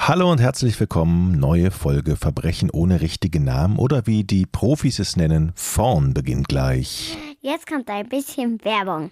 Hallo und herzlich willkommen, neue Folge Verbrechen ohne richtigen Namen oder wie die Profis es nennen, Vorn beginnt gleich. Jetzt kommt ein bisschen Werbung.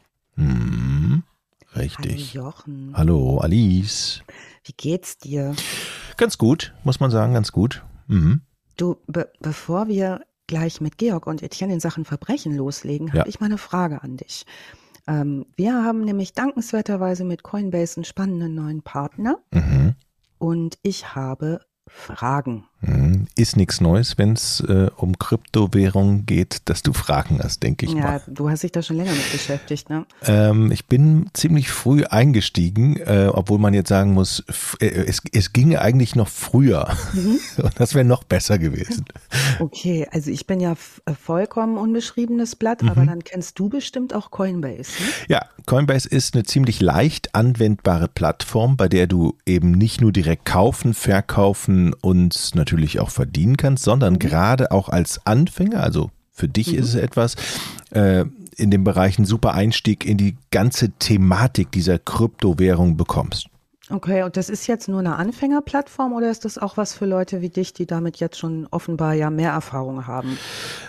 Richtig. Hallo Jochen. Hallo Alice. Wie geht's dir? Ganz gut, muss man sagen, ganz gut. Du, bevor wir gleich mit Georg und Etienne in Sachen Verbrechen loslegen, Ja. habe ich mal eine Frage an dich. Wir haben nämlich dankenswerterweise mit Coinbase einen spannenden neuen Partner und ich habe Fragen. Ist nichts Neues, wenn es um Kryptowährungen geht, dass du Fragen hast, denke ich mal. Ja, du hast dich da schon länger mit beschäftigt, ne? Ich bin ziemlich früh eingestiegen, obwohl man jetzt sagen muss, es ginge eigentlich noch früher. Und das wäre noch besser gewesen. Okay, also ich bin ja vollkommen unbeschriebenes Blatt, aber dann kennst du bestimmt auch Coinbase, ne? Ja, Coinbase ist eine ziemlich leicht anwendbare Plattform, bei der du eben nicht nur direkt kaufen, verkaufen und natürlich auch verdienen kannst, sondern gerade auch als Anfänger, also für dich ist es etwas, in dem Bereich einen super Einstieg in die ganze Thematik dieser Kryptowährung bekommst. Okay, und das ist jetzt nur eine Anfängerplattform oder ist das auch was für Leute wie dich, die damit jetzt schon offenbar ja mehr Erfahrung haben?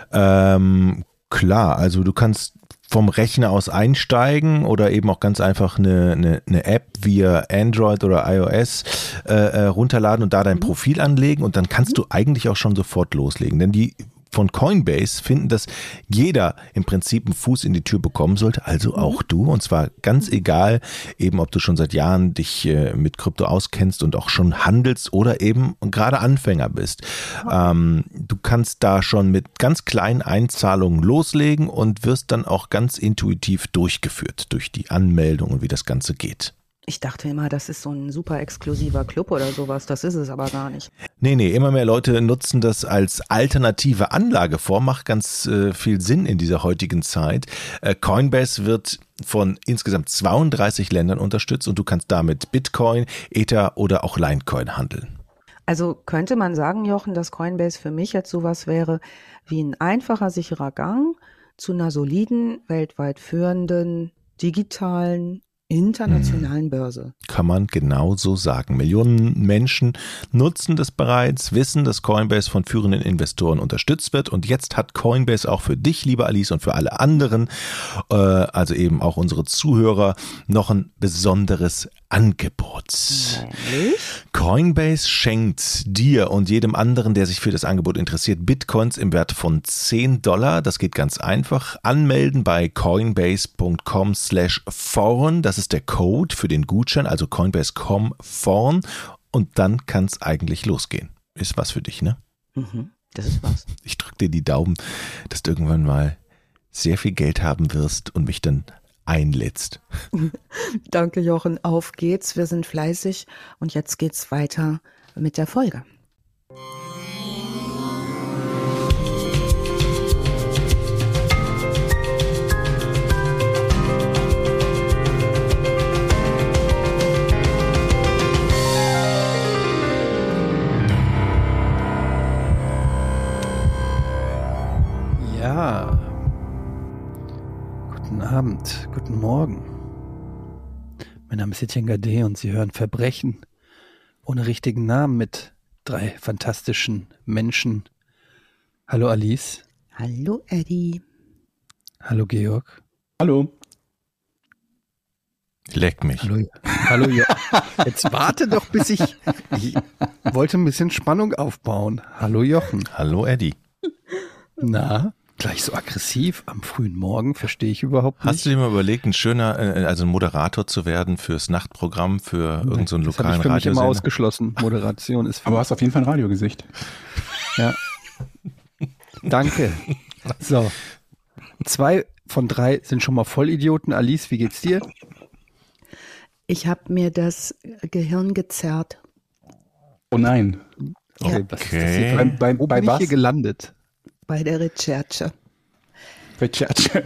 Klar, also du kannst vom Rechner aus einsteigen oder eben auch ganz einfach eine App via Android oder iOS runterladen und da dein Profil anlegen und dann kannst du eigentlich auch schon sofort loslegen. Denn die von Coinbase finden, dass jeder im Prinzip einen Fuß in die Tür bekommen sollte, also auch du, und zwar ganz egal, eben ob du schon seit Jahren dich mit Krypto auskennst und auch schon handelst oder eben gerade Anfänger bist. Du kannst da schon mit ganz kleinen Einzahlungen loslegen und wirst dann auch ganz intuitiv durchgeführt durch die Anmeldung und wie das Ganze geht. Ich dachte immer, das ist so ein super exklusiver Club oder sowas. Das ist es aber gar nicht. Nee, immer mehr Leute nutzen das als alternative Anlageform, macht ganz viel Sinn in dieser heutigen Zeit. Coinbase wird von insgesamt 32 Ländern unterstützt und du kannst damit Bitcoin, Ether oder auch Litecoin handeln. Also könnte man sagen, Jochen, dass Coinbase für mich jetzt sowas wäre wie ein einfacher, sicherer Gang zu einer soliden, weltweit führenden, digitalen, internationalen Börse. Kann man genau so sagen. Millionen Menschen nutzen das bereits, wissen, dass Coinbase von führenden Investoren unterstützt wird und jetzt hat Coinbase auch für dich, liebe Alice, und für alle anderen, also eben auch unsere Zuhörer, noch ein besonderes Angebot. Nämlich? Coinbase schenkt dir und jedem anderen, der sich für das Angebot interessiert, Bitcoins im Wert von $10. Das geht ganz einfach. Anmelden bei coinbase.com/foreign. Das ist der Code für den Gutschein, also Coinbase.com foreign. Und dann kann es eigentlich losgehen. Ist was für dich, ne? Das ist was. Ich drücke dir die Daumen, dass du irgendwann mal sehr viel Geld haben wirst und mich dann einlädst. Danke, Jochen. Auf geht's. Wir sind fleißig und jetzt geht's weiter mit der Folge. Ja, guten Abend, guten Morgen. Mein Name ist Etienne Gade und Sie hören Verbrechen ohne richtigen Namen mit 3 fantastischen Menschen. Hallo Alice. Hallo, Eddie. Hallo Georg. Hallo. Leck mich. Hallo Jetzt warte doch, bis ich wollte ein bisschen Spannung aufbauen. Hallo Jochen. Hallo Eddie. Na, gleich so aggressiv am frühen Morgen, verstehe ich überhaupt nicht. Hast du dir mal überlegt, ein Moderator zu werden fürs Nachtprogramm, für irgendeinen so einen das habe lokalen ich für mich immer Radiosender? ausgeschlossen. Moderation ist für Aber du hast auf jeden Fall ein Radiogesicht. Ja. Danke. So. 2 von 3 sind schon mal Vollidioten. Alice, wie geht's dir? Ich habe mir das Gehirn gezerrt. Oh nein. Okay. Was ist das Okay. hier? Bei Wo bin ich was? hier gelandet? Bei der Recherche. Recherche.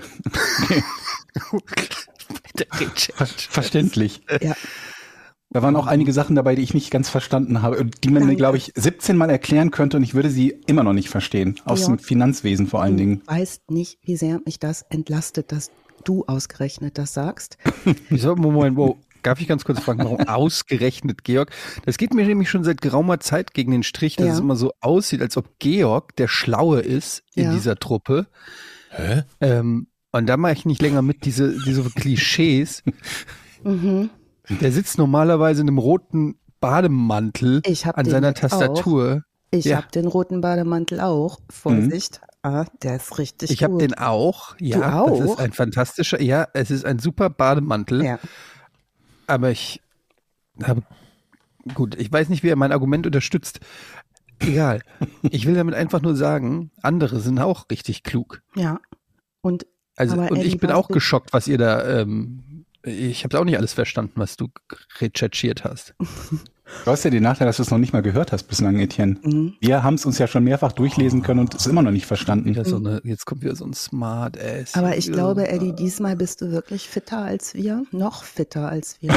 Verständlich. Ja. Da waren auch einige Sachen dabei, die ich nicht ganz verstanden habe, und die man mir, Danke. glaube ich, 17 Mal erklären könnte und ich würde sie immer noch nicht verstehen. Aus Ja. dem Finanzwesen vor allen Dingen. Du weißt nicht, wie sehr mich das entlastet, dass du ausgerechnet das sagst. Wieso? Moment, wo? darf ich ganz kurz fragen, warum ausgerechnet Georg? Das geht mir nämlich schon seit geraumer Zeit gegen den Strich, dass es immer so aussieht, als ob Georg der Schlaue ist in dieser Truppe. Hä? Und da mache ich nicht länger mit, diese Klischees. Der sitzt normalerweise in einem roten Bademantel an seiner Tastatur. Ich habe den roten Bademantel auch. Vorsicht. Der ist richtig gut. Ich habe den auch. Ja, du auch? Das ist ein fantastischer, es ist ein super Bademantel. Ja. Aber ich weiß nicht, wie er mein Argument unterstützt. Egal. Ich will damit einfach nur sagen, andere sind auch richtig klug. Ja. Und ich bin auch geschockt, was ihr da, ich habe auch nicht alles verstanden, was du recherchiert hast. Du hast ja den Nachteil, dass du es noch nicht mal gehört hast bislang, Etienne. Wir haben es uns ja schon mehrfach durchlesen können und es immer noch nicht verstanden. Jetzt kommt wieder so ein Smart-Ass. Aber ich glaube, Eddie, diesmal bist du wirklich fitter als wir. Noch fitter als wir.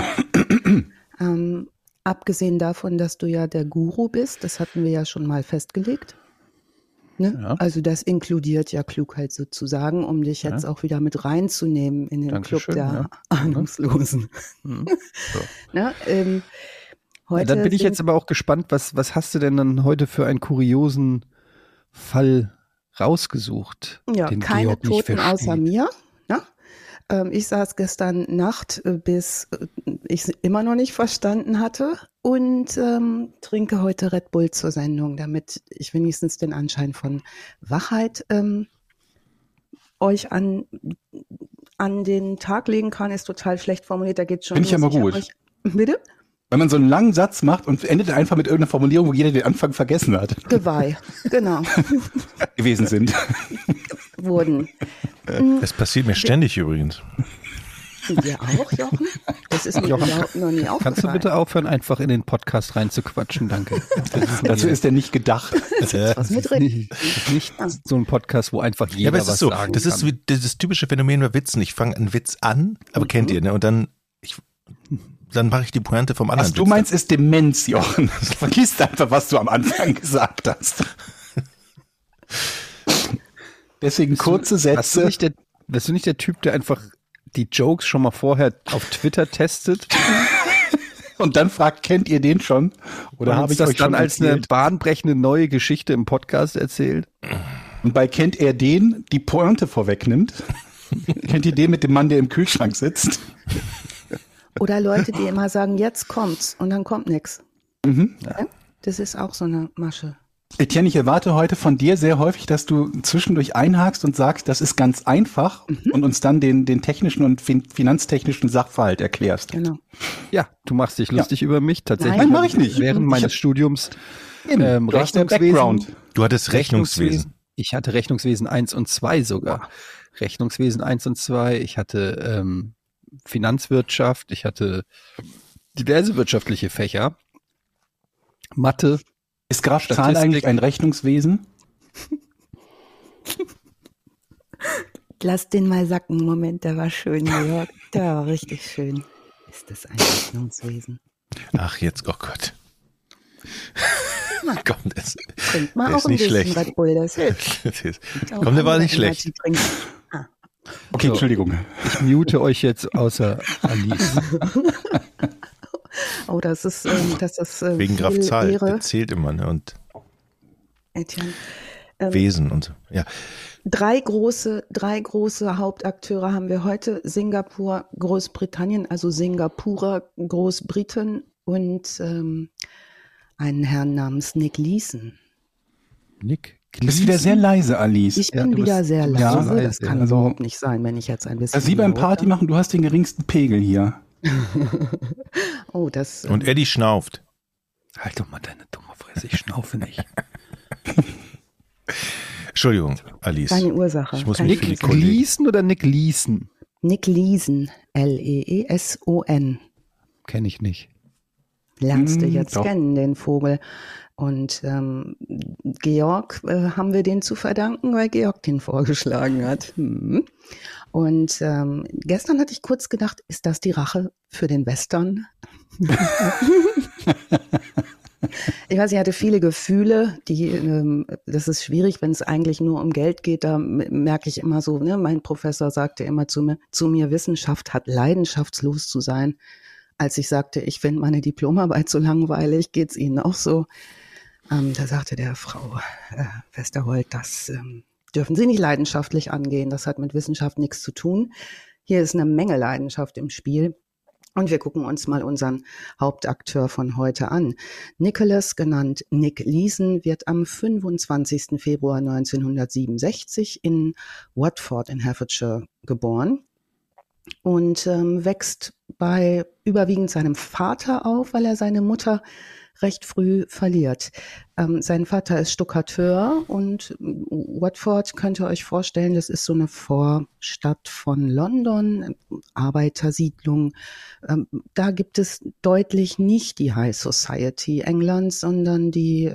Abgesehen davon, dass du ja der Guru bist, das hatten wir ja schon mal festgelegt. Ne? Ja. Also das inkludiert ja Klugheit sozusagen, um dich jetzt auch wieder mit reinzunehmen in den Club der Ahnungslosen. So. Ne? Heute dann bin ich jetzt aber auch gespannt, was hast du denn dann heute für einen kuriosen Fall rausgesucht? Ja, den keine Georg Toten außer mir. Ne? Ich saß gestern Nacht, bis ich es immer noch nicht verstanden hatte und trinke heute Red Bull zur Sendung, damit ich wenigstens den Anschein von Wachheit euch an den Tag legen kann. Ist total schlecht formuliert, da geht schon. Finde ich aber gut. Bitte? Wenn man so einen langen Satz macht und endet einfach mit irgendeiner Formulierung, wo jeder den Anfang vergessen hat. Geweih, genau. Gewesen sind. Wurden. Das passiert mir ständig übrigens. Dir auch, Jochen? Das ist mir überhaupt noch nie aufgefallen. Kannst du bitte aufhören, einfach in den Podcast reinzuquatschen? Danke. Dazu ist der nicht gedacht. Das ist nicht so ein Podcast, wo einfach jeder was sagen kann. Das ist wie das typische Phänomen bei Witzen. Ich fange einen Witz an, aber kennt ihr, ne? Und dann mache ich die Pointe vom anderen. Was du meinst, ist Demenz, Jochen. Du vergisst einfach, was du am Anfang gesagt hast. Deswegen kurze Sätze. Bist du nicht der Typ, der einfach die Jokes schon mal vorher auf Twitter testet? Und dann fragt, kennt ihr den schon? Oder habe ich das euch dann als eine bahnbrechende neue Geschichte im Podcast erzählt? Und bei kennt er den die Pointe vorwegnimmt? Kennt ihr den mit dem Mann, der im Kühlschrank sitzt? Oder Leute, die immer sagen, jetzt kommt's und dann kommt nichts. Ja? Das ist auch so eine Masche. Etienne, ich erwarte heute von dir sehr häufig, dass du zwischendurch einhakst und sagst, das ist ganz einfach und uns dann den technischen und finanztechnischen Sachverhalt erklärst. Genau. Ja, du machst dich lustig über mich. Tatsächlich. Nein, mache ich nicht. Während meines Studiums du hast den Background. Du hattest Rechnungswesen. Ich hatte Rechnungswesen 1 und 2 sogar. Wow. Rechnungswesen 1 und 2. Ich hatte Finanzwirtschaft. Ich hatte diverse wirtschaftliche Fächer. Mathe. Ist Graf Zahl eigentlich ein Rechnungswesen? Lass den mal sacken. Moment, der war schön, Jörg. Der war richtig schön. Ist das ein Rechnungswesen? Ach, jetzt, oh Gott. Komm, Trink mal auch ein bisschen Red Bull, das hilft. Komm, der war nicht schlecht. Okay, Entschuldigung. Ich mute euch jetzt außer Alice. Oh, das ist wegen Graf Zahl, der zählt immer, ne? Und Etienne. Wesen und so. Ja. Drei große Hauptakteure haben wir heute. Singapur, Großbritannien, also Singapurer Großbriten und einen Herrn namens Nick Leeson. Nick Du bist wieder sehr leise, Alice. Ich bin wieder sehr leise. Das kann überhaupt nicht sein, wenn ich jetzt ein bisschen. Also Sie beim Party machen, du hast den geringsten Pegel hier. Oh, das. Und Eddie schnauft. Halt doch mal deine dumme Fresse, ich schnaufe nicht. Entschuldigung, Alice. Keine Ursache. Ich muss Nick Leeson oder Nick Leeson? Nick Leeson, Leeson. Kenne ich nicht. Lernst du jetzt kennen, den Vogel. Und Georg haben wir den zu verdanken, weil Georg den vorgeschlagen hat. Und gestern hatte ich kurz gedacht, ist das die Rache für den Western? Ich weiß, ich hatte viele Gefühle, das ist schwierig, wenn es eigentlich nur um Geld geht, da merke ich immer so, ne, mein Professor sagte immer zu mir, Wissenschaft hat leidenschaftslos zu sein. als ich sagte, ich finde meine Diplomarbeit so langweilig, geht's Ihnen auch so? Da sagte der Frau Westerholt, das dürfen Sie nicht leidenschaftlich angehen, das hat mit Wissenschaft nichts zu tun. Hier ist eine Menge Leidenschaft im Spiel. Und wir gucken uns mal unseren Hauptakteur von heute an. Nicholas, genannt Nick Leeson, wird am 25. Februar 1967 in Watford in Hertfordshire geboren und wächst bei überwiegend seinem Vater auf, weil er seine Mutter recht früh verliert. Sein Vater ist Stuckateur und Watford, könnt ihr euch vorstellen, das ist so eine Vorstadt von London, Arbeitersiedlung. Da gibt es deutlich nicht die High Society Englands, sondern die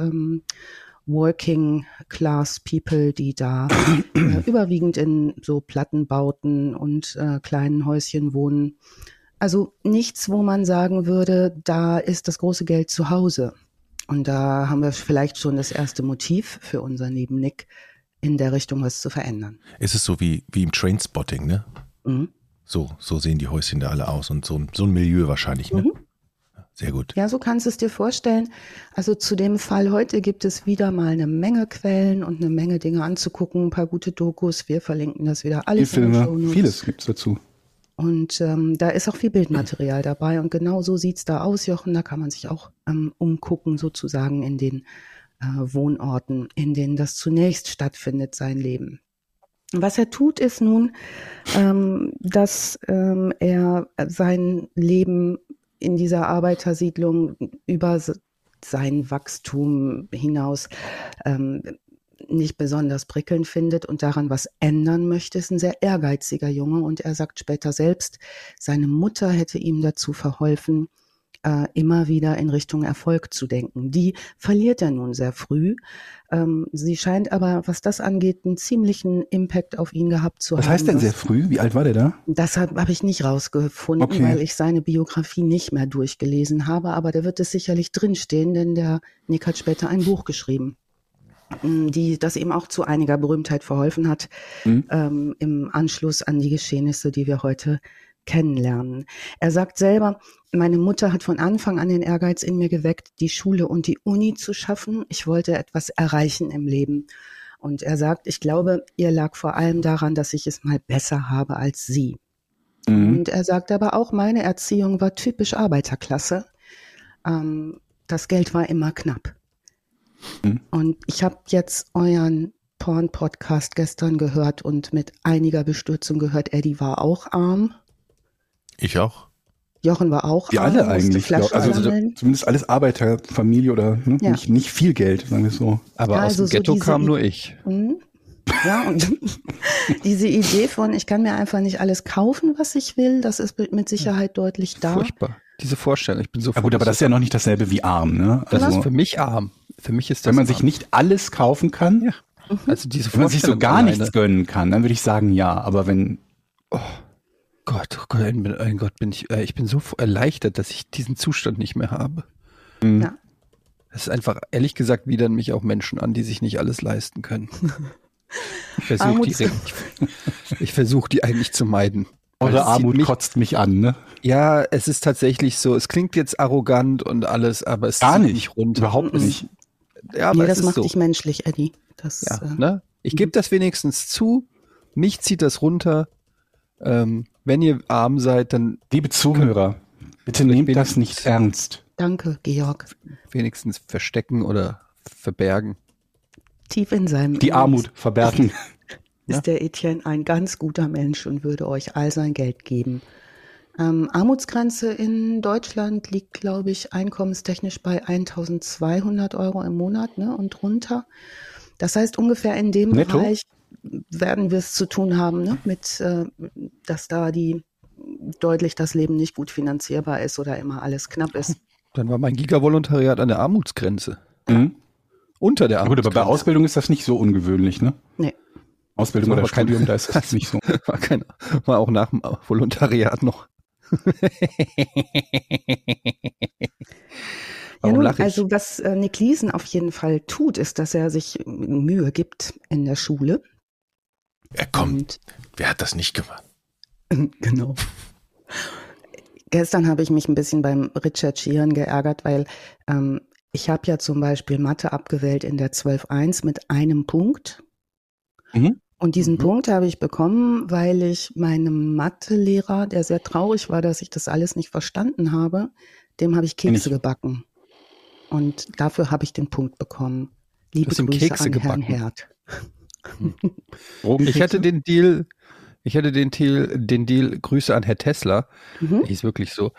Working Class People, die da überwiegend in so Plattenbauten und kleinen Häuschen wohnen. Also nichts, wo man sagen würde, da ist das große Geld zu Hause. Und da haben wir vielleicht schon das erste Motiv für unser Nick, in der Richtung was zu verändern. Ist es so wie im Trainspotting, ne? Mhm. So sehen die Häuschen da alle aus und so ein Milieu wahrscheinlich, ne? Mhm. Sehr gut. Ja, so kannst du es dir vorstellen. Also zu dem Fall heute gibt es wieder mal eine Menge Quellen und eine Menge Dinge anzugucken, ein paar gute Dokus. Wir verlinken das wieder alles in den Filme, Shownotes. vieles gibt's dazu. Und da ist auch viel Bildmaterial dabei und genau so sieht's da aus, Jochen. Da kann man sich auch umgucken, sozusagen in den Wohnorten, in denen das zunächst stattfindet, sein Leben. Was er tut, ist nun, dass er sein Leben in dieser Arbeitersiedlung über sein Wachstum hinaus nicht besonders prickelnd findet und daran was ändern möchte, ist ein sehr ehrgeiziger Junge und er sagt später selbst, seine Mutter hätte ihm dazu verholfen, immer wieder in Richtung Erfolg zu denken. Die verliert er nun sehr früh. Sie scheint aber, was das angeht, einen ziemlichen Impact auf ihn gehabt zu haben. Was heißt denn sehr früh? Wie alt war der da? Das habe ich nicht rausgefunden, Okay. weil ich seine Biografie nicht mehr durchgelesen habe, aber da wird es sicherlich drinstehen, denn der Nick hat später ein Buch geschrieben, das ihm auch zu einiger Berühmtheit verholfen hat, im Anschluss an die Geschehnisse, die wir heute kennenlernen. Er sagt selber, meine Mutter hat von Anfang an den Ehrgeiz in mir geweckt, die Schule und die Uni zu schaffen. Ich wollte etwas erreichen im Leben. Und er sagt, ich glaube, ihr lag vor allem daran, dass ich es mal besser habe als sie. Und er sagt aber auch, meine Erziehung war typisch Arbeiterklasse. Das Geld war immer knapp. Und ich habe jetzt euren Porn-Podcast gestern gehört und mit einiger Bestürzung gehört, Eddie war auch arm. Ich auch. Jochen war auch Wir arm, alle musste eigentlich. Flaschen Also sammeln. zumindest alles Arbeiterfamilie oder Ja. nicht viel Geld, sagen wir so. Aber Ja, aus also dem so Ghetto diese kam nur ich. Ja, und diese Idee von, ich kann mir einfach nicht alles kaufen, was ich will, das ist mit Sicherheit deutlich da. Furchtbar. Diese Vorstellung. Ich bin so Ja gut, aber das ist ja noch nicht dasselbe wie arm, ne? Das Also, ist für mich arm. Für mich ist das wenn man sich arm. nicht alles kaufen kann, Ja. Also diese wenn man sich so Vorstellung gar alleine. nichts gönnen kann, dann würde ich sagen ja. Aber wenn Gott, mein Gott, ich bin so erleichtert, dass ich diesen Zustand nicht mehr habe. Ja. Das ist einfach, ehrlich gesagt, widern mich auch Menschen an, die sich nicht alles leisten können. Ich versuche die eigentlich zu meiden. Weil eure es zieht Armut mich- kotzt mich an, ne? Ja, es ist tatsächlich so, es klingt jetzt arrogant und alles, aber es Gar zieht nicht, mich runter. überhaupt nicht. Ja, aber Nee, es das ist macht so. dich menschlich, Eddie. Das, Ja, ne? Ich gebe das wenigstens zu, mich zieht das runter. Wenn ihr arm seid, dann Liebe Zuhörer, bitte nehmt bin das ich- nicht ernst. Danke, Georg. wenigstens verstecken oder verbergen. Tief in seinem Die Ernst Armut verbergen. ist der Etienne ein ganz guter Mensch und würde euch all sein Geld geben. Armutsgrenze in Deutschland liegt, glaube ich, einkommenstechnisch bei 1.200 € im Monat, ne, und drunter. Das heißt, ungefähr in dem Netto? Bereich werden wir es zu tun haben, ne, mit, dass da deutlich das Leben nicht gut finanzierbar ist oder immer alles knapp ist. Dann war mein Gigavolontariat an der Armutsgrenze. Mhm. Unter der Ja, gut, aber Armutsgrenze. bei Ausbildung ist das nicht so ungewöhnlich, ne? Nee. Ausbildung Das oder war kein- Studium, da ist das nicht so. war auch nach dem Volontariat noch. Ja, Warum nun, lache ich? also was Nick Leeson auf jeden Fall tut, ist, dass er sich Mühe gibt in der Schule. Ja, komm, Und wer hat das nicht gemacht? genau. Gestern habe ich mich ein bisschen beim Recherchieren geärgert, weil ich habe ja zum Beispiel Mathe abgewählt in der 12.1 mit einem Punkt. Mhm. Und diesen Punkt habe ich bekommen, weil ich meinem Mathelehrer, der sehr traurig war, dass ich das alles nicht verstanden habe, dem habe ich Kekse gebacken. Und dafür habe ich den Punkt bekommen. Liebe hast ihm Grüße Kekse an gebacken? Herrn Herd. Ich hatte den Deal, Grüße an Herr Tesla, Mhm. hieß wirklich so,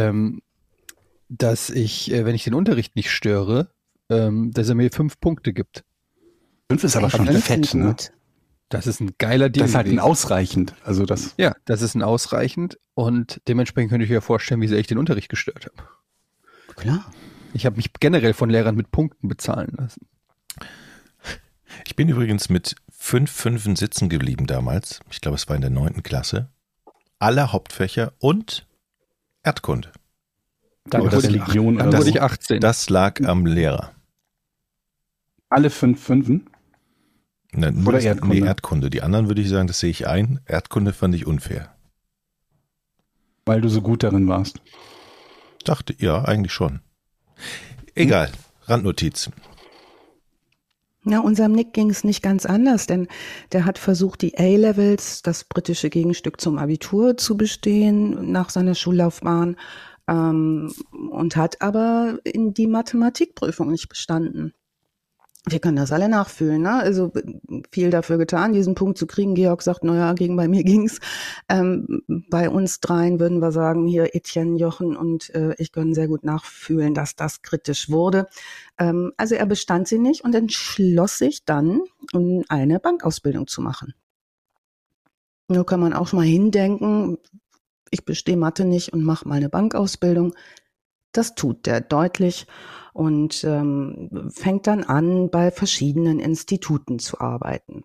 dass ich, wenn ich den Unterricht nicht störe, dass er mir 5 Punkte gibt. 5 ist aber schon Fünf fett, sind ne? gut. Das ist ein geiler Deal. Das ist halt ein gewesen. ausreichend. Also das. Ja, das ist ein ausreichend und dementsprechend könnte ich mir vorstellen, wie sehr ich den Unterricht gestört habe. Klar. Ich habe mich generell von Lehrern mit Punkten bezahlen lassen. Ich bin übrigens mit 5 Fünfen sitzen geblieben damals. Ich glaube, es war in der 9. Klasse. Alle Hauptfächer und Erdkunde. Dann Oder Religion dann oder wurde so. ich 18. Das lag am Lehrer. Alle 5 Fünfen. Na, nur Oder das- Erdkunde? Nee, Erdkunde. Die anderen würde ich sagen, das sehe ich ein. Erdkunde fand ich unfair. Weil du so gut darin warst. Dachte, ja, eigentlich schon. Egal, Randnotiz. Ja, unserem Nick ging es nicht ganz anders, denn der hat versucht, die A-Levels, das britische Gegenstück zum Abitur, zu bestehen nach seiner Schullaufbahn und hat aber in die Mathematikprüfung nicht bestanden. Wir können das alle nachfühlen, ne? Also viel dafür getan, diesen Punkt zu kriegen. Georg sagt, naja, bei mir ging's. Bei uns dreien würden wir sagen, hier Etienne, Jochen und ich können sehr gut nachfühlen, dass das kritisch wurde. Also er bestand sie nicht und entschloss sich dann, eine Bankausbildung zu machen. Nur kann man auch schon mal hindenken, ich bestehe Mathe nicht und mache mal eine Bankausbildung. Das tut der deutlich und fängt dann an, bei verschiedenen Instituten zu arbeiten.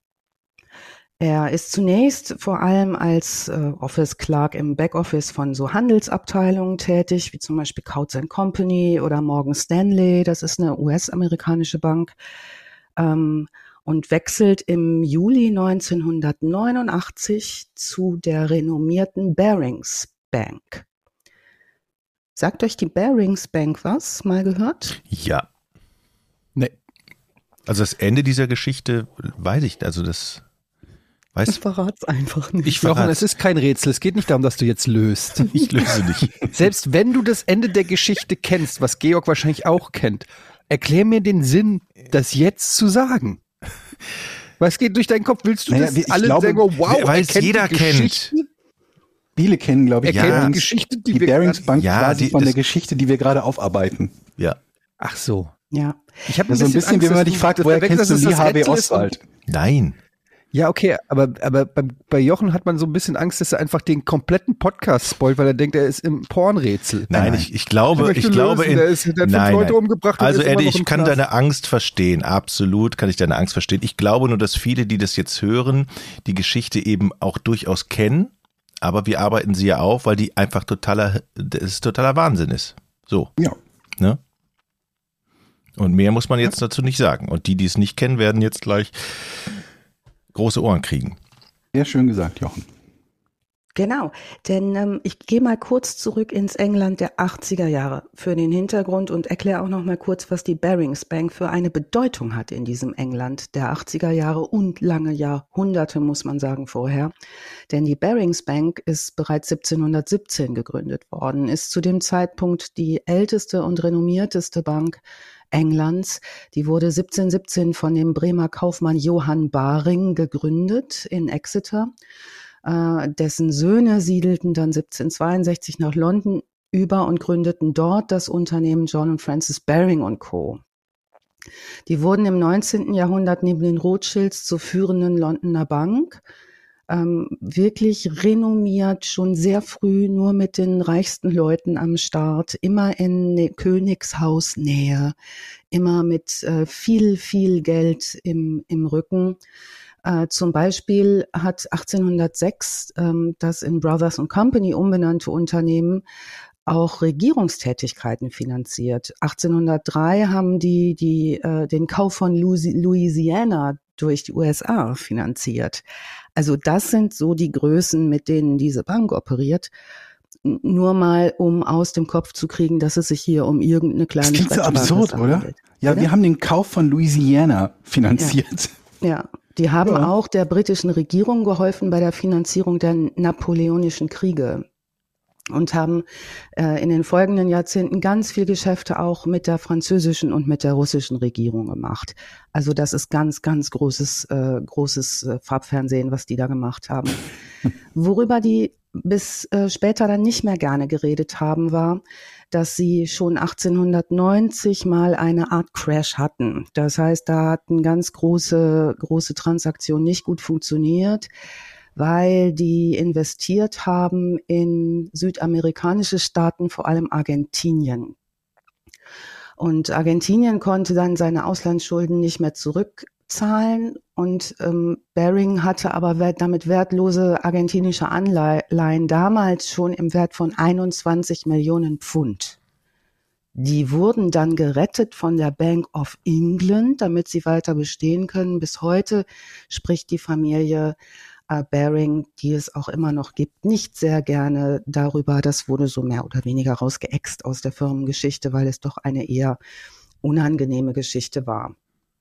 Er ist zunächst vor allem als Office Clerk im Backoffice von so Handelsabteilungen tätig, wie zum Beispiel Coutts & Company oder Morgan Stanley, das ist eine US-amerikanische Bank, und wechselt im Juli 1989 zu der renommierten Barings Bank. Sagt euch die Barings Bank was? Mal gehört? Ja. Nee. Also das Ende dieser Geschichte weiß ich, also das weiß Ich verrat's einfach nicht. ich Jochen, verrate. es ist kein Rätsel. Es geht nicht darum, dass du jetzt löst. Ich löse nicht. Selbst wenn du das Ende der Geschichte kennst, was Georg wahrscheinlich auch kennt, erklär mir den Sinn, das jetzt zu sagen. Was geht durch deinen Kopf? Willst du Naja, das ich alle glaube, sagen, oh, wow, weil er es kennt jeder die kennt. Geschichte? Viele kennen, glaube ich, Er kennt die Barings, Geschichte, die wir Barings Bank Ja, quasi von das- der Geschichte, die wir gerade aufarbeiten. Ja. Ach so. Ja. Ich habe Also ein bisschen, wie wenn man dich fragt, woher kennst du Lee Harvey Oswald? Nein. Ja, okay, aber bei Jochen hat man so ein bisschen Angst, dass er einfach den kompletten Podcast spoilt, weil er denkt, er ist im Pornrätsel. Nein, ich glaube, möchte ich glaube, lösen, der hat 5 Leute umgebracht und Also ist immer Eddie, noch im ich kann Knast. deine Angst verstehen, absolut kann ich deine Angst verstehen. Ich glaube nur, dass viele, die das jetzt hören, die Geschichte eben auch durchaus kennen, aber wir arbeiten sie ja auf, weil die einfach totaler Wahnsinn ist. So, Ja. ne? Und mehr muss man jetzt dazu nicht sagen. Und die es nicht kennen, werden jetzt gleich große Ohren kriegen. Sehr schön gesagt, Jochen. Genau, denn ich gehe mal kurz zurück ins England der 80er Jahre für den Hintergrund und erkläre auch noch mal kurz, was die Barings Bank für eine Bedeutung hat in diesem England der 80er Jahre und lange Jahrhunderte, muss man sagen, vorher. Denn die Barings Bank ist bereits 1717 gegründet worden, ist zu dem Zeitpunkt die älteste und renommierteste Bank Englands. Die wurde 1717 von dem Bremer Kaufmann Johann Baring gegründet in Exeter. Dessen Söhne siedelten dann 1762 nach London über und gründeten dort das Unternehmen John und Francis Baring & Co. Die wurden im 19. Jahrhundert neben den Rothschilds zur führenden Londoner Bank, wirklich renommiert, schon sehr früh nur mit den reichsten Leuten am Start, immer in Königshausnähe, immer mit viel Geld im Rücken. Zum Beispiel hat 1806 das in Brothers & Company umbenannte Unternehmen auch Regierungstätigkeiten finanziert. 1803 haben die den Kauf von Louisiana durch die USA finanziert. Also das sind so die Größen, mit denen diese Bank operiert. Nur mal, um aus dem Kopf zu kriegen, dass es sich hier um irgendeine kleine Das klingt so absurd, oder? handelt. Ja, wir haben den Kauf von Louisiana finanziert. Ja, die haben auch der britischen Regierung geholfen bei der Finanzierung der napoleonischen Kriege und haben in den folgenden Jahrzehnten ganz viel Geschäfte auch mit der französischen und mit der russischen Regierung gemacht. Also das ist ganz, ganz großes Farbfernsehen, was die da gemacht haben. Worüber die bis später dann nicht mehr gerne geredet haben, war, dass sie schon 1890 mal eine Art Crash hatten. Das heißt, da hatten ganz große Transaktionen nicht gut funktioniert, weil die investiert haben in südamerikanische Staaten, vor allem Argentinien. Und Argentinien konnte dann seine Auslandsschulden nicht mehr zurückzahlen und Baring hatte aber damit wertlose argentinische Anleihen damals schon im Wert von 21 Millionen Pfund. Die wurden dann gerettet von der Bank of England, damit sie weiter bestehen können. Bis heute spricht die Familie Baring, die es auch immer noch gibt, nicht sehr gerne darüber. Das wurde so mehr oder weniger rausgeäxt aus der Firmengeschichte, weil es doch eine eher unangenehme Geschichte war.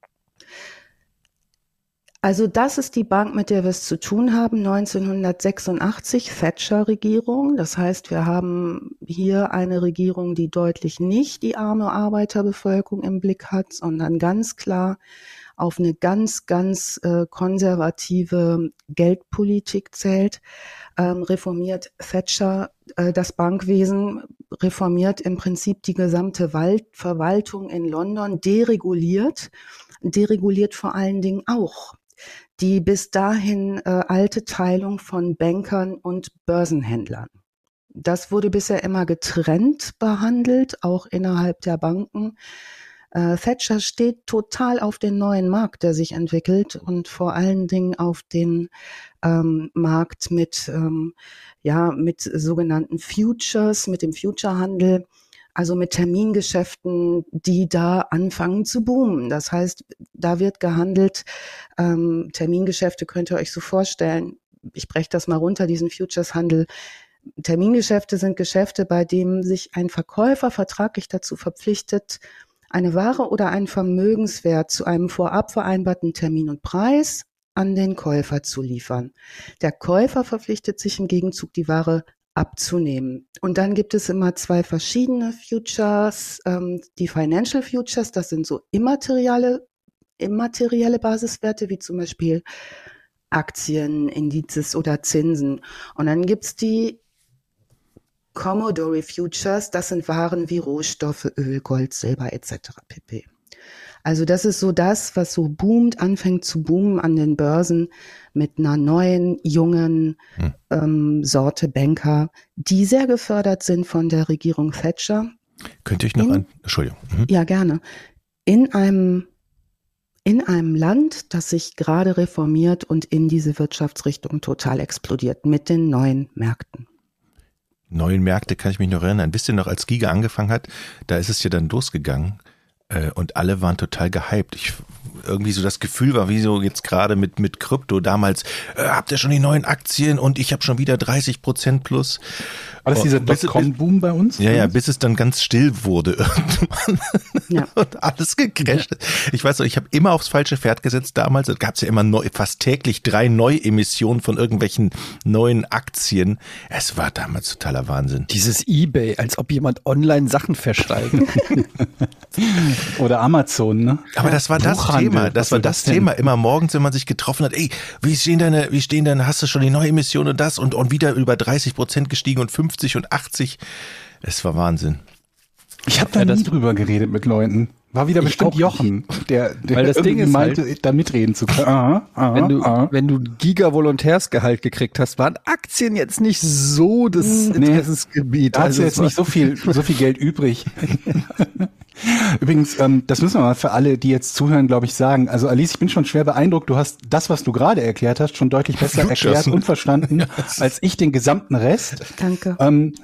Also das ist die Bank, mit der wir es zu tun haben, 1986, Thatcher-Regierung. Das heißt, wir haben hier eine Regierung, die deutlich nicht die arme Arbeiterbevölkerung im Blick hat, sondern ganz klar auf eine ganz, ganz konservative Geldpolitik zählt. Reformiert Thatcher das Bankwesen, reformiert im Prinzip die gesamte Verwaltung in London, dereguliert vor allen Dingen auch die bis dahin alte Teilung von Bankern und Börsenhändlern. Das wurde bisher immer getrennt behandelt, auch innerhalb der Banken. Thatcher steht total auf den neuen Markt, der sich entwickelt und vor allen Dingen auf den Markt mit sogenannten Futures, mit dem Futurehandel, also mit Termingeschäften, die da anfangen zu boomen. Das heißt, da wird gehandelt, Termingeschäfte könnt ihr euch so vorstellen, ich breche das mal runter, diesen Futureshandel. Termingeschäfte sind Geschäfte, bei denen sich ein Verkäufer vertraglich dazu verpflichtet, eine Ware oder einen Vermögenswert zu einem vorab vereinbarten Termin und Preis an den Käufer zu liefern. Der Käufer verpflichtet sich im Gegenzug, die Ware abzunehmen. Und dann gibt es immer zwei verschiedene Futures. Die Financial Futures, das sind so immaterielle Basiswerte, wie zum Beispiel Aktien, Indizes oder Zinsen. Und dann gibt's die Commodore Futures, das sind Waren wie Rohstoffe, Öl, Gold, Silber etc. pp. Also das ist so das, was so boomt, anfängt zu boomen an den Börsen mit einer neuen, jungen Sorte Banker, die sehr gefördert sind von der Regierung Thatcher. Könnte ich noch Entschuldigung. Ja, gerne. In einem Land, das sich gerade reformiert und in diese Wirtschaftsrichtung total explodiert mit den neuen Märkten. Neuen Märkte kann ich mich noch erinnern. Wisst ihr noch, als Giga angefangen hat, da ist es ja dann losgegangen und alle waren total gehypt. Irgendwie so das Gefühl war, wie so jetzt gerade mit Krypto damals, habt ihr schon die neuen Aktien und ich habe schon wieder 30% plus. War das dieser Dotcom-Boom bei uns? Ja, bis es dann ganz still wurde irgendwann. Ja. Und alles gecrasht. Ich weiß noch, ich habe immer aufs falsche Pferd gesetzt damals. Es gab ja immer fast täglich 3 Neuemissionen von irgendwelchen neuen Aktien. Es war damals totaler Wahnsinn. Dieses eBay, als ob jemand online Sachen verschreibt. Oder Amazon, ne? Aber das war das Thema. Das war das Thema. Immer morgens, wenn man sich getroffen hat, ey, wie stehen deine, hast du schon die Neuemission und das und wieder über 30% gestiegen und 50 und 80. Es war Wahnsinn. Ich habe da nie drüber geredet mit Leuten. War wieder bestimmt Jochen, der weil das Ding ist meinte, halt, da mitreden zu können. Wenn du Giga-Volontärsgehalt gekriegt hast, waren Aktien jetzt nicht so das Interessensgebiet. Da hast du jetzt nicht so viel Geld übrig. Übrigens, das müssen wir mal für alle, die jetzt zuhören, glaube ich, sagen. Also Alice, ich bin schon schwer beeindruckt. Du hast das, was du gerade erklärt hast, schon deutlich besser erklärt und verstanden, als ich den gesamten Rest. Danke.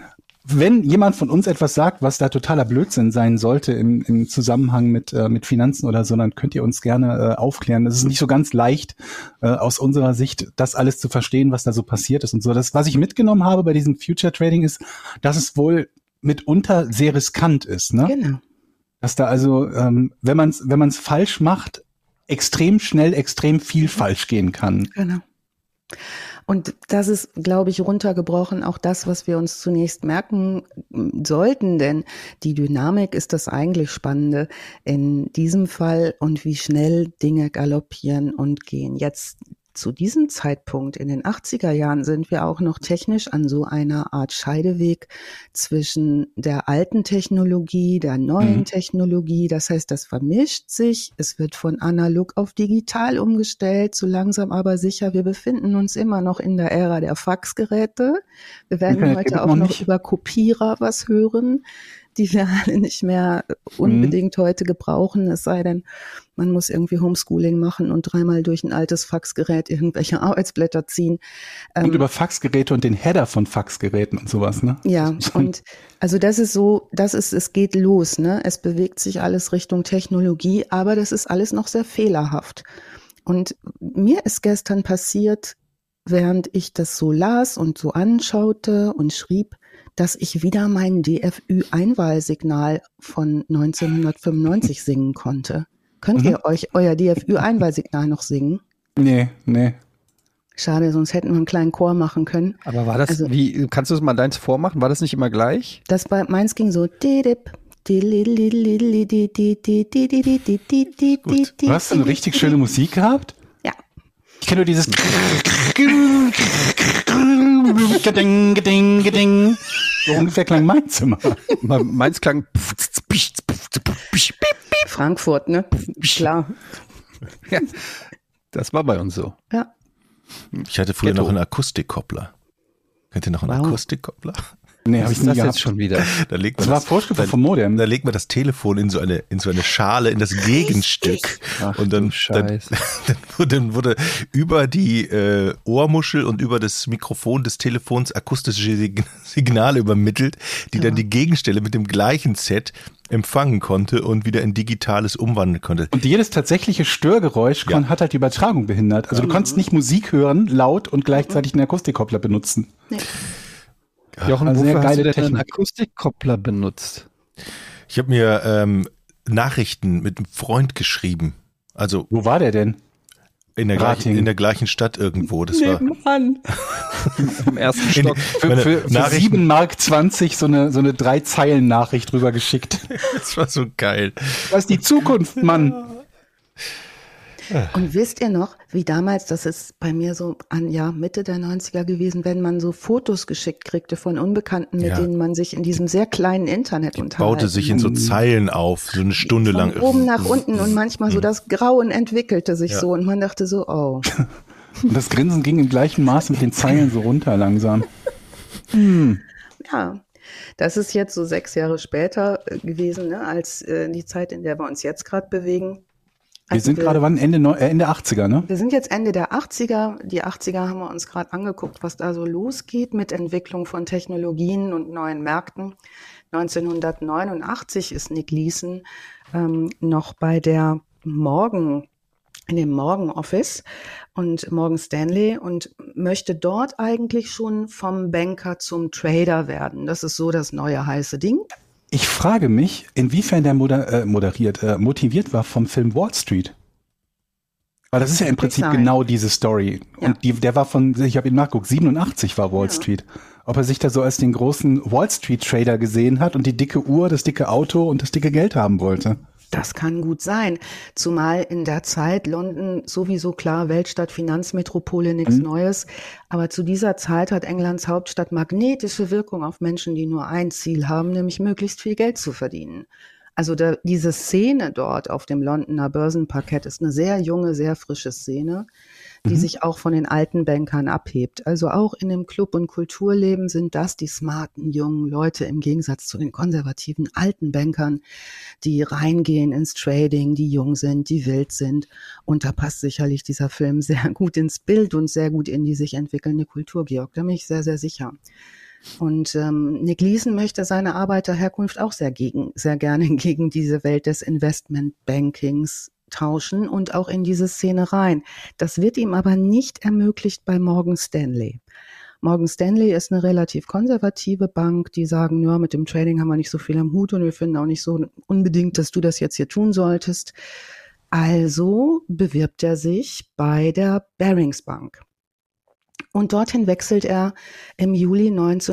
wenn jemand von uns etwas sagt, was da totaler Blödsinn sein sollte im Zusammenhang mit Finanzen oder so, dann könnt ihr uns gerne aufklären. Es ist nicht so ganz leicht, aus unserer Sicht das alles zu verstehen, was da so passiert ist und so. Das, was ich mitgenommen habe bei diesem Future Trading ist, dass es wohl mitunter sehr riskant ist, ne? Genau. Dass da also, wenn man's falsch macht, extrem schnell, extrem viel falsch gehen kann. Genau. Und das ist, glaube ich, runtergebrochen auch das, was wir uns zunächst merken sollten, denn die Dynamik ist das eigentlich Spannende in diesem Fall und wie schnell Dinge galoppieren und gehen. Jetzt zu diesem Zeitpunkt in den 80er Jahren sind wir auch noch technisch an so einer Art Scheideweg zwischen der alten Technologie, der neuen Technologie. Das heißt, das vermischt sich. Es wird von analog auf digital umgestellt, so langsam aber sicher. Wir befinden uns immer noch in der Ära der Faxgeräte. Wir werden heute auch noch über Kopierer was hören, die wir alle nicht mehr unbedingt heute gebrauchen, es sei denn, man muss irgendwie Homeschooling machen und dreimal durch ein altes Faxgerät irgendwelche Arbeitsblätter ziehen. Und über Faxgeräte und den Header von Faxgeräten und sowas, ne? Ja, und also das ist so, es geht los, ne? Es bewegt sich alles Richtung Technologie, aber das ist alles noch sehr fehlerhaft. Und mir ist gestern passiert, während ich das so las und so anschaute und schrieb, dass ich wieder mein DFÜ-Einwahlsignal von 1995 singen konnte. Könnt ihr euch euer DFÜ-Einwahlsignal noch singen? Nee. Schade, sonst hätten wir einen kleinen Chor machen können. Aber war das, wie, kannst du es mal deins vormachen? War das nicht immer gleich? Meins ging so, didip. Du hast eine richtig schöne Musik gehabt? Ja. Ich kenne nur dieses so ungefähr klang meins immer. Meins klang Frankfurt, ne? Klar. Ja, das war bei uns so. Ja. Ich hatte früher noch einen Akustikkoppler. Kennt ihr noch einen Akustikkoppler? Nee, habe ich nie gehabt. Jetzt schon wieder. Das war Vorschrift vom Modem. Da legt man das Telefon in so eine Schale, in das Gegenstück. Ach, und dann wurde über die Ohrmuschel und über das Mikrofon des Telefons akustische Signale übermittelt, die dann die Gegenstelle mit dem gleichen Set empfangen konnte und wieder in digitales umwandeln konnte. Und jedes tatsächliche Störgeräusch hat halt die Übertragung behindert. Also du konntest nicht Musik hören, laut und gleichzeitig einen Akustikkoppler benutzen. Nee. Jochen, also wofür hast du denn einen Akustikkoppler benutzt? Ich habe mir Nachrichten mit einem Freund geschrieben. Also wo war der denn? In der gleichen Stadt irgendwo. Das Nebenan. Im ersten Stock. Für 7,20 Mark so eine 3-Zeilen-Nachricht rüber geschickt. Das war so geil. Das ist die Zukunft, Mann. Und wisst ihr noch, wie damals, das ist bei mir so Mitte der 90er gewesen, wenn man so Fotos geschickt kriegte von Unbekannten, mit denen man sich in diesem sehr kleinen Internet unterhalten. Baute sich in so Zeilen auf, so eine Stunde lang. Von oben nach unten und manchmal so das Grauen entwickelte sich so und man dachte so, oh. Und das Grinsen ging im gleichen Maß mit den Zeilen so runter langsam. Ja. Das ist jetzt so 6 Jahre später gewesen, ne, als die Zeit, in der wir uns jetzt gerade bewegen. Wir sind gerade Ende 80er, ne? Wir sind jetzt Ende der 80er. Die 80er haben wir uns gerade angeguckt, was da so losgeht mit Entwicklung von Technologien und neuen Märkten. 1989 ist Nick Leeson noch bei in dem Morgan Office und Morgan Stanley und möchte dort eigentlich schon vom Banker zum Trader werden. Das ist so das neue heiße Ding. Ich frage mich, inwiefern der motiviert war vom Film Wall Street. Weil das ist ja im Prinzip genau diese Story. Ja. Und der war ich habe ihn nachgeguckt, 87 war Wall Street. Ob er sich da so als den großen Wall Street Trader gesehen hat und die dicke Uhr, das dicke Auto und das dicke Geld haben wollte. Das kann gut sein, zumal in der Zeit London sowieso klar, Weltstadt, Finanzmetropole, nichts Neues. Aber zu dieser Zeit hat Englands Hauptstadt magnetische Wirkung auf Menschen, die nur ein Ziel haben, nämlich möglichst viel Geld zu verdienen. Also diese Szene dort auf dem Londoner Börsenparkett ist eine sehr junge, sehr frische Szene, die sich auch von den alten Bankern abhebt. Also auch in dem Club- und Kulturleben sind das die smarten, jungen Leute im Gegensatz zu den konservativen, alten Bankern, die reingehen ins Trading, die jung sind, die wild sind. Und da passt sicherlich dieser Film sehr gut ins Bild und sehr gut in die sich entwickelnde Kultur, Georg. Da bin ich sehr, sehr sicher. Und Nick Leeson möchte seine Arbeiterherkunft auch sehr gerne gegen diese Welt des Investmentbankings tauschen und auch in diese Szene rein. Das wird ihm aber nicht ermöglicht bei Morgan Stanley. Morgan Stanley ist eine relativ konservative Bank, die sagen, ja, mit dem Trading haben wir nicht so viel am Hut und wir finden auch nicht so unbedingt, dass du das jetzt hier tun solltest. Also bewirbt er sich bei der Barings Bank. Und dorthin wechselt er im Juli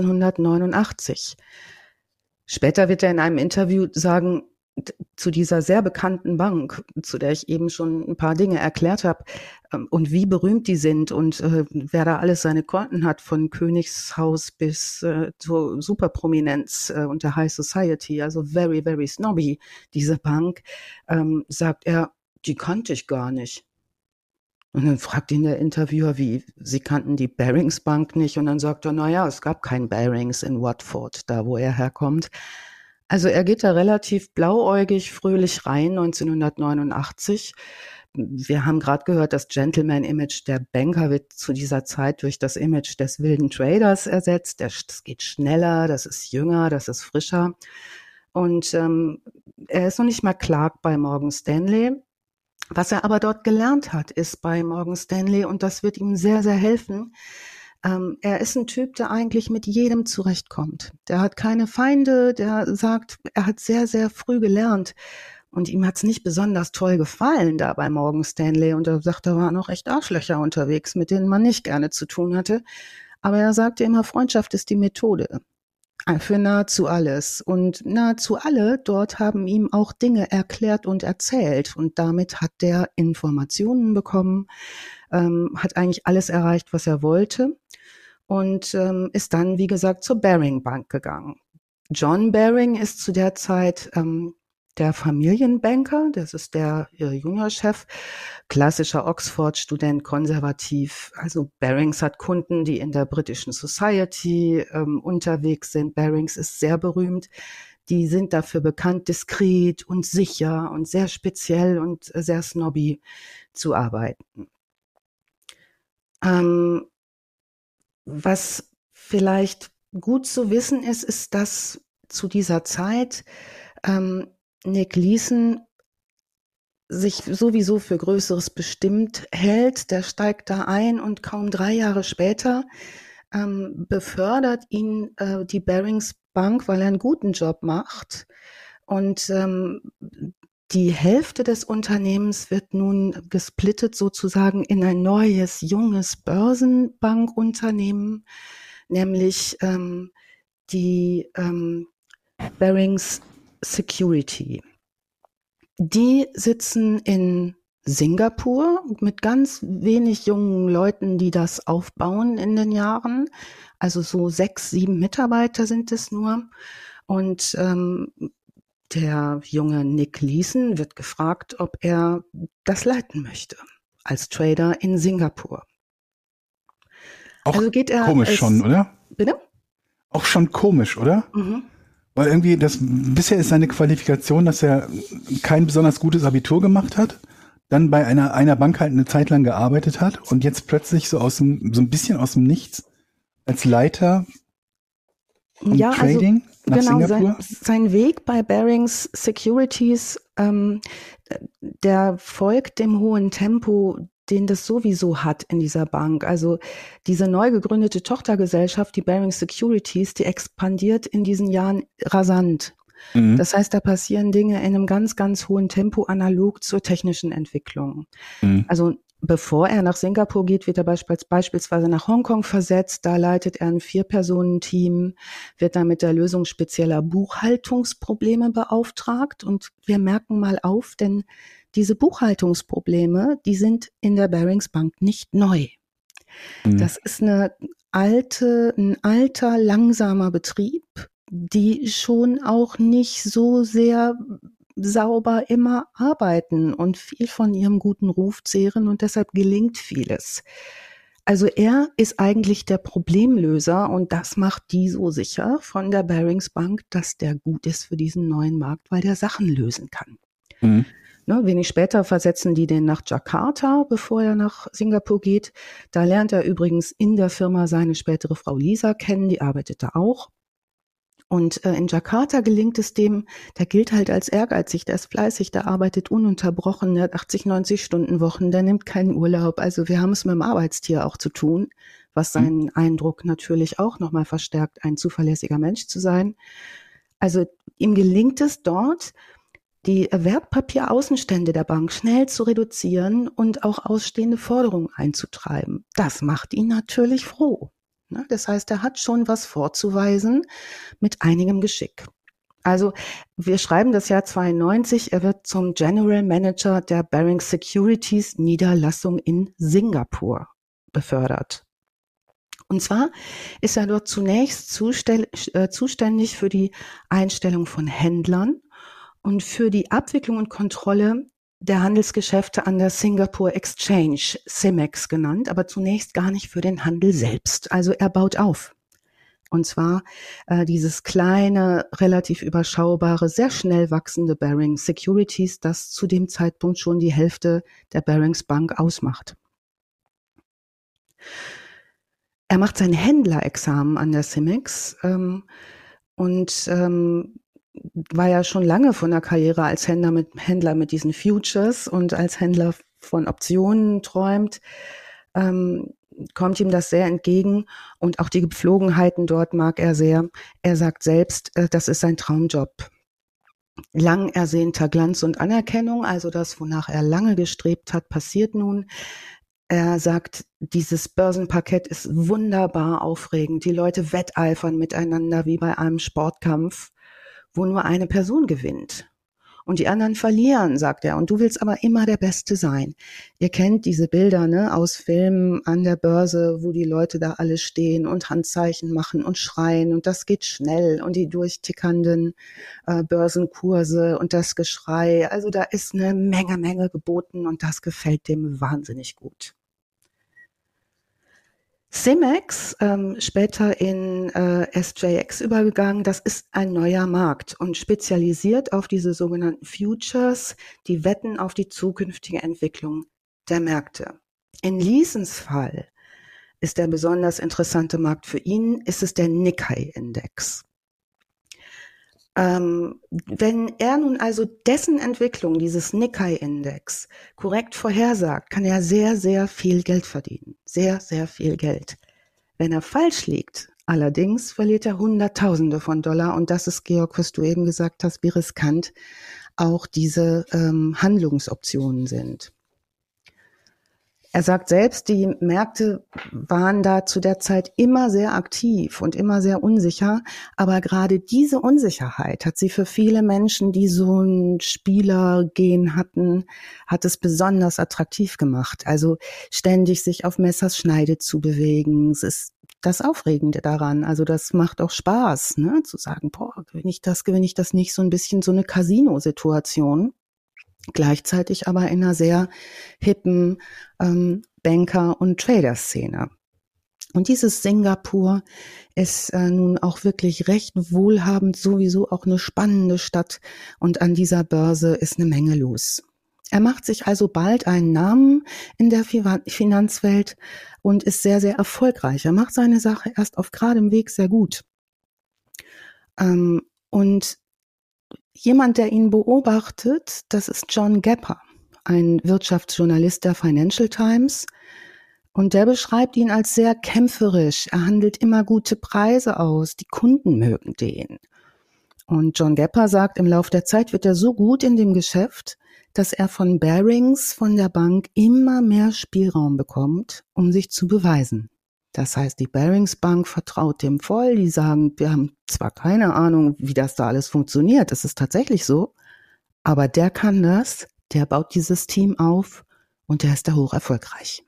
1989. Später wird er in einem Interview sagen, zu dieser sehr bekannten Bank, zu der ich eben schon ein paar Dinge erklärt habe, und wie berühmt die sind und wer da alles seine Konten hat, von Königshaus bis zur Superprominenz und der High Society, also very, very snobby, diese Bank, sagt er, die kannte ich gar nicht. Und dann fragt ihn der Interviewer, wie, Sie kannten die Barings Bank nicht? Und dann sagt er, naja, es gab kein Barings in Watford, da wo er herkommt. Also er geht da relativ blauäugig, fröhlich rein, 1989. Wir haben gerade gehört, das Gentleman-Image der Banker wird zu dieser Zeit durch das Image des wilden Traders ersetzt. Das geht schneller, das ist jünger, das ist frischer. Und er ist noch nicht mal Clark bei Morgan Stanley. Was er aber dort gelernt hat, ist bei Morgan Stanley, und das wird ihm sehr, sehr helfen, er ist ein Typ, der eigentlich mit jedem zurechtkommt. Der hat keine Feinde, der sagt, er hat sehr, sehr früh gelernt und ihm hat es nicht besonders toll gefallen da bei Morgan Stanley, und er sagt, da waren auch echt Arschlöcher unterwegs, mit denen man nicht gerne zu tun hatte. Aber er sagte immer, Freundschaft ist die Methode für nahezu alles. Und nahezu alle dort haben ihm auch Dinge erklärt und erzählt. Und damit hat der Informationen bekommen, hat eigentlich alles erreicht, was er wollte. Und ist dann, wie gesagt, zur Baring Bank gegangen. John Baring ist zu der Zeit der Familienbanker, das ist der Juniorchef, klassischer Oxford-Student, konservativ. Also Barings hat Kunden, die in der britischen Society unterwegs sind. Barings ist sehr berühmt. Die sind dafür bekannt, diskret und sicher und sehr speziell und sehr snobby zu arbeiten. Was vielleicht gut zu wissen ist, ist, dass zu dieser Zeit Nick Leeson sich sowieso für Größeres bestimmt hält. Der steigt da ein und kaum 3 Jahre später befördert ihn die Barings Bank, weil er einen guten Job macht. Und die Hälfte des Unternehmens wird nun gesplittet sozusagen in ein neues, junges Börsenbankunternehmen, nämlich die Barings Security. Die sitzen in Singapur mit ganz wenig jungen Leuten, die das aufbauen in den Jahren. Also so 6, 7 Mitarbeiter sind es nur. Und der junge Nick Leeson wird gefragt, ob er das leiten möchte als Trader in Singapur. Auch also geht er komisch schon, oder? Bitte? Auch schon komisch, oder? Mhm. Weil irgendwie bisher ist seine Qualifikation, dass er kein besonders gutes Abitur gemacht hat, dann bei einer Bank halt eine Zeit lang gearbeitet hat und jetzt plötzlich so ein bisschen aus dem Nichts als Leiter und Trading nach Singapur. Sein Weg bei Barings Securities, der folgt dem hohen Tempo, den das sowieso hat in dieser Bank. Also diese neu gegründete Tochtergesellschaft, die Barings Securities, die expandiert in diesen Jahren rasant. Mhm. Das heißt, da passieren Dinge in einem ganz, ganz hohen Tempo analog zur technischen Entwicklung. Mhm. Also bevor er nach Singapur geht, wird er beispielsweise nach Hongkong versetzt. Da leitet er ein 4-Personen-Team, wird dann mit der Lösung spezieller Buchhaltungsprobleme beauftragt. Und wir merken mal auf, denn diese Buchhaltungsprobleme, die sind in der Barings Bank nicht neu. Mhm. Das ist ein alter, langsamer Betrieb, die schon auch nicht so sehr sauber immer arbeiten und viel von ihrem guten Ruf zehren und deshalb gelingt vieles. Also er ist eigentlich der Problemlöser und das macht die so sicher von der Barings Bank, dass der gut ist für diesen neuen Markt, weil der Sachen lösen kann. Mhm. Wenig später versetzen die den nach Jakarta, bevor er nach Singapur geht. Da lernt er übrigens in der Firma seine spätere Frau Lisa kennen, die arbeitet da auch. Und in Jakarta gelingt es dem, der gilt halt als ehrgeizig, der ist fleißig, der arbeitet ununterbrochen, der hat 80, 90 Stunden Wochen, der nimmt keinen Urlaub. Also wir haben es mit dem Arbeitstier auch zu tun, was seinen Eindruck natürlich auch nochmal verstärkt, ein zuverlässiger Mensch zu sein. Also ihm gelingt es dort, die Wertpapieraußenstände der Bank schnell zu reduzieren und auch ausstehende Forderungen einzutreiben. Das macht ihn natürlich froh. Das heißt, er hat schon was vorzuweisen mit einigem Geschick. Also wir schreiben das Jahr 92, er wird zum General Manager der Barings Securities Niederlassung in Singapur befördert. Und zwar ist er dort zunächst zuständig für die Einstellung von Händlern und für die Abwicklung und Kontrolle der Handelsgeschäfte an der Singapore Exchange, CEMEX genannt, aber zunächst gar nicht für den Handel selbst. Also er baut auf. Und zwar dieses kleine, relativ überschaubare, sehr schnell wachsende Barings Securities, das zu dem Zeitpunkt schon die Hälfte der Barings Bank ausmacht. Er macht sein Händlerexamen an der CEMEX und war ja schon lange von der Karriere als Händler mit diesen Futures und als Händler von Optionen träumt, kommt ihm das sehr entgegen und auch die Gepflogenheiten dort mag er sehr. Er sagt selbst, das ist sein Traumjob. Lang ersehnter Glanz und Anerkennung, also das, wonach er lange gestrebt hat, passiert nun. Er sagt, dieses Börsenparkett ist wunderbar aufregend. Die Leute wetteifern miteinander wie bei einem Sportkampf, wo nur eine Person gewinnt. Und die anderen verlieren, sagt er. Und du willst aber immer der Beste sein. Ihr kennt diese Bilder, ne, aus Filmen an der Börse, wo die Leute da alle stehen und Handzeichen machen und schreien. Und das geht schnell. Und die durchtickernden Börsenkurse und das Geschrei. Also da ist eine Menge geboten und das gefällt dem wahnsinnig gut. CEMEX, später in SJX übergegangen, das ist ein neuer Markt und spezialisiert auf diese sogenannten Futures, die wetten auf die zukünftige Entwicklung der Märkte. In Leesons Fall ist der besonders interessante Markt für ihn, ist es der Nikkei-Index. Wenn er nun also dessen Entwicklung, dieses Nikkei-Index, korrekt vorhersagt, kann er sehr viel Geld verdienen. Sehr viel Geld. Wenn er falsch liegt, allerdings verliert er Hunderttausende von Dollar und das ist, Georg, was du eben gesagt hast, wie riskant auch diese Handlungsoptionen sind. Er sagt selbst, die Märkte waren da zu der Zeit immer sehr aktiv und immer sehr unsicher. Aber gerade diese Unsicherheit hat sie für viele Menschen, die so ein Spielergehen hatten, hat es besonders attraktiv gemacht. Also ständig sich auf Messers Schneide zu bewegen. Es ist das Aufregende daran. Also das macht auch Spaß, ne? Zu sagen, boah, gewinne ich das nicht, so ein bisschen so eine Casino-Situation. Gleichzeitig aber in einer sehr hippen Banker- und Trader-Szene. Und dieses Singapur ist nun auch wirklich recht wohlhabend, sowieso auch eine spannende Stadt und an dieser Börse ist eine Menge los. Er macht sich also bald einen Namen in der Finanzwelt und ist sehr erfolgreich. Er macht seine Sache erst auf geradem Weg sehr gut. Und jemand, der ihn beobachtet, das ist John Gapper, ein Wirtschaftsjournalist der Financial Times. Und der beschreibt ihn als sehr kämpferisch. Er handelt immer gute Preise aus. Die Kunden mögen den. Und John Gapper sagt, im Laufe der Zeit wird er so gut in dem Geschäft, dass er von Barings, von der Bank, immer mehr Spielraum bekommt, um sich zu beweisen. Das heißt, die Barings Bank vertraut dem voll. Die sagen, wir haben zwar keine Ahnung, wie das da alles funktioniert. Das ist tatsächlich so. Aber der kann das, der baut dieses Team auf und der ist da hoch erfolgreich.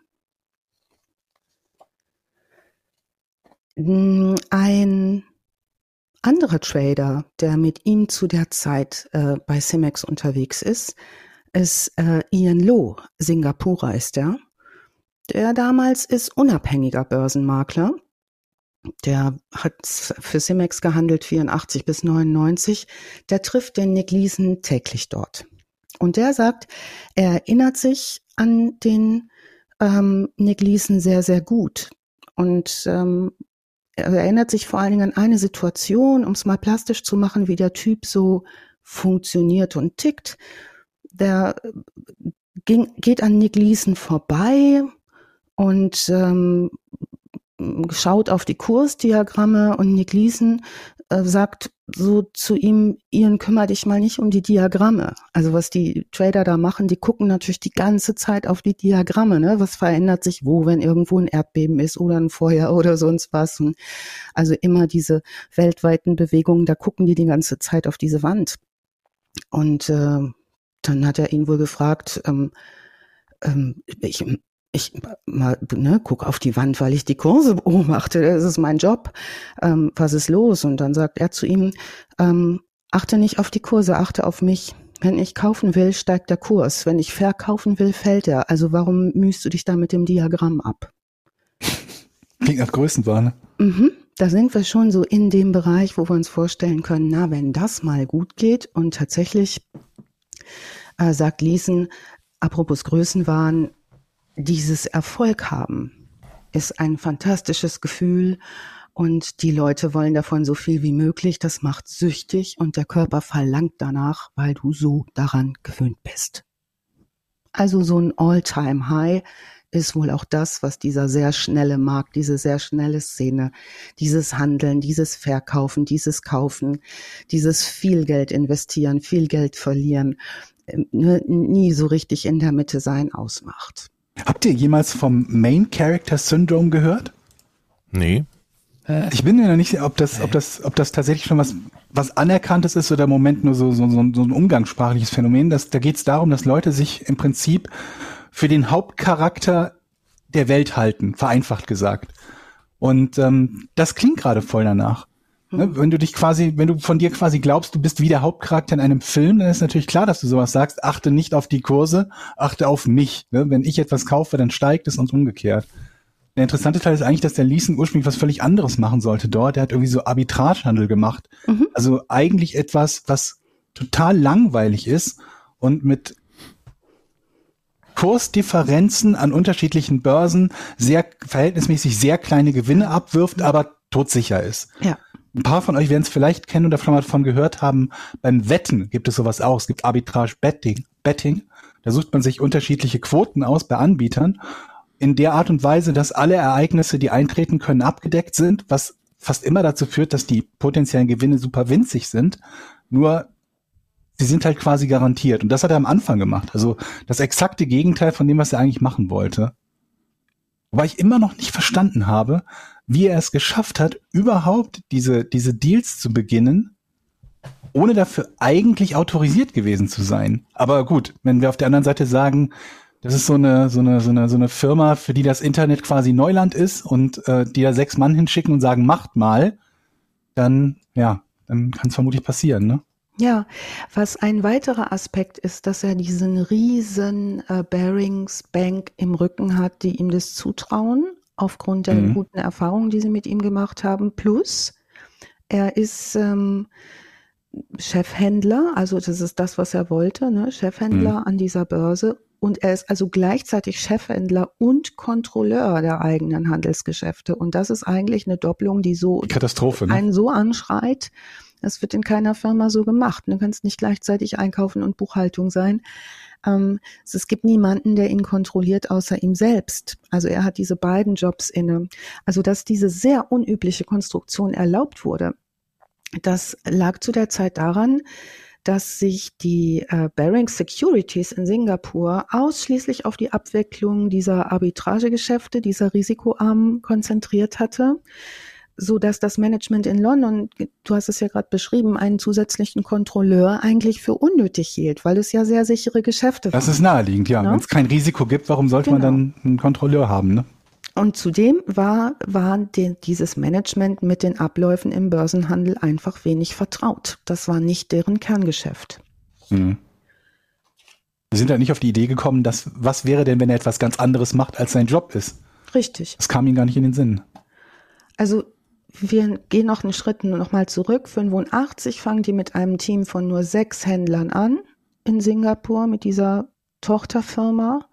Ein anderer Trader, der mit ihm zu der Zeit bei CEMEX unterwegs ist Ian Loh. Singapurer ist er. Der damals ist unabhängiger Börsenmakler. Der hat für CEMEX gehandelt, 84 bis 99. Der trifft den Nick Leeson täglich dort. Und der sagt, er erinnert sich an den Nick Leeson sehr, sehr gut. Und er erinnert sich vor allen Dingen an eine Situation, um es mal plastisch zu machen, wie der Typ so funktioniert und tickt. Der geht an Nick Leeson vorbei und schaut auf die Kursdiagramme und Nick Leeson sagt so zu ihm, Ian, kümmere dich mal nicht um die Diagramme. Also was die Trader da machen, die gucken natürlich die ganze Zeit auf die Diagramme, ne? Was verändert sich wo, wenn irgendwo ein Erdbeben ist oder ein Feuer oder sonst was. Und also immer diese weltweiten Bewegungen, da gucken die ganze Zeit auf diese Wand. Und dann hat er ihn wohl gefragt, ich guck auf die Wand, weil ich die Kurse beobachte. Das ist mein Job. Was ist los? Und dann sagt er zu ihm, achte nicht auf die Kurse, achte auf mich. Wenn ich kaufen will, steigt der Kurs. Wenn ich verkaufen will, fällt er. Also warum mühst du dich da mit dem Diagramm ab? Klingt nach Größenwahn. Da sind wir schon so in dem Bereich, wo wir uns vorstellen können, na, wenn das mal gut geht. Und tatsächlich sagt Leeson, apropos Größenwahn, dieses Erfolg haben ist ein fantastisches Gefühl und die Leute wollen davon so viel wie möglich. Das macht süchtig und der Körper verlangt danach, weil du so daran gewöhnt bist. Also so ein All-Time-High ist wohl auch das, was dieser sehr schnelle Markt, diese sehr schnelle Szene, dieses Handeln, dieses Verkaufen, dieses Kaufen, dieses viel Geld investieren, viel Geld verlieren, nie so richtig in der Mitte sein ausmacht. Habt ihr jemals vom Main Character Syndrome gehört? Nee. Ich bin mir noch nicht sicher, ob das tatsächlich schon was Anerkanntes ist oder im Moment nur so ein umgangssprachliches Phänomen. Da geht es darum, dass Leute sich im Prinzip für den Hauptcharakter der Welt halten, vereinfacht gesagt. Und das klingt gerade voll danach. Ne? Wenn du von dir quasi glaubst, du bist wie der Hauptcharakter in einem Film, dann ist natürlich klar, dass du sowas sagst, achte nicht auf die Kurse, achte auf mich. Ne? Wenn ich etwas kaufe, dann steigt es und umgekehrt. Der interessante Teil ist eigentlich, dass der Leeson ursprünglich was völlig anderes machen sollte dort. Der hat irgendwie so Arbitragehandel gemacht. Also eigentlich etwas, was total langweilig ist und mit Kursdifferenzen an unterschiedlichen Börsen verhältnismäßig sehr kleine Gewinne abwirft, aber todsicher ist. Ja. Ein paar von euch werden es vielleicht kennen oder schon mal davon gehört haben. Beim Wetten gibt es sowas auch. Es gibt Arbitrage-Betting. Da sucht man sich unterschiedliche Quoten aus bei Anbietern in der Art und Weise, dass alle Ereignisse, die eintreten können, abgedeckt sind, was fast immer dazu führt, dass die potenziellen Gewinne super winzig sind. Nur sie sind halt quasi garantiert. Und das hat er am Anfang gemacht. Also das exakte Gegenteil von dem, was er eigentlich machen wollte. Wobei ich immer noch nicht verstanden habe, wie er es geschafft hat, überhaupt diese Deals zu beginnen, ohne dafür eigentlich autorisiert gewesen zu sein. Aber gut, wenn wir auf der anderen Seite sagen, das ist so eine Firma, für die das Internet quasi Neuland ist und die da 6 Mann hinschicken und sagen, macht mal, dann kann es vermutlich passieren, ne? Ja, was ein weiterer Aspekt ist, dass er diesen riesen Barings Bank im Rücken hat, die ihm das zutrauen, aufgrund der guten Erfahrungen, die sie mit ihm gemacht haben. Plus, er ist Chefhändler, also das ist das, was er wollte, ne? Chefhändler an dieser Börse. Und er ist also gleichzeitig Chefhändler und Kontrolleur der eigenen Handelsgeschäfte. Und das ist eigentlich eine Doppelung, die so Katastrophe, ne? einen so anschreit. Das wird in keiner Firma so gemacht. Du kannst nicht gleichzeitig Einkaufen und Buchhaltung sein. Es gibt niemanden, der ihn kontrolliert, außer ihm selbst. Also er hat diese beiden Jobs inne. Also dass diese sehr unübliche Konstruktion erlaubt wurde, das lag zu der Zeit daran, dass sich die Barings Securities in Singapur ausschließlich auf die Abwicklung dieser Arbitragegeschäfte, dieser Risikoarmen konzentriert hatte, so dass das Management in London, du hast es ja gerade beschrieben, einen zusätzlichen Kontrolleur eigentlich für unnötig hielt, weil es ja sehr sichere Geschäfte waren. Das ist naheliegend, ja. Wenn es kein Risiko gibt, warum sollte man dann einen Kontrolleur haben, ne? Und zudem war dieses Management mit den Abläufen im Börsenhandel einfach wenig vertraut. Das war nicht deren Kerngeschäft. Wir sind halt nicht auf die Idee gekommen, was wäre denn, wenn er etwas ganz anderes macht, als sein Job ist? Richtig. Das kam ihnen gar nicht in den Sinn. Also wir gehen noch einen Schritt noch mal zurück. 85 fangen die mit einem Team von nur 6 Händlern an. in Singapur mit dieser Tochterfirma.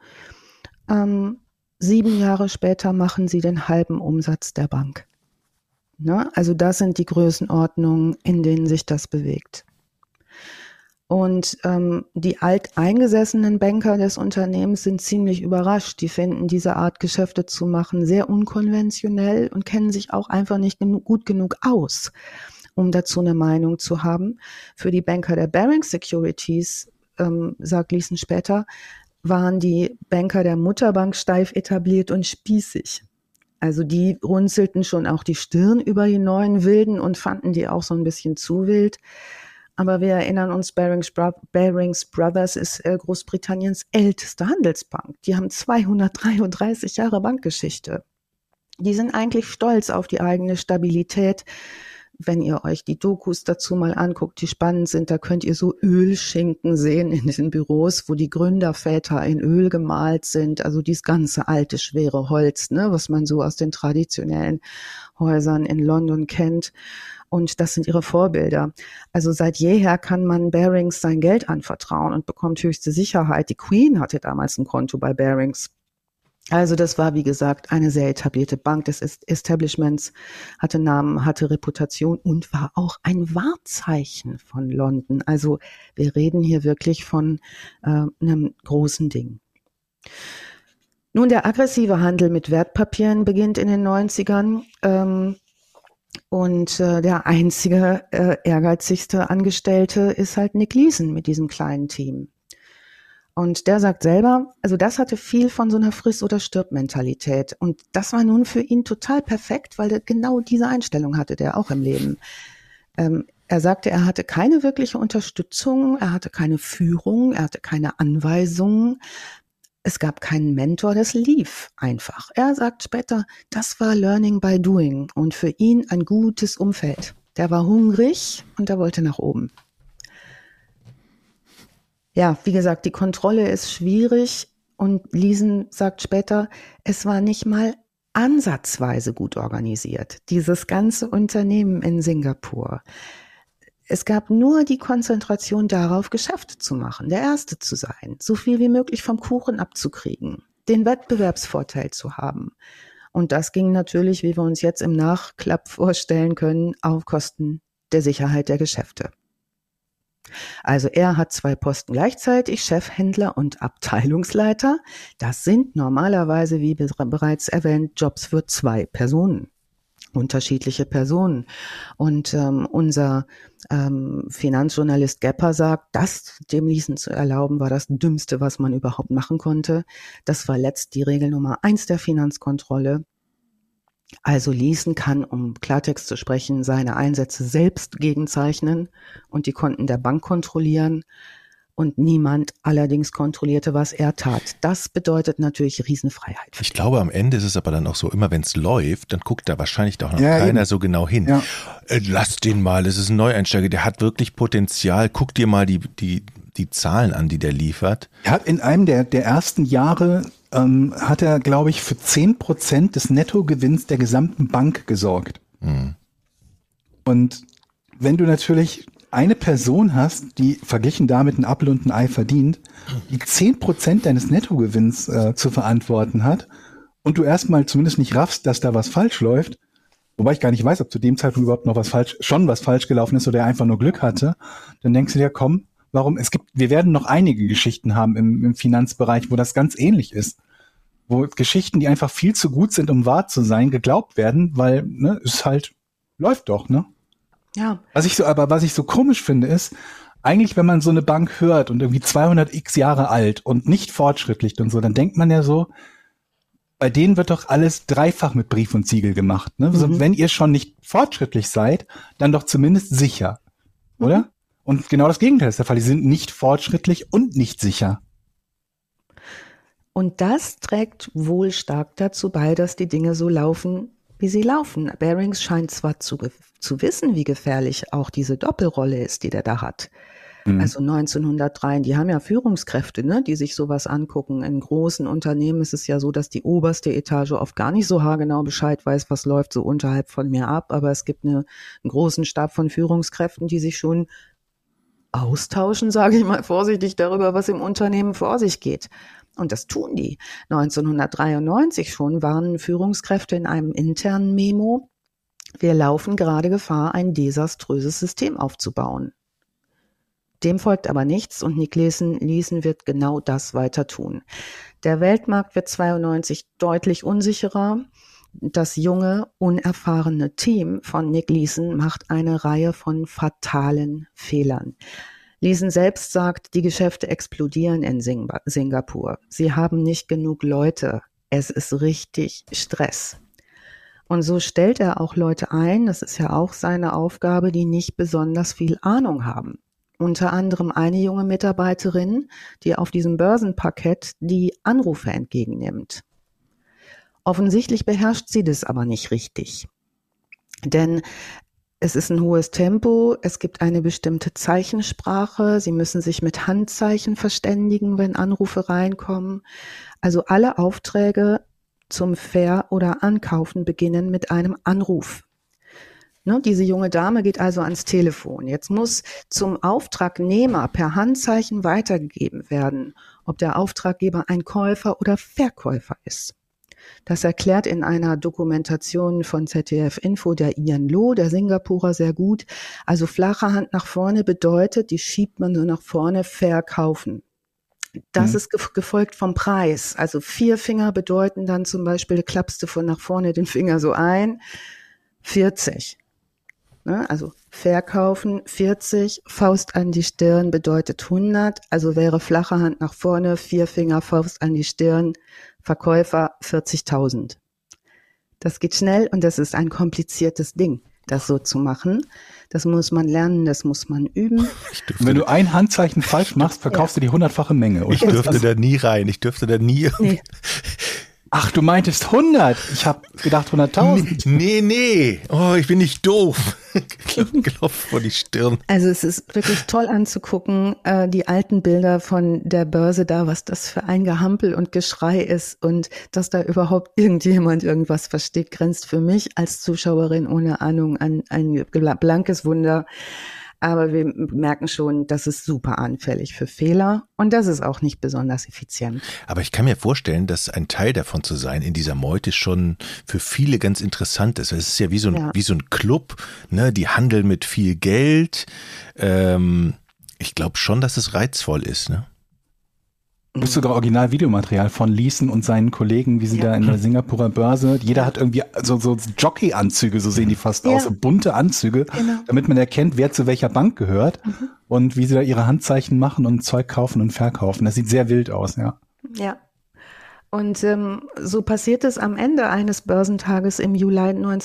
7 Jahre später machen sie den halben Umsatz der Bank. Ne? Also das sind die Größenordnungen, in denen sich das bewegt. Und die alteingesessenen Banker des Unternehmens sind ziemlich überrascht. Die finden diese Art Geschäfte zu machen sehr unkonventionell und kennen sich auch einfach nicht gut genug aus, um dazu eine Meinung zu haben. Für die Banker der Barings Securities, sagt Leeson später, waren die Banker der Mutterbank steif etabliert und spießig. Also die runzelten schon auch die Stirn über die neuen Wilden und fanden die auch so ein bisschen zu wild. Aber wir erinnern uns, Barings Brothers ist Großbritanniens älteste Handelsbank. Die haben 233 Jahre Bankgeschichte. Die sind eigentlich stolz auf die eigene Stabilität. Wenn ihr euch die Dokus dazu mal anguckt, die spannend sind, da könnt ihr so Ölschinken sehen in den Büros, wo die Gründerväter in Öl gemalt sind. Also dieses ganze alte, schwere Holz, ne, was man so aus den traditionellen Häusern in London kennt. Und das sind ihre Vorbilder. Also seit jeher kann man Barings sein Geld anvertrauen und bekommt höchste Sicherheit. Die Queen hatte damals ein Konto bei Barings. Also das war, wie gesagt, eine sehr etablierte Bank des Establishments, hatte Namen, hatte Reputation und war auch ein Wahrzeichen von London. Also wir reden hier wirklich von einem großen Ding. Nun, der aggressive Handel mit Wertpapieren beginnt in den 90ern. Und der einzige ehrgeizigste Angestellte ist halt Nick Leeson mit diesem kleinen Team. Und der sagt selber, also das hatte viel von so einer Friss- oder Stirb-Mentalität. Und das war nun für ihn total perfekt, weil er genau diese Einstellung hatte der auch im Leben. Er sagte, er hatte keine wirkliche Unterstützung, er hatte keine Führung, er hatte keine Anweisungen. Es gab keinen Mentor, das lief einfach. Er sagt später, das war Learning by Doing und für ihn ein gutes Umfeld. Der war hungrig und er wollte nach oben. Ja, wie gesagt, die Kontrolle ist schwierig und Leeson sagt später, es war nicht mal ansatzweise gut organisiert, dieses ganze Unternehmen in Singapur. Es gab nur die Konzentration darauf, Geschäfte zu machen, der Erste zu sein, so viel wie möglich vom Kuchen abzukriegen, den Wettbewerbsvorteil zu haben. Und das ging natürlich, wie wir uns jetzt im Nachklapp vorstellen können, auf Kosten der Sicherheit der Geschäfte. Also er hat 2 Posten gleichzeitig, Chefhändler und Abteilungsleiter. Das sind normalerweise, wie bereits erwähnt, Jobs für 2 Personen. Unterschiedliche Personen. Und unser Finanzjournalist Gepper sagt, das dem Leeson zu erlauben, war das Dümmste, was man überhaupt machen konnte. Das verletzt die Regel Nummer 1 der Finanzkontrolle. Also Leeson kann, um Klartext zu sprechen, seine Einsätze selbst gegenzeichnen und die Konten der Bank kontrollieren. Und niemand allerdings kontrollierte, was er tat. Das bedeutet natürlich Riesenfreiheit. Ich glaube, am Ende ist es aber dann auch so, immer wenn es läuft, dann guckt da wahrscheinlich doch noch keiner so genau hin. Ja. Lass den mal, es ist ein Neueinsteiger, der hat wirklich Potenzial. Guck dir mal die Zahlen an, die der liefert. Er hat in einem der ersten Jahre, hat er, glaube ich, für 10% des Nettogewinns der gesamten Bank gesorgt. Mhm. Und wenn du natürlich eine Person hast, die verglichen damit ein Apfel und ein Ei verdient, die 10% deines Nettogewinns zu verantworten hat und du erstmal zumindest nicht raffst, dass da was falsch läuft, wobei ich gar nicht weiß, ob zu dem Zeitpunkt überhaupt noch was falsch gelaufen ist oder er einfach nur Glück hatte, dann denkst du dir, komm, wir werden noch einige Geschichten haben im Finanzbereich, wo das ganz ähnlich ist. Wo Geschichten, die einfach viel zu gut sind, um wahr zu sein, geglaubt werden, weil, ne, es halt läuft doch, ne? Ja. Was ich so komisch finde, ist, eigentlich, wenn man so eine Bank hört und irgendwie 200x Jahre alt und nicht fortschrittlich und so, dann denkt man ja so, bei denen wird doch alles dreifach mit Brief und Siegel gemacht, ne? Also, wenn ihr schon nicht fortschrittlich seid, dann doch zumindest sicher, oder? Und genau das Gegenteil ist der Fall. Die sind nicht fortschrittlich und nicht sicher. Und das trägt wohl stark dazu bei, dass die Dinge so laufen, wie sie laufen. Barings scheint zwar zu wissen, wie gefährlich auch diese Doppelrolle ist, die der da hat. Also 1903, die haben ja Führungskräfte, ne, die sich sowas angucken. In großen Unternehmen ist es ja so, dass die oberste Etage oft gar nicht so haargenau Bescheid weiß, was läuft so unterhalb von mir ab. Aber es gibt einen großen Stab von Führungskräften, die sich schon austauschen, sage ich mal vorsichtig, darüber, was im Unternehmen vor sich geht. Und das tun die. 1993 schon warnen Führungskräfte in einem internen Memo, wir laufen gerade Gefahr, ein desaströses System aufzubauen. Dem folgt aber nichts und Nick Leeson wird genau das weiter tun. Der Weltmarkt wird 92 deutlich unsicherer. Das junge, unerfahrene Team von Nick Leeson macht eine Reihe von fatalen Fehlern. Leeson selbst sagt, die Geschäfte explodieren in Singapur. Sie haben nicht genug Leute. Es ist richtig Stress. Und so stellt er auch Leute ein, das ist ja auch seine Aufgabe, die nicht besonders viel Ahnung haben. Unter anderem eine junge Mitarbeiterin, die auf diesem Börsenparkett die Anrufe entgegennimmt. Offensichtlich beherrscht sie das aber nicht richtig. Denn es ist ein hohes Tempo, es gibt eine bestimmte Zeichensprache, sie müssen sich mit Handzeichen verständigen, wenn Anrufe reinkommen. Also alle Aufträge zum Ver- oder Ankaufen beginnen mit einem Anruf. Ne, diese junge Dame geht also ans Telefon. Jetzt muss zum Auftragnehmer per Handzeichen weitergegeben werden, ob der Auftraggeber ein Käufer oder Verkäufer ist. Das erklärt in einer Dokumentation von ZDF Info der Ian Loh, der Singapurer, sehr gut. Also flache Hand nach vorne bedeutet, die schiebt man so nach vorne, verkaufen. Das ist gefolgt vom Preis. Also 4 Finger bedeuten dann zum Beispiel, klappst du von nach vorne den Finger so ein, 40. Ne? Also verkaufen 40, Faust an die Stirn bedeutet 100. Also wäre flache Hand nach vorne, 4 Finger, Faust an die Stirn, Verkäufer 40.000. Das geht schnell und das ist ein kompliziertes Ding, das so zu machen. Das muss man lernen, das muss man üben. Wenn du ein Handzeichen falsch machst, verkaufst du die 100-fache Menge. Oder? Ich dürfte da nie rein, Nee. Ach, du meintest 100. Ich habe gedacht 100.000. Nee. Oh, ich bin nicht doof. Klopf vor die Stirn. Also es ist wirklich toll anzugucken, die alten Bilder von der Börse da, was das für ein Gehampel und Geschrei ist und dass da überhaupt irgendjemand irgendwas versteht, grenzt für mich als Zuschauerin ohne Ahnung an ein blankes Wunder. Aber wir merken schon, das ist super anfällig für Fehler und das ist auch nicht besonders effizient. Aber ich kann mir vorstellen, dass ein Teil davon zu sein in dieser Meute schon für viele ganz interessant ist. Es ist ja wie so ein Club, ne? Die handeln mit viel Geld. Ich glaube schon, dass es reizvoll ist, ne? Es gibt sogar Original-Videomaterial von Leeson und seinen Kollegen, wie sie da in der Singapurer Börse, jeder hat irgendwie so Jockey-Anzüge, so sehen die fast aus, so bunte Anzüge, damit man erkennt, wer zu welcher Bank gehört und wie sie da ihre Handzeichen machen und Zeug kaufen und verkaufen. Das sieht sehr wild aus, ja. Ja. Und so passiert es am Ende eines Börsentages im Juli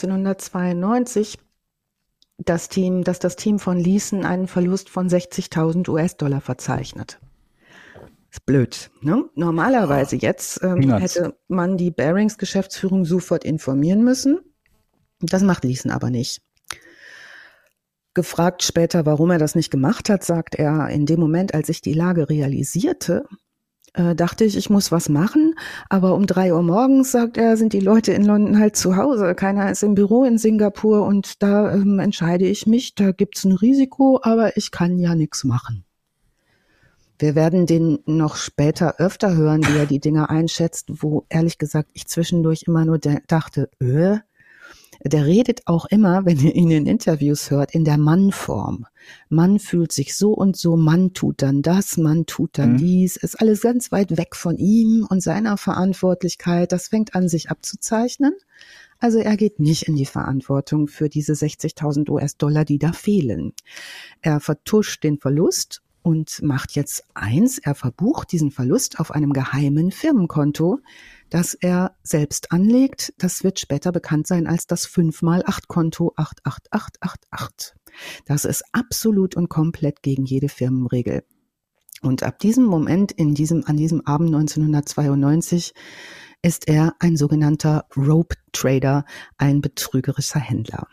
1992, dass das Team von Leeson einen Verlust von 60.000 US-Dollar verzeichnet. Ist blöd, ne? Normalerweise jetzt hätte man die Barings-Geschäftsführung sofort informieren müssen. Das macht Leeson aber nicht. Gefragt später, warum er das nicht gemacht hat, sagt er, in dem Moment, als ich die Lage realisierte, dachte ich muss was machen, aber um 3 Uhr morgens, sagt er, sind die Leute in London halt zu Hause. Keiner ist im Büro in Singapur und da entscheide ich mich, da gibt's ein Risiko, aber ich kann ja nichts machen. Wir werden den noch später öfter hören, wie er die Dinge einschätzt, wo ehrlich gesagt ich zwischendurch immer nur dachte, der redet auch immer, wenn ihr ihn in Interviews hört, in der Mann-Form. Mann fühlt sich so und so, Mann tut dann das, Mann tut dann dies. Ist alles ganz weit weg von ihm und seiner Verantwortlichkeit. Das fängt an, sich abzuzeichnen. Also er geht nicht in die Verantwortung für diese 60.000 US-Dollar, die da fehlen. Er vertuscht den Verlust und macht jetzt eins, er verbucht diesen Verlust auf einem geheimen Firmenkonto, das er selbst anlegt. Das wird später bekannt sein als das 5x8-Konto 88888. Das ist absolut und komplett gegen jede Firmenregel. Und ab diesem Moment, an diesem Abend 1992, ist er ein sogenannter Rope Trader, ein betrügerischer Händler.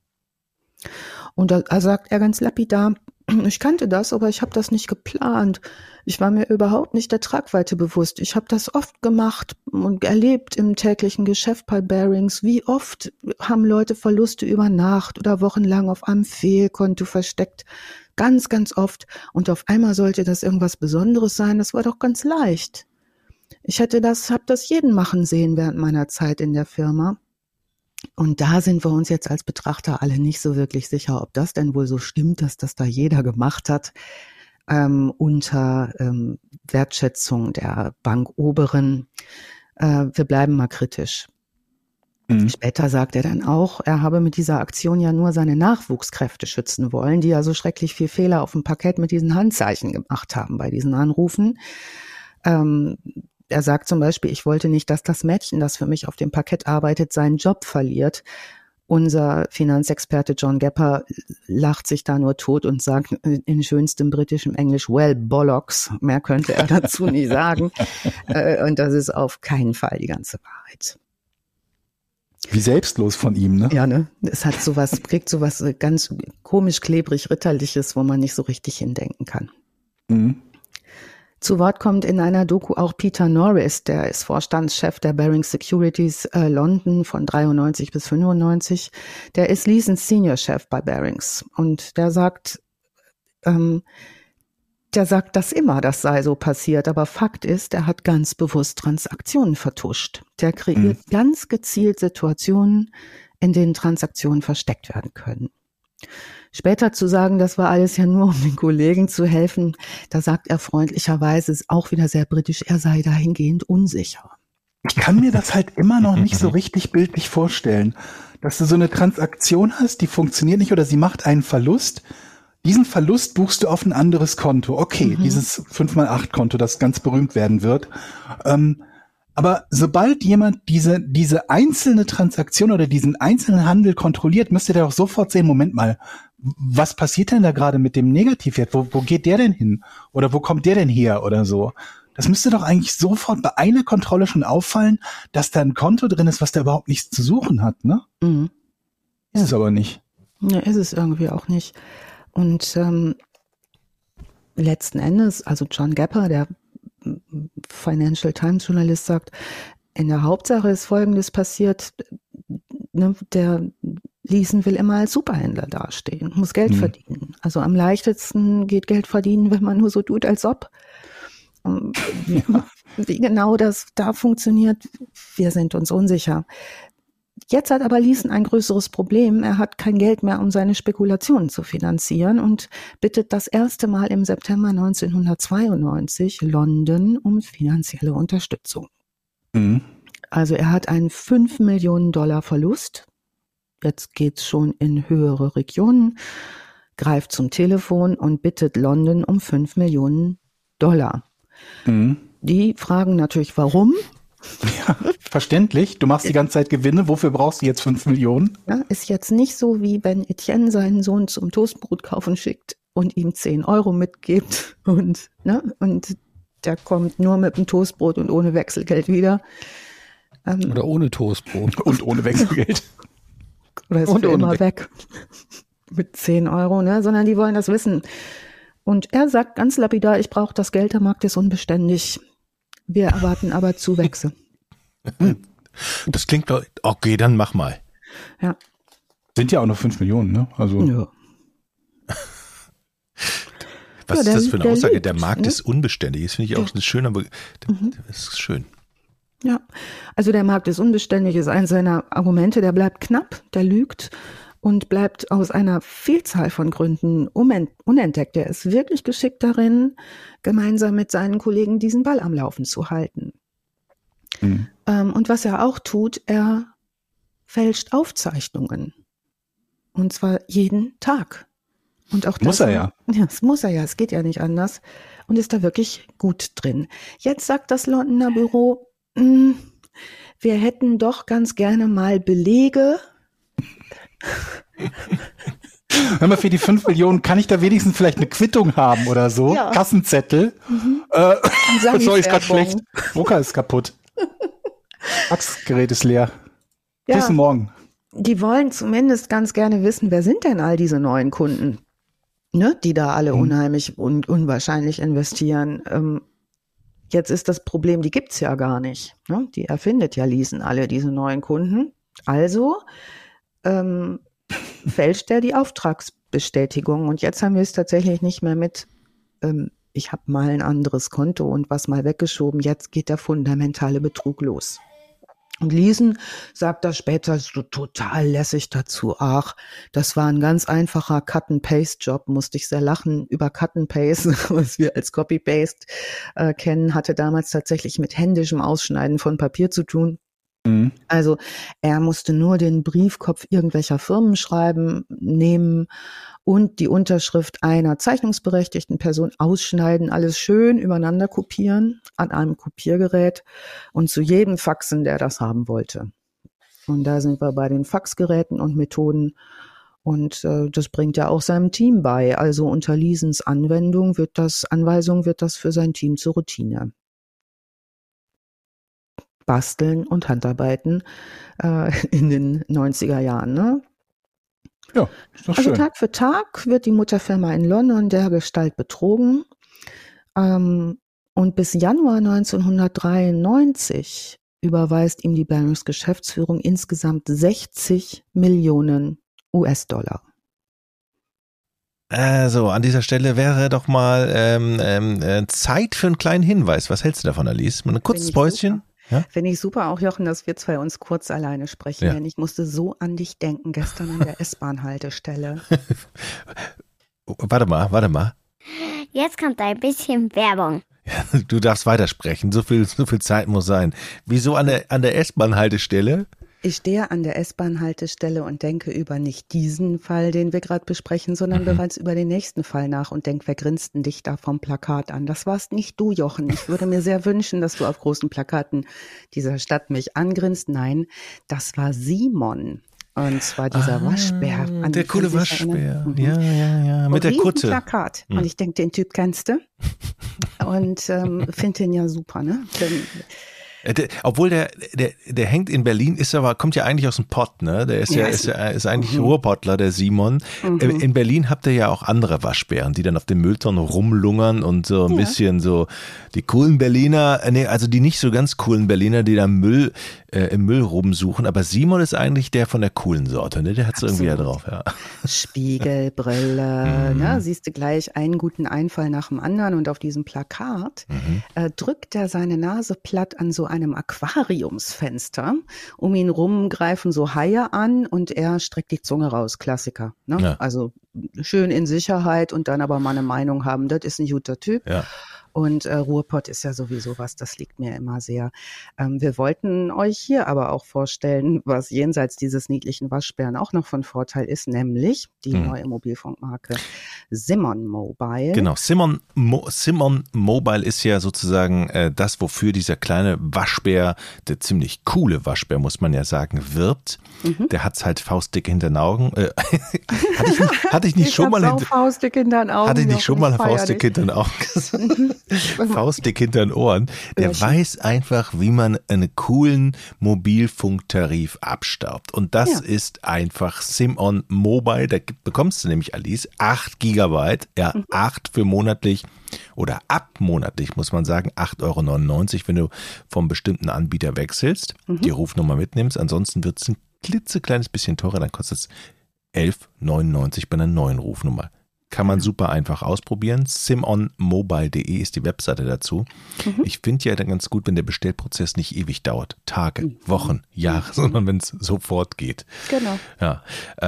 Und da sagt er ganz lapidar, ich kannte das, aber ich habe das nicht geplant. Ich war mir überhaupt nicht der Tragweite bewusst. Ich habe das oft gemacht und erlebt im täglichen Geschäft bei Barings. Wie oft haben Leute Verluste über Nacht oder wochenlang auf einem Fehlkonto versteckt, Ganz, ganz oft. Und auf einmal sollte das irgendwas Besonderes sein. Das war doch ganz leicht. Ich habe das jeden machen sehen während meiner Zeit in der Firma. Und da sind wir uns jetzt als Betrachter alle nicht so wirklich sicher, ob das denn wohl so stimmt, dass das da jeder gemacht hat, unter Wertschätzung der Bankoberen. Wir bleiben mal kritisch. Später sagt er dann auch, er habe mit dieser Aktion ja nur seine Nachwuchskräfte schützen wollen, die ja so schrecklich viel Fehler auf dem Parkett mit diesen Handzeichen gemacht haben bei diesen Anrufen. Er sagt zum Beispiel, ich wollte nicht, dass das Mädchen, das für mich auf dem Parkett arbeitet, seinen Job verliert. Unser Finanzexperte John Gepper lacht sich da nur tot und sagt in schönstem britischem Englisch, well, bollocks. Mehr könnte er dazu nicht sagen. Und das ist auf keinen Fall die ganze Wahrheit. Wie selbstlos von ihm, ne? Ja, ne? Es hat kriegt sowas ganz komisch, klebrig, ritterliches, wo man nicht so richtig hindenken kann. Zu Wort kommt in einer Doku auch Peter Norris, der ist Vorstandschef der Barings Securities London von 93 bis 95. Der ist Leesons Senior Chef bei Barings und der sagt das immer, das sei so passiert, aber Fakt ist, er hat ganz bewusst Transaktionen vertuscht. Der kreiert ganz gezielt Situationen, in denen Transaktionen versteckt werden können. Später zu sagen, das war alles ja nur, um den Kollegen zu helfen, da sagt er freundlicherweise, ist auch wieder sehr britisch, er sei dahingehend unsicher. Ich kann mir das halt immer noch nicht so richtig bildlich vorstellen, dass du so eine Transaktion hast, die funktioniert nicht oder sie macht einen Verlust. Diesen Verlust buchst du auf ein anderes Konto. Okay, dieses 5x8-Konto, das ganz berühmt werden wird. Aber sobald jemand diese einzelne Transaktion oder diesen einzelnen Handel kontrolliert, müsste der auch sofort sehen, Moment mal, was passiert denn da gerade mit dem Negativwert? Wo geht der denn hin? Oder wo kommt der denn her oder so? Das müsste doch eigentlich sofort bei einer Kontrolle schon auffallen, dass da ein Konto drin ist, was da überhaupt nichts zu suchen hat, ne? Ist es aber nicht. Ja, ist es irgendwie auch nicht. Und letzten Endes, also John Gepper, der Financial Times Journalist, sagt, in der Hauptsache ist Folgendes passiert, ne, der Leeson will immer als Superhändler dastehen, muss Geld verdienen. Also am leichtesten geht Geld verdienen, wenn man nur so tut, als ob. Wie genau das da funktioniert, wir sind uns unsicher. Jetzt hat aber Leeson ein größeres Problem. Er hat kein Geld mehr, um seine Spekulationen zu finanzieren und bittet das erste Mal im September 1992 London um finanzielle Unterstützung. Also er hat einen 5 Millionen $, Verlust. Jetzt geht's schon in höhere Regionen, greift zum Telefon und bittet London um 5 Millionen $. Die fragen natürlich, warum? Ja, verständlich. Du machst die ganze Zeit Gewinne. Wofür brauchst du jetzt 5 Millionen? Ja, ist jetzt nicht so, wie wenn Etienne seinen Sohn zum Toastbrot kaufen schickt und ihm 10 € mitgibt und der kommt nur mit dem Toastbrot und ohne Wechselgeld wieder. Oder ohne Toastbrot. Und ohne Wechselgeld. Oder ist für immer weg. Mit 10 €, ne? Sondern die wollen das wissen. Und er sagt ganz lapidar, ich brauche das Geld, der Markt ist unbeständig. Wir erwarten aber Zuwächse. Das klingt doch, okay, dann mach mal. Ja. Sind ja auch noch 5 Millionen, ne? Also. Ja. Was ist das für eine Aussage? Lügt, der Markt ist unbeständig. Das finde ich auch eine schöne, das ist schön. Ja, also der Markt ist unbeständig, ist eines seiner Argumente, der bleibt knapp, der lügt und bleibt aus einer Vielzahl von Gründen unentdeckt. Er ist wirklich geschickt darin, gemeinsam mit seinen Kollegen diesen Ball am Laufen zu halten. Und was er auch tut, er fälscht Aufzeichnungen. Und zwar jeden Tag. Und auch das muss er ja. Ja, das muss er ja, es geht ja nicht anders. Und ist da wirklich gut drin. Jetzt sagt das Londoner Büro, wir hätten doch ganz gerne mal Belege. Hör mal, für die 5 Millionen kann ich da wenigstens vielleicht eine Quittung haben oder so. Ja. Kassenzettel. Sorry, ist gerade schlecht. Drucker ist kaputt. Faxgerät ist leer. Ja. Bis morgen. Die wollen zumindest ganz gerne wissen, wer sind denn all diese neuen Kunden, ne, die da alle unheimlich und unwahrscheinlich investieren. Jetzt ist das Problem, die gibt's ja gar nicht. Ne? Die erfindet ja Leeson alle, diese neuen Kunden. Also fälscht er die Bestätigung. Und jetzt haben wir es tatsächlich nicht mehr mit, ich habe mal ein anderes Konto und was mal weggeschoben. Jetzt geht der fundamentale Betrug los. Und Liesen sagt da später so total lässig dazu, ach, das war ein ganz einfacher Cut-and-Paste-Job, musste ich sehr lachen über Cut-and-Paste, was wir als Copy-Paste kennen, hatte damals tatsächlich mit händischem Ausschneiden von Papier zu tun. Also er musste nur den Briefkopf irgendwelcher Firmen schreiben, nehmen und die Unterschrift einer zeichnungsberechtigten Person ausschneiden, alles schön übereinander kopieren an einem Kopiergerät und zu jedem faxen, der das haben wollte. Und da sind wir bei den Faxgeräten und Methoden und das bringt er auch seinem Team bei. Also unter Liesens Anwendung wird das für sein Team zur Routine. Basteln und Handarbeiten in den 90er Jahren. Ne? Ja, ist doch also schön. Tag für Tag wird die Mutterfirma in London dergestalt betrogen. Und bis Januar 1993 überweist ihm die Barings Geschäftsführung insgesamt 60 Millionen US-Dollar. Also, an dieser Stelle wäre doch mal Zeit für einen kleinen Hinweis. Was hältst du davon, Alice? Mal ein kurzes Päuschen? Ja? Finde ich super auch, Jochen, dass wir zwei uns kurz alleine sprechen, ja. Denn ich musste so an dich denken gestern an der S-Bahn-Haltestelle. Warte mal. Jetzt kommt ein bisschen Werbung. Ja, du darfst weitersprechen, so viel Zeit muss sein. Wieso an der S-Bahn-Haltestelle? Ich stehe an der S-Bahn-Haltestelle und denke über nicht diesen Fall, den wir gerade besprechen, sondern bereits über den nächsten Fall nach und denke, wer grinst denn dich da vom Plakat an? Das warst nicht du, Jochen. Ich würde mir sehr wünschen, dass du auf großen Plakaten dieser Stadt mich angrinst. Nein, das war Simon. Und zwar dieser Waschbär. Der coole Waschbär. Ja. Mit der Kutte. Plakat. Und ich denke, den Typ kennst du. Und finde den ja super, ne? Obwohl der hängt in Berlin, kommt ja eigentlich aus dem Pott, ne? Der ist ist eigentlich Ruhrpottler, der Simon. In Berlin habt ihr ja auch andere Waschbären, die dann auf den Mülltonnen rumlungern und so ein bisschen so die coolen Berliner, also die nicht so ganz coolen Berliner, die da im Müll rumsuchen. Aber Simon ist eigentlich der von der coolen Sorte, ne? Der hat es irgendwie ja drauf, ja. Spiegel, Brille, ne? Siehst du gleich einen guten Einfall nach dem anderen und auf diesem Plakat drückt er seine Nase platt an so einem Aquariumsfenster. Um ihn rum greifen so Haie an und er streckt die Zunge raus. Klassiker. Ne? Ja. Also schön in Sicherheit und dann aber mal eine Meinung haben, das ist ein guter Typ. Ja. Und Ruhrpott ist ja sowieso was, das liegt mir immer sehr. Wir wollten euch hier aber auch vorstellen, was jenseits dieses niedlichen Waschbären auch noch von Vorteil ist, nämlich die neue Mobilfunkmarke Simon Mobile. Genau, Simon Mobile ist ja sozusagen das, wofür dieser kleine Waschbär, der ziemlich coole Waschbär, muss man ja sagen, wirbt. Der hat's halt faustdick hinter den Augen. Hatte ich nicht schon mal faustdick hinter den Augen? Hatte ich nicht schon mal faustdick hinter den Augen gesagt? Faustdick hinter den Ohren. Der weiß einfach, wie man einen coolen Mobilfunktarif abstaubt. Und das ist einfach Simon Mobile. Da bekommst du nämlich, Alice, 8 Gigabyte. Ja, 8 für monatlich oder ab monatlich, muss man sagen, 8,99 €, wenn du vom bestimmten Anbieter wechselst, die Rufnummer mitnimmst. Ansonsten wird es ein klitzekleines bisschen teurer. Dann kostet es 11,99 € bei einer neuen Rufnummer. Kann man super einfach ausprobieren. simonmobile.de ist die Webseite dazu. Ich finde ja dann ganz gut, wenn der Bestellprozess nicht ewig dauert. Tage, Wochen, Jahre, sondern wenn es sofort geht. Genau. Ja,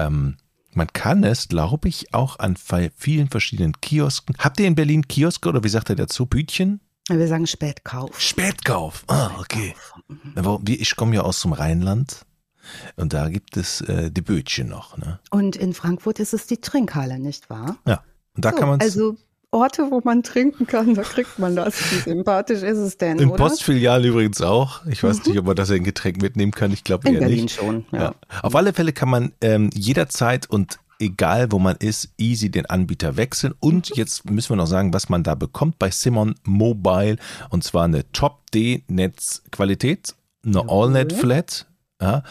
man kann es, glaube ich, auch an vielen verschiedenen Kiosken. Habt ihr in Berlin Kioske oder wie sagt ihr dazu? Bütchen? Wir sagen Spätkauf. Spätkauf, okay. Ich komme ja aus dem Rheinland. Und da gibt es die Bötchen noch. Ne? Und in Frankfurt ist es die Trinkhalle, nicht wahr? Ja, und da kann man also Orte, wo man trinken kann, da kriegt man das. Wie sympathisch ist es denn, in Postfilialen übrigens auch. Ich weiß nicht, ob man das in Getränk mitnehmen kann. Ich glaube eher nicht. In Berlin schon, ja. Auf alle Fälle kann man jederzeit und egal wo man ist, easy den Anbieter wechseln. Und jetzt müssen wir noch sagen, was man da bekommt bei Simon Mobile. Und zwar eine Top-D-Netzqualität, eine All-Net-Flat. Ja.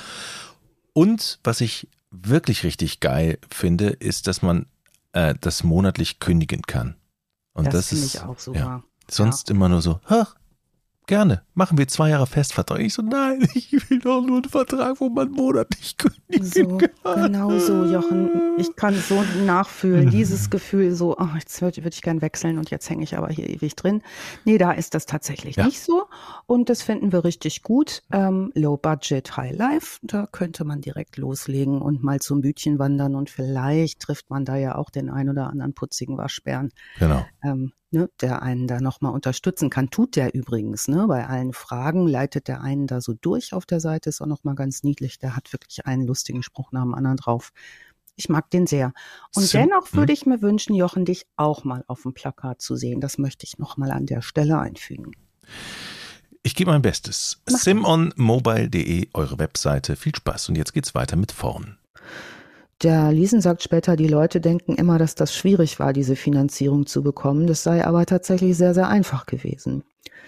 Und was ich wirklich richtig geil finde, ist, dass man das monatlich kündigen kann. Und das finde ist ich auch super. Ja, sonst immer nur so, gerne. Machen wir 2 Jahre Festvertrag. Ich so, nein, ich will doch nur einen Vertrag, wo man monatlich kündigen kann. Genau so, Jochen. Ich kann so nachfühlen, dieses Gefühl so, jetzt würde ich gern wechseln und jetzt hänge ich aber hier ewig drin. Nee, da ist das tatsächlich nicht so und das finden wir richtig gut. Low Budget, High Life, da könnte man direkt loslegen und mal zum Bütchen wandern und vielleicht trifft man da ja auch den ein oder anderen putzigen Waschbären. Genau. Der einen da nochmal unterstützen kann. Tut der übrigens, bei allen Fragen leitet der einen da so durch auf der Seite, ist auch nochmal ganz niedlich. Der hat wirklich einen lustigen Spruch nach dem anderen drauf. Ich mag den sehr. Und dennoch würde ich mir wünschen, Jochen, dich auch mal auf dem Plakat zu sehen. Das möchte ich nochmal an der Stelle einfügen. Ich gebe mein Bestes. simonmobile.de, eure Webseite. Viel Spaß. Und jetzt geht's weiter mit vorn. Der Liesen sagt später, die Leute denken immer, dass das schwierig war, diese Finanzierung zu bekommen. Das sei aber tatsächlich sehr, sehr einfach gewesen.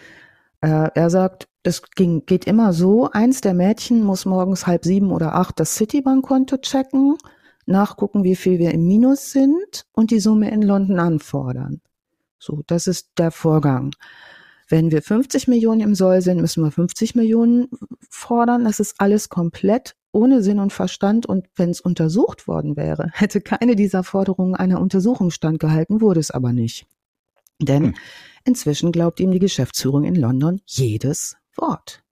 Er sagt, das geht immer so, eins der Mädchen muss morgens 6:30 oder 8 das Citibank-Konto checken, nachgucken, wie viel wir im Minus sind und die Summe in London anfordern. So, das ist der Vorgang. Wenn wir 50 Millionen im Soll sind, müssen wir 50 Millionen fordern. Das ist alles komplett ohne Sinn und Verstand. Und wenn es untersucht worden wäre, hätte keine dieser Forderungen einer Untersuchung standgehalten, wurde es aber nicht. Denn inzwischen glaubt ihm die Geschäftsführung in London jedes Wort.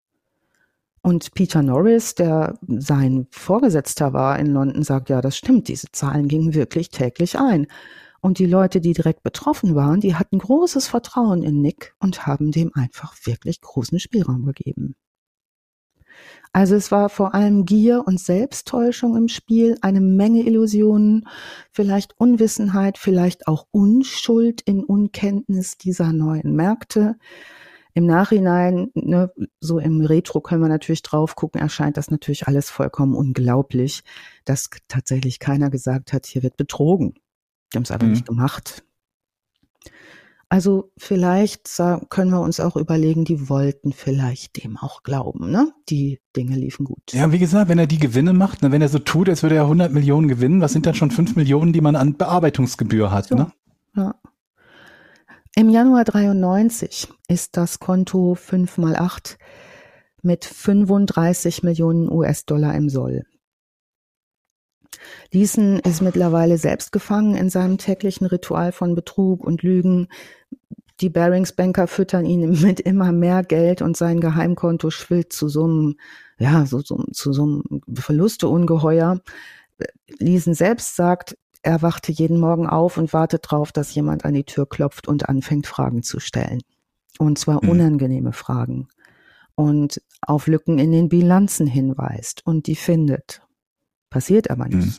Und Peter Norris, der sein Vorgesetzter war in London, sagt, ja, das stimmt, diese Zahlen gingen wirklich täglich ein. Und die Leute, die direkt betroffen waren, die hatten großes Vertrauen in Nick und haben dem einfach wirklich großen Spielraum gegeben. Also es war vor allem Gier und Selbsttäuschung im Spiel, eine Menge Illusionen, vielleicht Unwissenheit, vielleicht auch Unschuld in Unkenntnis dieser neuen Märkte. Im Nachhinein, so im Retro können wir natürlich drauf gucken, erscheint das natürlich alles vollkommen unglaublich, dass tatsächlich keiner gesagt hat, hier wird betrogen. Die haben es aber nicht gemacht. Also vielleicht können wir uns auch überlegen, die wollten vielleicht dem auch glauben, ne? Die Dinge liefen gut. Ja, wie gesagt, wenn er die Gewinne macht, wenn er so tut, als würde er 100 Millionen gewinnen, was sind dann schon 5 Millionen, die man an Bearbeitungsgebühr hat, so, ne? Ja. Im Januar 93 ist das Konto 5x8 mit 35 Millionen US-Dollar im Soll. Leeson ist mittlerweile selbst gefangen in seinem täglichen Ritual von Betrug und Lügen. Die Barings-Banker füttern ihn mit immer mehr Geld und sein Geheimkonto schwillt zu so einem Verlusteungeheuer. Leeson selbst sagt, er wachte jeden Morgen auf und wartet darauf, dass jemand an die Tür klopft und anfängt, Fragen zu stellen. Und zwar unangenehme Fragen. Und auf Lücken in den Bilanzen hinweist und die findet. Passiert aber nicht.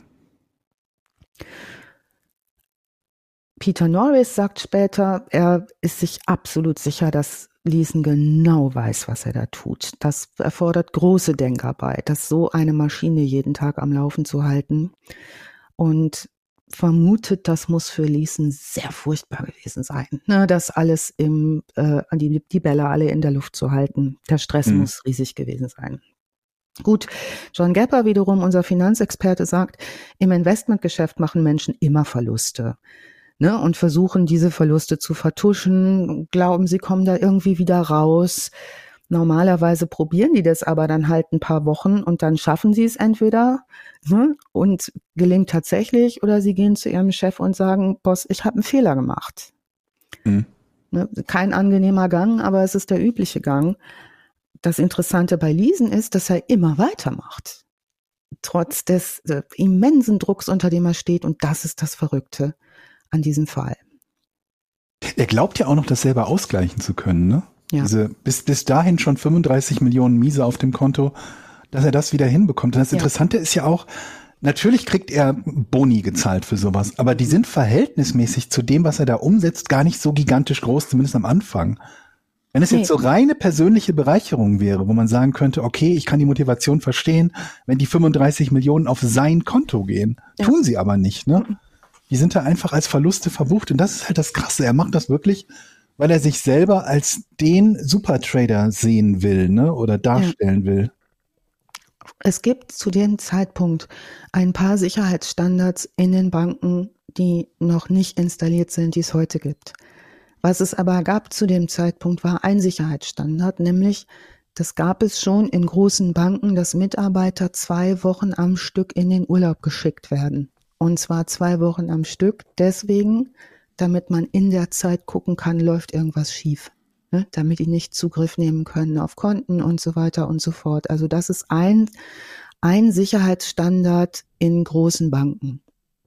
Peter Norris sagt später, er ist sich absolut sicher, dass Leeson genau weiß, was er da tut. Das erfordert große Denkarbeit, das so eine Maschine jeden Tag am Laufen zu halten. Und vermutet, das muss für Leeson sehr furchtbar gewesen sein, das alles die Bälle alle in der Luft zu halten. Der Stress muss riesig gewesen sein. Gut, John Gapper wiederum, unser Finanzexperte, sagt, im Investmentgeschäft machen Menschen immer Verluste, und versuchen, diese Verluste zu vertuschen, glauben, sie kommen da irgendwie wieder raus. Normalerweise probieren die das aber dann halt ein paar Wochen und dann schaffen sie es entweder und gelingt tatsächlich oder sie gehen zu ihrem Chef und sagen, Boss, ich habe einen Fehler gemacht. Kein angenehmer Gang, aber es ist der übliche Gang. Das Interessante bei Leeson ist, dass er immer weitermacht. Trotz des immensen Drucks, unter dem er steht. Und das ist das Verrückte an diesem Fall. Er glaubt ja auch noch, das selber ausgleichen zu können, ne? Ja. Diese bis dahin schon 35 Millionen Miese auf dem Konto, dass er das wieder hinbekommt. Und das Interessante ist ja auch, natürlich kriegt er Boni gezahlt für sowas, aber die sind verhältnismäßig zu dem, was er da umsetzt, gar nicht so gigantisch groß, zumindest am Anfang. Wenn es jetzt so reine persönliche Bereicherung wäre, wo man sagen könnte, okay, ich kann die Motivation verstehen, wenn die 35 Millionen auf sein Konto gehen. Ja. Tun sie aber nicht, ne? Die sind da einfach als Verluste verbucht. Und das ist halt das Krasse. Er macht das wirklich, weil er sich selber als den Supertrader sehen will, ne? Oder darstellen will. Es gibt zu dem Zeitpunkt ein paar Sicherheitsstandards in den Banken, die noch nicht installiert sind, die es heute gibt. Was es aber gab zu dem Zeitpunkt, war ein Sicherheitsstandard, nämlich das gab es schon in großen Banken, dass Mitarbeiter 2 Wochen am Stück in den Urlaub geschickt werden. Und zwar 2 Wochen am Stück, deswegen, damit man in der Zeit gucken kann, läuft irgendwas schief. Ne? Damit die nicht Zugriff nehmen können auf Konten und so weiter und so fort. Also das ist ein Sicherheitsstandard in großen Banken.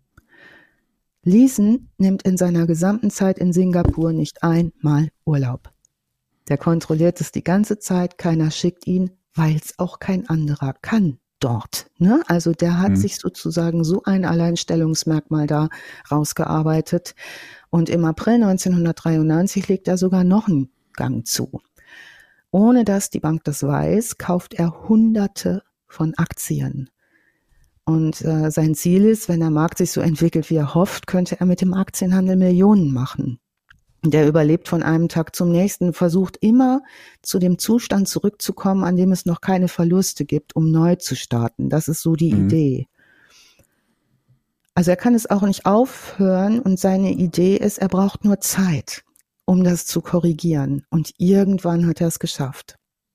Leeson nimmt in seiner gesamten Zeit in Singapur nicht einmal Urlaub. Der kontrolliert es die ganze Zeit, keiner schickt ihn, weil es auch kein anderer kann dort. Ne? Also der hat sich sozusagen so ein Alleinstellungsmerkmal da rausgearbeitet. Und im April 1993 legt er sogar noch einen Gang zu. Ohne dass die Bank das weiß, kauft er Hunderte von Aktien. Und sein Ziel ist, wenn der Markt sich so entwickelt, wie er hofft, könnte er mit dem Aktienhandel Millionen machen. Der überlebt von einem Tag zum nächsten, versucht immer zu dem Zustand zurückzukommen, an dem es noch keine Verluste gibt, um neu zu starten. Das ist so die Idee. Also er kann es auch nicht aufhören und seine Idee ist, er braucht nur Zeit, um das zu korrigieren. Und irgendwann hat er es geschafft.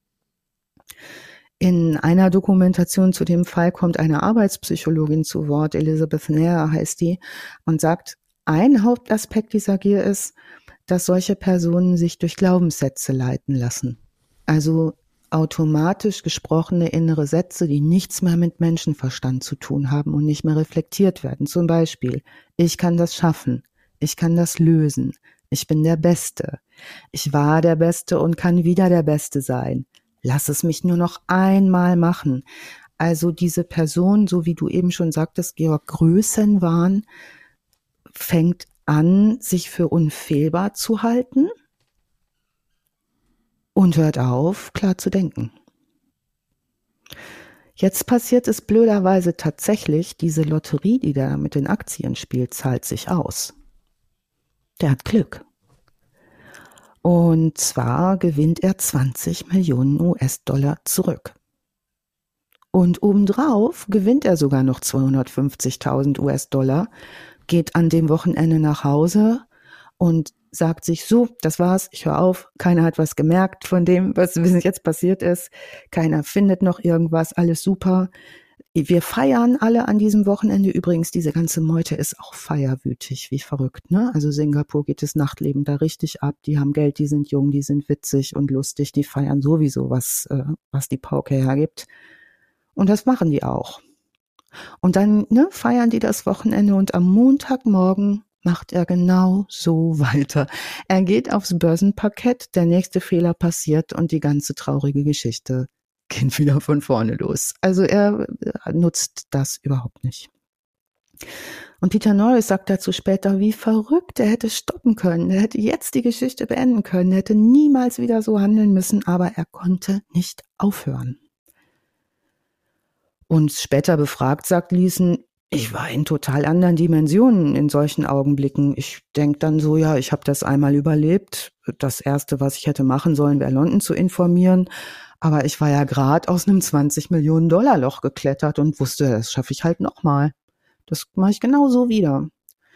In einer Dokumentation zu dem Fall kommt eine Arbeitspsychologin zu Wort, Elizabeth Nair heißt die, und sagt, ein Hauptaspekt dieser Gier ist, dass solche Personen sich durch Glaubenssätze leiten lassen. Also automatisch gesprochene innere Sätze, die nichts mehr mit Menschenverstand zu tun haben und nicht mehr reflektiert werden. Zum Beispiel, ich kann das schaffen, ich kann das lösen, ich bin der Beste, ich war der Beste und kann wieder der Beste sein. Lass es mich nur noch einmal machen. Also diese Person, so wie du eben schon sagtest, Georg, Größenwahn, fängt an, sich für unfehlbar zu halten und hört auf, klar zu denken. Jetzt passiert es blöderweise tatsächlich, diese Lotterie, die der mit den Aktien spielt, zahlt sich aus. Der hat Glück. Und zwar gewinnt er 20 Millionen US-Dollar zurück. Und obendrauf gewinnt er sogar noch 250.000 US-Dollar, geht an dem Wochenende nach Hause und sagt sich, so, das war's, ich höre auf, keiner hat was gemerkt von dem, was jetzt passiert ist, keiner findet noch irgendwas, alles super. Wir feiern alle an diesem Wochenende. Übrigens, diese ganze Meute ist auch feierwütig, wie verrückt, ne? Also Singapur geht das Nachtleben da richtig ab. Die haben Geld, die sind jung, die sind witzig und lustig, die feiern sowieso, was die Pauke hergibt. Und das machen die auch. Und dann feiern die das Wochenende und am Montagmorgen macht er genau so weiter. Er geht aufs Börsenparkett, der nächste Fehler passiert und die ganze traurige Geschichte geht wieder von vorne los. Also er nutzt das überhaupt nicht. Und Peter Norris sagt dazu später, wie verrückt, er hätte stoppen können, er hätte jetzt die Geschichte beenden können, er hätte niemals wieder so handeln müssen, aber er konnte nicht aufhören. Und später befragt, sagt Leeson, ich war in total anderen Dimensionen in solchen Augenblicken. Ich denke dann so, ja, ich habe das einmal überlebt. Das Erste, was ich hätte machen sollen, wäre London zu informieren. Aber ich war ja gerade aus einem 20-Millionen-Dollar-Loch geklettert und wusste, das schaffe ich halt nochmal. Das mache ich genauso wieder.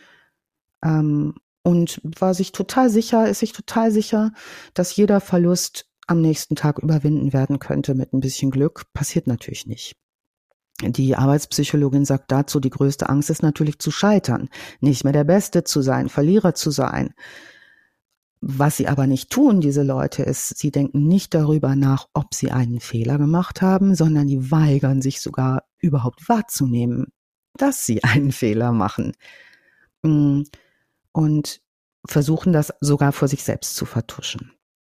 Und ist sich total sicher, dass jeder Verlust am nächsten Tag überwinden werden könnte mit ein bisschen Glück. Passiert natürlich nicht. Die Arbeitspsychologin sagt dazu, die größte Angst ist natürlich zu scheitern, nicht mehr der Beste zu sein, Verlierer zu sein. Was sie aber nicht tun, diese Leute, ist, sie denken nicht darüber nach, ob sie einen Fehler gemacht haben, sondern die weigern sich sogar überhaupt wahrzunehmen, dass sie einen Fehler machen. Und versuchen das sogar vor sich selbst zu vertuschen.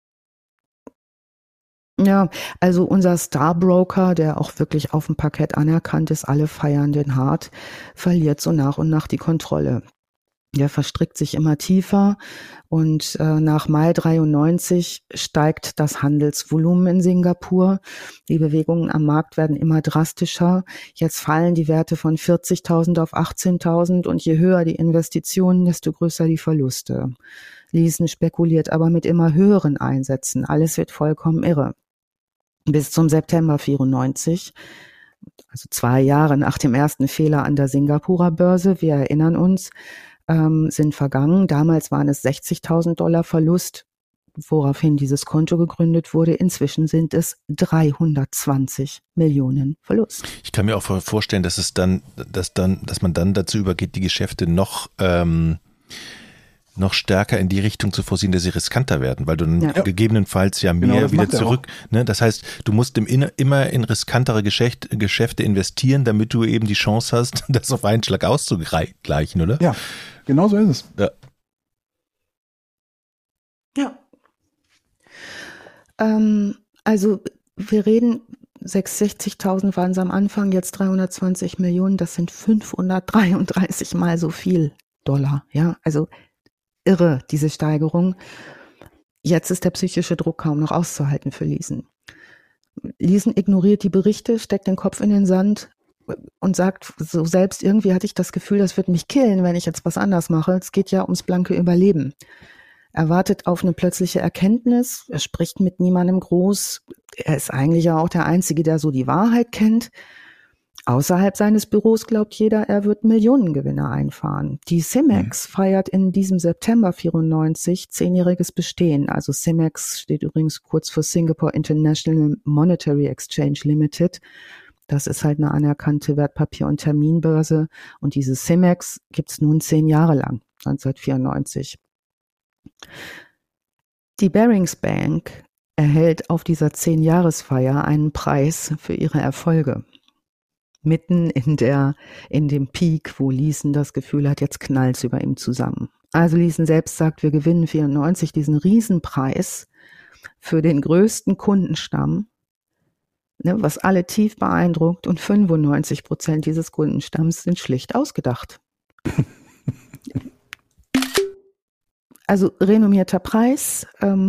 Ja, also unser Starbroker, der auch wirklich auf dem Parkett anerkannt ist, alle feiern den hart, verliert so nach und nach die Kontrolle. Der verstrickt sich immer tiefer und nach Mai 93 steigt das Handelsvolumen in Singapur. Die Bewegungen am Markt werden immer drastischer. Jetzt fallen die Werte von 40.000 auf 18.000 und je höher die Investitionen, desto größer die Verluste. Leeson spekuliert aber mit immer höheren Einsätzen. Alles wird vollkommen irre. Bis zum September 94, also 2 Jahre nach dem ersten Fehler an der Singapurer Börse, wir erinnern uns, sind vergangen. Damals waren es $60.000 Verlust, woraufhin dieses Konto gegründet wurde. Inzwischen sind es 320 Millionen Verlust. Ich kann mir auch vorstellen, dass man dann dazu übergeht, die Geschäfte noch stärker in die Richtung zu forcieren, dass sie riskanter werden, weil du dann gegebenenfalls ja mehr wieder zurück, ne? Das heißt, du musst immer in riskantere Geschäfte investieren, damit du eben die Chance hast, das auf einen Schlag auszugleichen, oder? Ja, genau so ist es. Ja. Also wir reden, 60.000 waren es am Anfang, jetzt 320 Millionen, das sind 533 mal so viel Dollar, ja, also irre, diese Steigerung. Jetzt ist der psychische Druck kaum noch auszuhalten für Leeson. Leeson ignoriert die Berichte, steckt den Kopf in den Sand und sagt so selbst, irgendwie hatte ich das Gefühl, das wird mich killen, wenn ich jetzt was anders mache. Es geht ja ums blanke Überleben. Er wartet auf eine plötzliche Erkenntnis, er spricht mit niemandem groß. Er ist eigentlich ja auch der Einzige, der so die Wahrheit kennt. Außerhalb seines Büros glaubt jeder, er wird Millionengewinne einfahren. Die Cemex feiert in diesem September 94 10-jähriges Bestehen. Also Cemex steht übrigens kurz für Singapore International Monetary Exchange Limited. Das ist halt eine anerkannte Wertpapier- und Terminbörse. Und diese Cemex gibt's nun 10 Jahre lang, 1994. Die Barings Bank erhält auf dieser 10-Jahresfeier einen Preis für ihre Erfolge. Mitten in dem Peak, wo Leeson das Gefühl hat, jetzt knallt's über ihm zusammen. Also Leeson selbst sagt, wir gewinnen 94 diesen Riesenpreis für den größten Kundenstamm, ne, was alle tief beeindruckt, und 95% dieses Kundenstamms sind schlicht ausgedacht. Also renommierter Preis.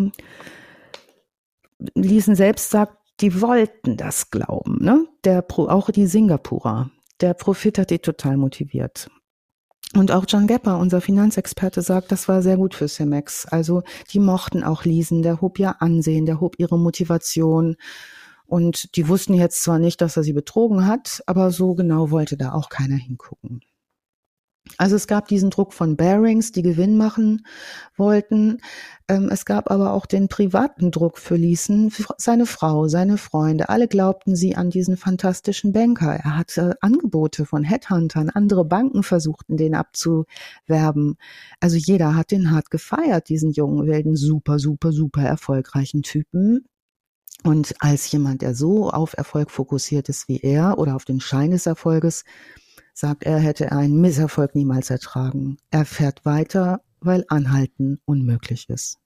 Leeson selbst sagt, die wollten das glauben, ne? Auch die Singapurer. Der Profit hat die total motiviert. Und auch John Gepper, unser Finanzexperte, sagt, das war sehr gut für Cemex. Also die mochten auch Leeson, der hob ihr Ansehen, der hob ihre Motivation. Und die wussten jetzt zwar nicht, dass er sie betrogen hat, aber so genau wollte da auch keiner hingucken. Also es gab diesen Druck von Barings, die Gewinn machen wollten. Es gab aber auch den privaten Druck für Leeson, seine Frau, seine Freunde. Alle glaubten sie an diesen fantastischen Banker. Er hatte Angebote von Headhuntern. Andere Banken versuchten, den abzuwerben. Also jeder hat den hart gefeiert, diesen jungen, wilden, super erfolgreichen Typen. Und als jemand, der so auf Erfolg fokussiert ist wie er oder auf den Schein des Erfolges, sagt er, hätte er einen Misserfolg niemals ertragen. Er fährt weiter, weil Anhalten unmöglich ist.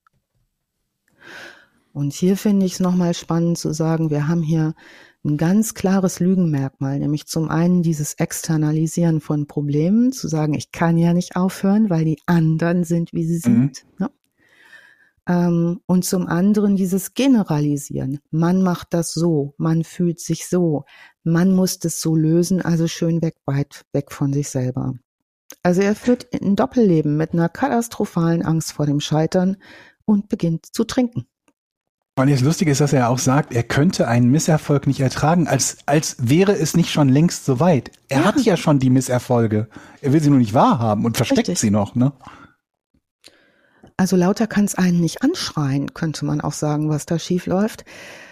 Und hier finde ich es nochmal spannend zu sagen, wir haben hier ein ganz klares Lügenmerkmal, nämlich zum einen dieses Externalisieren von Problemen, zu sagen, ich kann ja nicht aufhören, weil die anderen sind, wie sie sind. Ne? Und zum anderen dieses Generalisieren. Man macht das so, man fühlt sich so, man muss das so lösen, also schön weit weg von sich selber. Also er führt ein Doppelleben mit einer katastrophalen Angst vor dem Scheitern und beginnt zu trinken. Und das Lustige ist, dass er auch sagt, er könnte einen Misserfolg nicht ertragen, als wäre es nicht schon längst so weit. Er hat ja schon die Misserfolge. Er will sie nur nicht wahrhaben und versteckt sie noch, ne? Also lauter kann es einen nicht anschreien, könnte man auch sagen, was da schief läuft.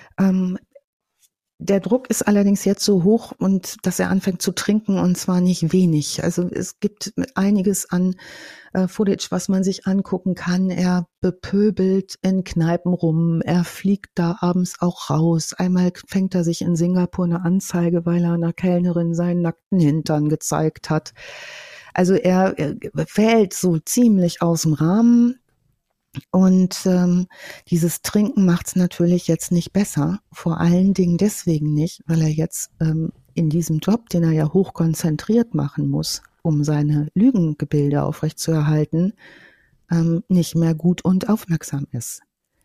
Der Druck ist allerdings jetzt so hoch, und dass er anfängt zu trinken, und zwar nicht wenig. Also es gibt einiges an Footage, was man sich angucken kann. Er bepöbelt in Kneipen rum, er fliegt da abends auch raus. Einmal fängt er sich in Singapur eine Anzeige, weil er einer Kellnerin seinen nackten Hintern gezeigt hat. Also er fällt so ziemlich aus dem Rahmen. Und dieses Trinken macht es natürlich jetzt nicht besser, vor allen Dingen deswegen nicht, weil er jetzt in diesem Job, den er ja hochkonzentriert machen muss, um seine Lügengebilde aufrechtzuerhalten, nicht mehr gut und aufmerksam ist.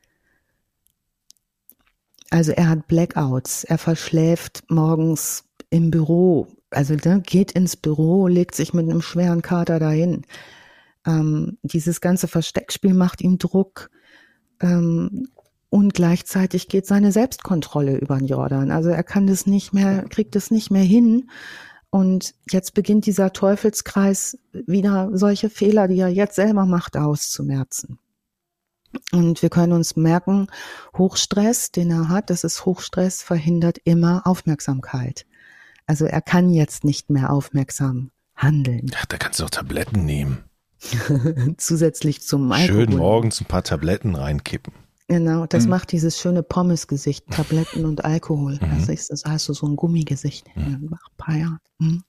Also er hat Blackouts, er verschläft morgens im Büro, also geht ins Büro, legt sich mit einem schweren Kater dahin. Dieses ganze Versteckspiel macht ihm Druck, und gleichzeitig geht seine Selbstkontrolle über den Jordan. Also er kann das nicht mehr, kriegt es nicht mehr hin, Und jetzt beginnt dieser Teufelskreis, wieder solche Fehler, die er jetzt selber macht, auszumerzen. Und wir können uns merken, Hochstress, den er hat, das ist Hochstress, verhindert immer Aufmerksamkeit. Also er kann jetzt nicht mehr aufmerksam handeln. Ja, da kannst du doch Tabletten nehmen. Zusätzlich zum Alkohol. Schön morgens ein paar Tabletten reinkippen. Genau, das macht dieses schöne Pommesgesicht, Tabletten und Alkohol. Das hast du so ein Gummigesicht nach ein paar Jahren.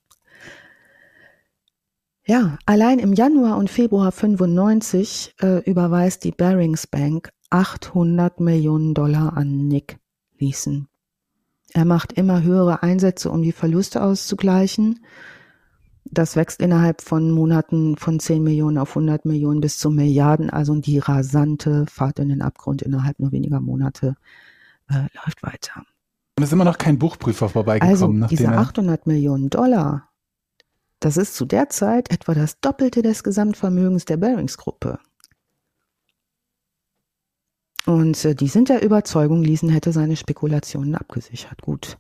Ja, allein im Januar und Februar 95 überweist die Barings Bank $800 Millionen an Nick Leeson. Er macht immer höhere Einsätze, um die Verluste auszugleichen. Das wächst innerhalb von Monaten von 10 Millionen auf 100 Millionen bis zu Milliarden. Also die rasante Fahrt in den Abgrund innerhalb nur weniger Monate läuft weiter. Und es ist immer noch kein Buchprüfer vorbeigekommen. Also diese $800 Millionen, das ist zu der Zeit etwa das Doppelte des Gesamtvermögens der Barings-Gruppe. Und die sind der Überzeugung, Leeson hätte seine Spekulationen abgesichert. Gut.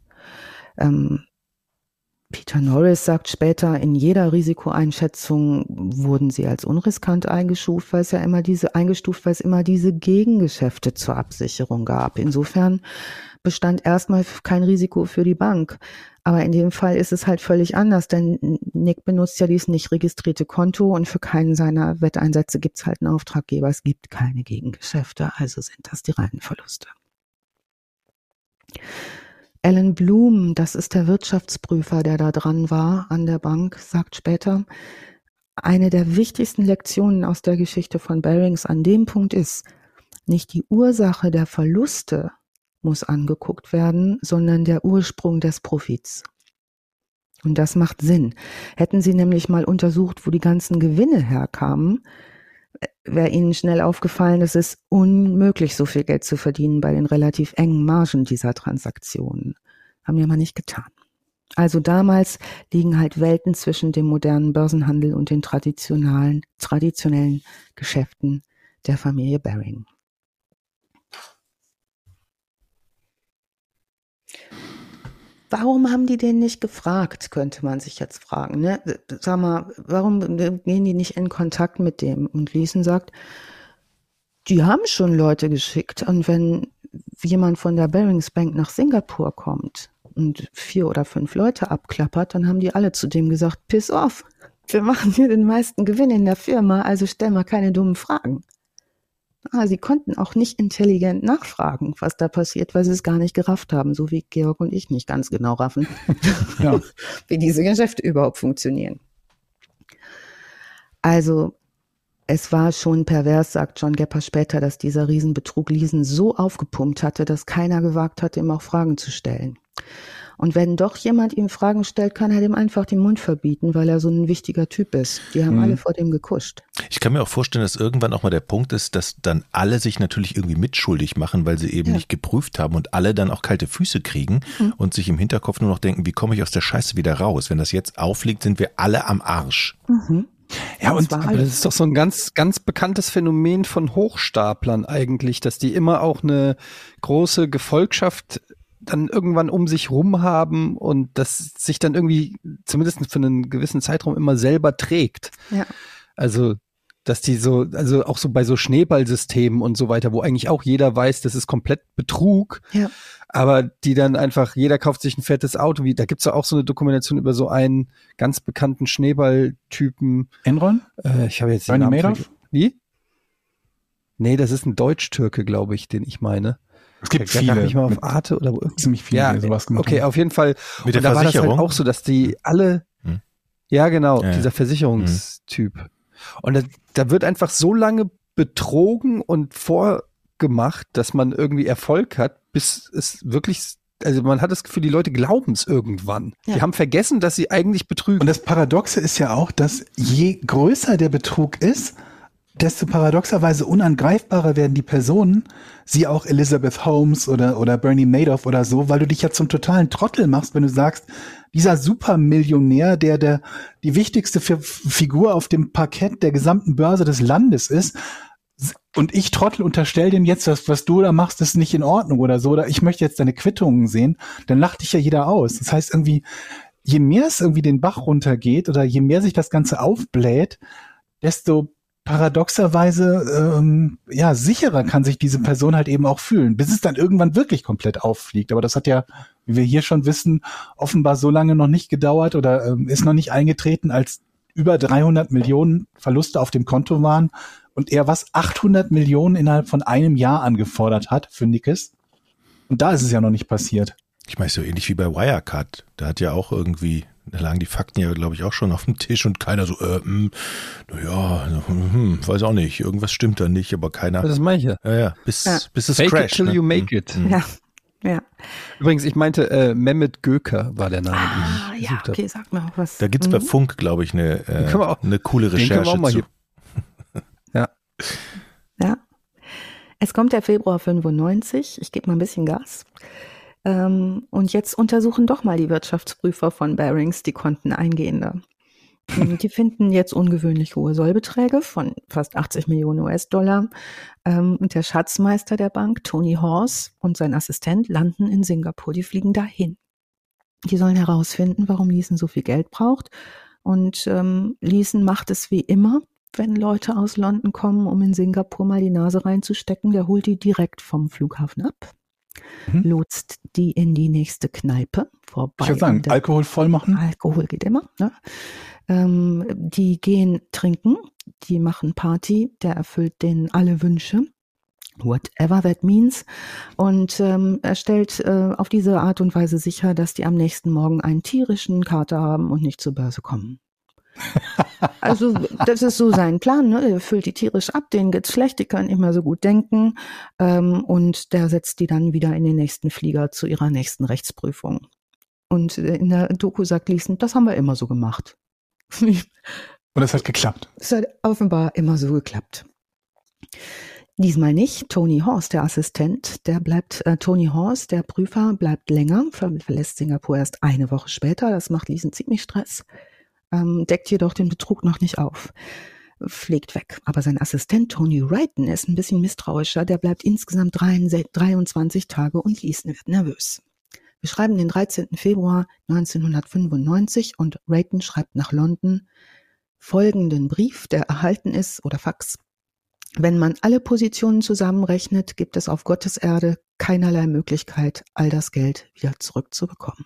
Peter Norris sagt später, in jeder Risikoeinschätzung wurden sie als unriskant eingestuft, weil es immer diese Gegengeschäfte zur Absicherung gab. Insofern bestand erstmal kein Risiko für die Bank. Aber in dem Fall ist es halt völlig anders, denn Nick benutzt ja dieses nicht registrierte Konto und für keinen seiner Wetteinsätze gibt es halt einen Auftraggeber. Es gibt keine Gegengeschäfte, also sind das die reinen Verluste. Alan Bloom, das ist der Wirtschaftsprüfer, der da dran war an der Bank, sagt später, eine der wichtigsten Lektionen aus der Geschichte von Barings an dem Punkt ist, nicht die Ursache der Verluste muss angeguckt werden, sondern der Ursprung des Profits. Und das macht Sinn. Hätten sie nämlich mal untersucht, wo die ganzen Gewinne herkamen, wäre ihnen schnell aufgefallen, es ist unmöglich, so viel Geld zu verdienen bei den relativ engen Margen dieser Transaktionen. Haben die aber nicht getan. Also damals liegen halt Welten zwischen dem modernen Börsenhandel und den traditionellen Geschäften der Familie Baring. Warum haben die den nicht gefragt, könnte man sich jetzt fragen. Ne? Sag mal, warum gehen die nicht in Kontakt mit dem? Und Leeson sagt, die haben schon Leute geschickt. Und wenn jemand von der Barings Bank nach Singapur kommt und 4 oder 5 Leute abklappert, dann haben die alle zu dem gesagt, piss off, wir machen hier den meisten Gewinn in der Firma, also stell mal keine dummen Fragen. Sie konnten auch nicht intelligent nachfragen, was da passiert, weil sie es gar nicht gerafft haben, so wie Georg und ich nicht ganz genau raffen, ja, wie diese Geschäfte überhaupt funktionieren. Also es war schon pervers, sagt John Gepper später, dass dieser Riesenbetrug Leeson so aufgepumpt hatte, dass keiner gewagt hatte, ihm auch Fragen zu stellen. Und wenn doch jemand ihm Fragen stellt, kann er dem einfach den Mund verbieten, weil er so ein wichtiger Typ ist. Die haben alle vor dem gekuscht. Ich kann mir auch vorstellen, dass irgendwann auch mal der Punkt ist, dass dann alle sich natürlich irgendwie mitschuldig machen, weil sie eben nicht geprüft haben und alle dann auch kalte Füße kriegen und sich im Hinterkopf nur noch denken, wie komme ich aus der Scheiße wieder raus? Wenn das jetzt aufliegt, sind wir alle am Arsch. Ja, und aber das ist doch so ein ganz, ganz bekanntes Phänomen von Hochstaplern eigentlich, dass die immer auch eine große Gefolgschaft dann irgendwann um sich rum haben und das sich dann irgendwie zumindest für einen gewissen Zeitraum immer selber trägt. Ja. Also, dass die so, also auch so bei so Schneeballsystemen und so weiter, wo eigentlich auch jeder weiß, das ist komplett Betrug, aber die dann einfach, jeder kauft sich ein fettes Auto, da gibt's ja auch so eine Dokumentation über so einen ganz bekannten Schneeballtypen. Enron? Ich habe jetzt den Namen vergessen. Wie? Nee, das ist ein Deutsch-Türke, glaube ich, den ich meine. Es gibt viele. Nicht mal auf Arte oder ziemlich viele, die sowas gemacht haben. Okay, auf jeden Fall. Mit der da war das Versicherung? halt auch so, dass die alle, ja genau, dieser Versicherungstyp. Und da wird einfach so lange betrogen und vorgemacht, dass man irgendwie Erfolg hat, bis es wirklich, also man hat das Gefühl, die Leute glauben es irgendwann. Die haben vergessen, dass sie eigentlich betrügen. Und das Paradoxe ist ja auch, dass je größer der Betrug ist, desto paradoxerweise unangreifbarer werden die Personen, sie auch Elizabeth Holmes oder Bernie Madoff oder so, weil du dich ja zum totalen Trottel machst, wenn du sagst, dieser Supermillionär, der die wichtigste Figur auf dem Parkett der gesamten Börse des Landes ist, und ich Trottel unterstell dem jetzt, was du da machst, ist nicht in Ordnung oder so, oder ich möchte jetzt deine Quittungen sehen, dann lacht dich ja jeder aus. Das heißt irgendwie, je mehr es irgendwie den Bach runtergeht oder je mehr sich das Ganze aufbläht, desto paradoxerweise sicherer kann sich diese Person halt eben auch fühlen, bis es dann irgendwann wirklich komplett auffliegt. Aber das hat ja, wie wir hier schon wissen, offenbar so lange noch nicht gedauert oder ist noch nicht eingetreten, als über 300 Millionen Verluste auf dem Konto waren und er 800 Millionen innerhalb von einem Jahr angefordert hat für Nickes. Und da ist es ja noch nicht passiert. Ich meine, so ähnlich wie bei Wirecard. Da hat ja auch irgendwie, da lagen die Fakten ja, glaube ich, auch schon auf dem Tisch und keiner so, weiß auch nicht, irgendwas stimmt da nicht, aber keiner. Das meine ich ja. Ja, bis es Fake crasht. it till you make it. Ja. Übrigens, ich meinte, Mehmet Göker war der Name, den ich Ja, gesucht okay, habe. sag mal auch was. Da gibt's bei Funk, glaube ich, eine coole Den können wir auch Recherche mal zu. Ja. Ja. Es kommt der Februar 95. Ich gebe mal ein bisschen Gas. Und jetzt untersuchen doch mal die Wirtschaftsprüfer von Barings die Konten eingehender. Die finden jetzt ungewöhnlich hohe Sollbeträge von fast 80 Millionen US-Dollar. Und der Schatzmeister der Bank, Tony Horse, und sein Assistent landen in Singapur. Die fliegen dahin. Die sollen herausfinden, warum Leeson so viel Geld braucht. Und Leeson macht es wie immer, wenn Leute aus London kommen, um in Singapur mal die Nase reinzustecken. Der holt die direkt vom Flughafen ab, lotst die in die nächste Kneipe vorbei. Ich würde sagen, Alkohol voll machen. Alkohol geht immer, ne? Die gehen trinken, die machen Party, der erfüllt denen alle Wünsche, whatever that means, und er stellt auf diese Art und Weise sicher, dass die am nächsten Morgen einen tierischen Kater haben und nicht zur Börse kommen. Also das ist so sein Plan, ne? Er füllt die tierisch ab, denen geht's schlecht, die können nicht mehr so gut denken, und der setzt die dann wieder in den nächsten Flieger zu ihrer nächsten Rechtsprüfung. Und in der Doku sagt Leeson, das haben wir immer so gemacht. Und es hat geklappt. Es hat offenbar immer so geklappt. Diesmal nicht. Tony Horse, der Assistent, Tony Horse, der Prüfer, bleibt länger, verlässt Singapur erst eine Woche später. Das macht Leeson ziemlich Stress, deckt jedoch den Betrug noch nicht auf, fliegt weg. Aber sein Assistent Tony Wrighton ist ein bisschen misstrauischer. Der bleibt insgesamt 23 Tage und Leeson wird nervös. Wir schreiben den 13. Februar 1995 und Wrighton schreibt nach London folgenden Brief, der erhalten ist, oder Fax. Wenn man alle Positionen zusammenrechnet, gibt es auf Gottes Erde keinerlei Möglichkeit, all das Geld wieder zurückzubekommen.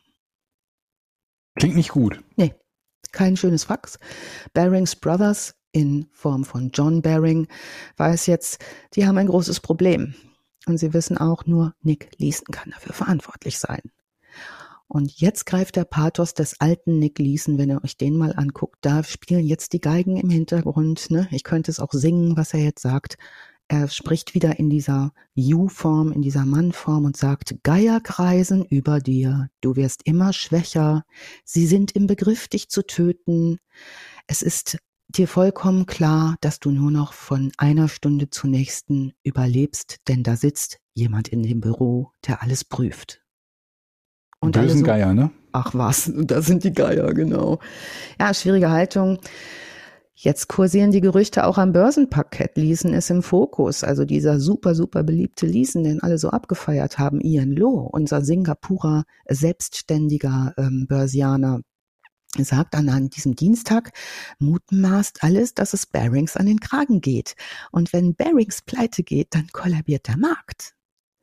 Klingt nicht gut. Nee, kein schönes Fax. Barings Brothers in Form von John Baring weiß jetzt, die haben ein großes Problem. Und sie wissen auch, nur Nick Leeson kann dafür verantwortlich sein. Und jetzt greift der Pathos des alten Nick Leeson, wenn ihr euch den mal anguckt. Da spielen jetzt die Geigen im Hintergrund. Ne? Ich könnte es auch singen, was er jetzt sagt. Er spricht wieder in dieser You-Form, in dieser Mann-Form und sagt, Geier kreisen über dir. Du wirst immer schwächer. Sie sind im Begriff, dich zu töten. Es ist dir vollkommen klar, dass du nur noch von einer Stunde zur nächsten überlebst, denn da sitzt jemand in dem Büro, der alles prüft. Und bösen so, Geier, ne? Ach was, da sind die Geier, genau. Ja, schwierige Haltung. Jetzt kursieren die Gerüchte auch am Börsenparkett. Leeson ist im Fokus. Also dieser super, super beliebte Leeson, den alle so abgefeiert haben, Ian Loh, unser Singapurer selbstständiger Börsianer, sagt an diesem Dienstag, mutmaßt alles, dass es Barings an den Kragen geht. Und wenn Barings pleite geht, dann kollabiert der Markt.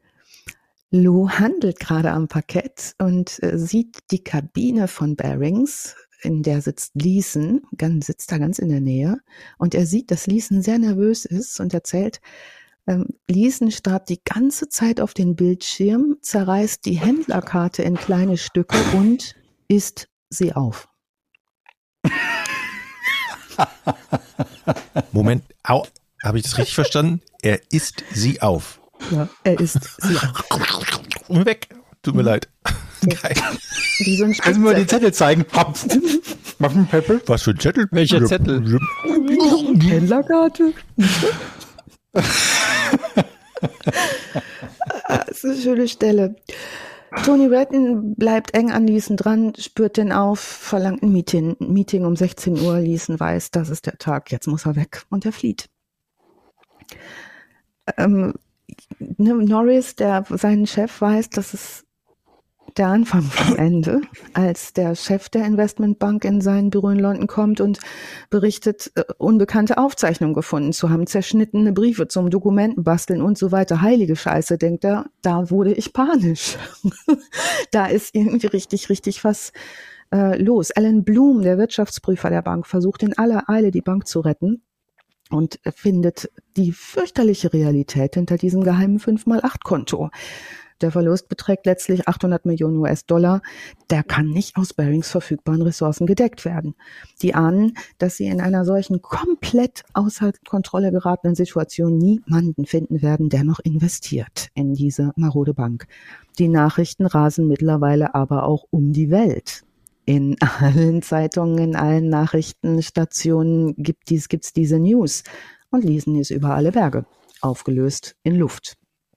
Loh handelt gerade am Parkett und sieht die Kabine von Barings, in der sitzt Leeson, sitzt da ganz in der Nähe. Und er sieht, dass Leeson sehr nervös ist und erzählt, Leeson starrt die ganze Zeit auf den Bildschirm, zerreißt die Händlerkarte in kleine Stücke und isst sie auf. Moment, habe ich das richtig verstanden? Er isst sie auf. Ja, er isst sie auf. Und weg. Tut mir leid. Geil. Wie so ein Kannst du mir mal den Zettel zeigen? Pepper? Was für ein Zettel? Welcher Zettel? Händlerkarte. Das ist eine schöne Stelle. Tony Wrighton bleibt eng an Leeson dran, spürt den auf, verlangt ein Meeting um 16 Uhr. Leeson weiß, das ist der Tag, jetzt muss er weg und er flieht. Norris, der seinen Chef, weiß, dass es der Anfang vom Ende, als der Chef der Investmentbank in sein Büro in London kommt und berichtet, unbekannte Aufzeichnungen gefunden zu haben, zerschnittene Briefe zum Dokumentenbasteln und so weiter. Heilige Scheiße, denkt er, da wurde ich panisch. Da ist irgendwie richtig was los. Alan Bloom, der Wirtschaftsprüfer der Bank, versucht in aller Eile die Bank zu retten und findet die fürchterliche Realität hinter diesem geheimen 5x8-Konto. Der Verlust beträgt letztlich 800 Millionen US-Dollar. Der kann nicht aus Barings verfügbaren Ressourcen gedeckt werden. Die ahnen, dass sie in einer solchen komplett außer Kontrolle geratenen Situation niemanden finden werden, der noch investiert in diese marode Bank. Die Nachrichten rasen mittlerweile aber auch um die Welt. In allen Zeitungen, in allen Nachrichtenstationen gibt's diese News und lesen es über alle Berge, aufgelöst in Luft.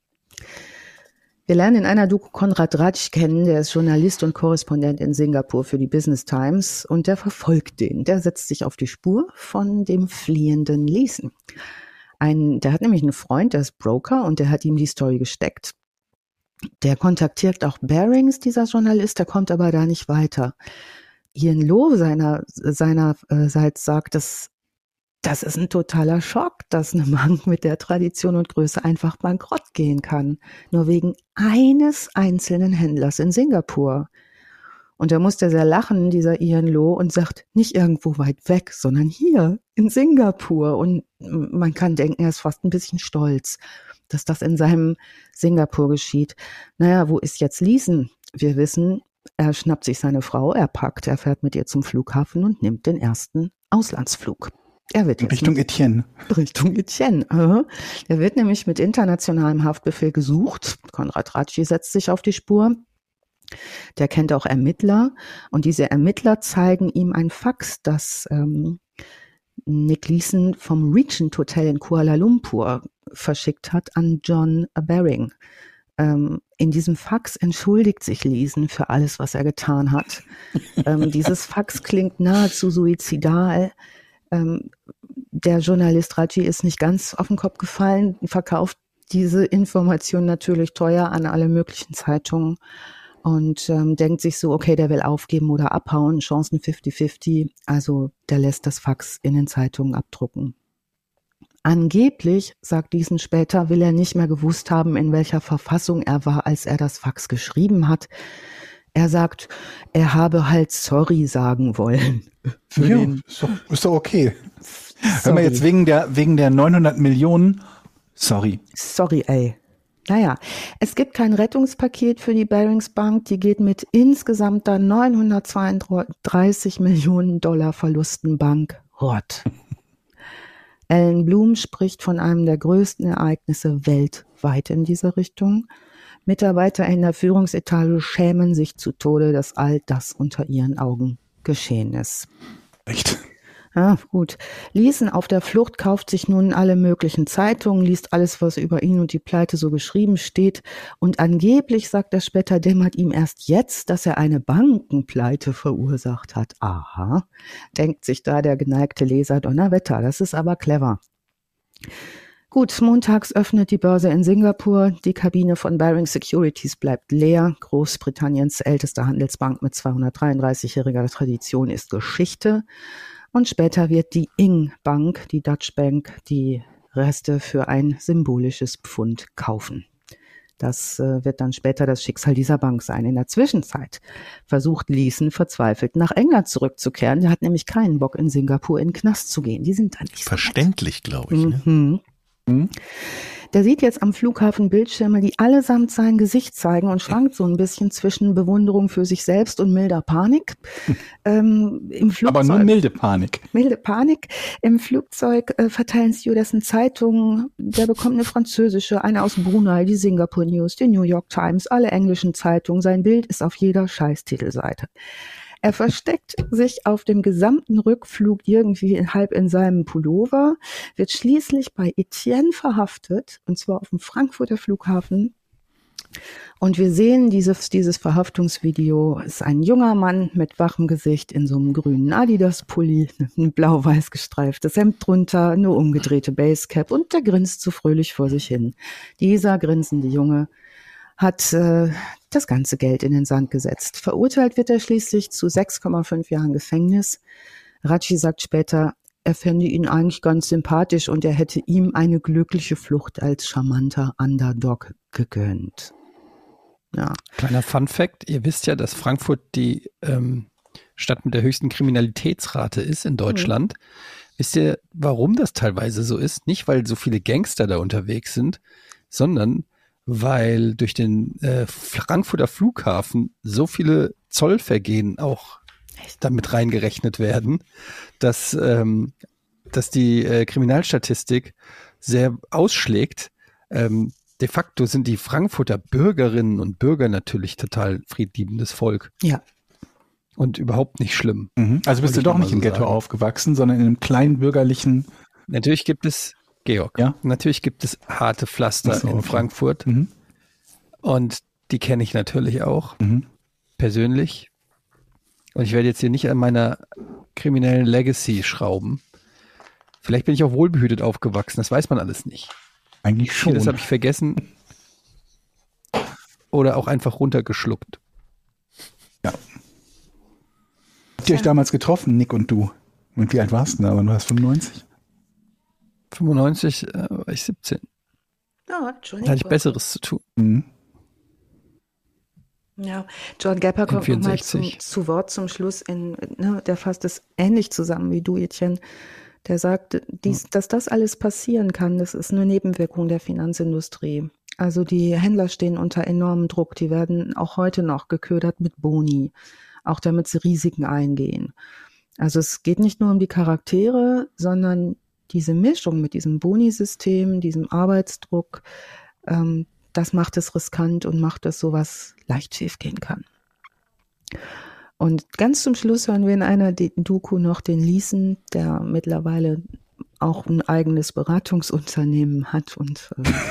Wir lernen in einer Doku Konrad Raj kennen, der ist Journalist und Korrespondent in Singapur für die Business Times und der verfolgt den. Der setzt sich auf die Spur von dem fliehenden Leeson. Der hat nämlich einen Freund, der ist Broker und der hat ihm die Story gesteckt. Der kontaktiert auch Barings, dieser Journalist, der kommt aber da nicht weiter. Ian Lowe seinerseits sagt, das ist ein totaler Schock, dass eine Bank mit der Tradition und Größe einfach bankrott gehen kann. Nur wegen eines einzelnen Händlers in Singapur. Und da musste er sehr lachen, dieser Ian Lowe, und sagt, nicht irgendwo weit weg, sondern hier in Singapur. Und man kann denken, er ist fast ein bisschen stolz, dass das in seinem Singapur geschieht. Naja, wo ist jetzt Leeson? Wir wissen, er schnappt sich seine Frau, er packt, er fährt mit ihr zum Flughafen und nimmt den ersten Auslandsflug. Er wird Richtung Etienne. Richtung Etienne. Er wird nämlich mit internationalem Haftbefehl gesucht. Konrad Raj setzt sich auf die Spur. Der kennt auch Ermittler. Und diese Ermittler zeigen ihm ein Fax, das Nick Leeson vom Regent Hotel in Kuala Lumpur verschickt hat an John Baring. In diesem Fax entschuldigt sich Leeson für alles, was er getan hat. Dieses Fax klingt nahezu suizidal. Der Journalist Raji ist nicht ganz auf den Kopf gefallen, verkauft diese Information natürlich teuer an alle möglichen Zeitungen und denkt sich so, okay, der will aufgeben oder abhauen, Chancen 50-50, also der lässt das Fax in den Zeitungen abdrucken. Angeblich, sagt Leeson später, will er nicht mehr gewusst haben, in welcher Verfassung er war, als er das Fax geschrieben hat. Er sagt, er habe halt sorry sagen wollen. Ja, ist doch okay. Hör mal jetzt wegen der 900 Millionen, sorry. Sorry, ey. Naja, es gibt kein Rettungspaket für die Barings Bank, die geht mit insgesamt 932 Millionen Dollar Verlusten bankrott. Alan Bloom spricht von einem der größten Ereignisse weltweit in dieser Richtung. Mitarbeiter in der Führungsetage schämen sich zu Tode, dass all das unter ihren Augen geschehen ist. Echt? Ja, gut. Leeson auf der Flucht kauft sich nun alle möglichen Zeitungen, liest alles, was über ihn und die Pleite so geschrieben steht. Und angeblich, sagt er später, dämmert ihm erst jetzt, dass er eine Bankenpleite verursacht hat. Aha, denkt sich da der geneigte Leser, Donnerwetter, das ist aber clever. Gut, montags öffnet die Börse in Singapur. Die Kabine von Baring Securities bleibt leer. Großbritanniens älteste Handelsbank mit 233-jähriger Tradition ist Geschichte. Und später wird die Ing-Bank, die Dutch Bank, die Reste für ein symbolisches Pfund kaufen. Das wird dann später das Schicksal dieser Bank sein. In der Zwischenzeit versucht Leeson verzweifelt nach England zurückzukehren. Der hat nämlich keinen Bock, in Singapur in den Knast zu gehen. Die sind da nicht verständlich, glaube ich. Ne? Der sieht jetzt am Flughafen Bildschirme, die allesamt sein Gesicht zeigen und schwankt so ein bisschen zwischen Bewunderung für sich selbst und milder Panik. Im Flugzeug, aber nur milde Panik. Milde Panik. Im Flugzeug verteilen Stewardessen Zeitungen. Der bekommt eine französische, eine aus Brunei, die Singapore News, die New York Times, alle englischen Zeitungen. Sein Bild ist auf jeder Scheiß-Titelseite. Er versteckt sich auf dem gesamten Rückflug irgendwie halb in seinem Pullover, wird schließlich bei Etienne verhaftet, und zwar auf dem Frankfurter Flughafen. Und wir sehen dieses Verhaftungsvideo. Es ist ein junger Mann mit wachem Gesicht in so einem grünen Adidas-Pulli, ein blau-weiß gestreiftes Hemd drunter, eine umgedrehte Basecap, und der grinst so fröhlich vor sich hin. Dieser grinsende Junge hat das ganze Geld in den Sand gesetzt. Verurteilt wird er schließlich zu 6,5 Jahren Gefängnis. Racci sagt später, er fände ihn eigentlich ganz sympathisch und er hätte ihm eine glückliche Flucht als charmanter Underdog gegönnt. Ja. Kleiner Fun-Fact, ihr wisst ja, dass Frankfurt die Stadt mit der höchsten Kriminalitätsrate ist in Deutschland. Wisst ihr, warum das teilweise so ist? Nicht, weil so viele Gangster da unterwegs sind, sondern weil durch den Frankfurter Flughafen so viele Zollvergehen auch damit reingerechnet werden, dass die Kriminalstatistik sehr ausschlägt. De facto sind die Frankfurter Bürgerinnen und Bürger natürlich total friedliebendes Volk. Ja. Und überhaupt nicht schlimm. Also bist du doch nicht im Ghetto aufgewachsen, sondern in einem kleinen bürgerlichen... Natürlich gibt es, Georg, natürlich gibt es harte Pflaster in Frankfurt. Und die kenne ich natürlich auch persönlich. Und ich werde jetzt hier nicht an meiner kriminellen Legacy schrauben. Vielleicht bin ich auch wohlbehütet aufgewachsen, das weiß man alles nicht. Eigentlich schon. Das habe ich vergessen. Oder auch einfach runtergeschluckt. Ja. Habt ihr euch damals getroffen, Nick und du? Und wie alt warst du da? Wann warst du 95? 95 war ich 17. Ja, da hatte ich Besseres zu tun. Ja, John Gepper kommt nochmal zu Wort zum Schluss. Der fasst es ähnlich zusammen wie du, Etienne. Der sagt, dass das alles passieren kann, das ist eine Nebenwirkung der Finanzindustrie. Also die Händler stehen unter enormem Druck. Die werden auch heute noch geködert mit Boni, auch damit sie Risiken eingehen. Also es geht nicht nur um die Charaktere, sondern diese Mischung mit diesem Boni-System, diesem Arbeitsdruck, das macht es riskant und macht, dass sowas leicht schiefgehen kann. Und ganz zum Schluss hören wir in einer Doku noch den Leeson, der mittlerweile auch ein eigenes Beratungsunternehmen hat. Und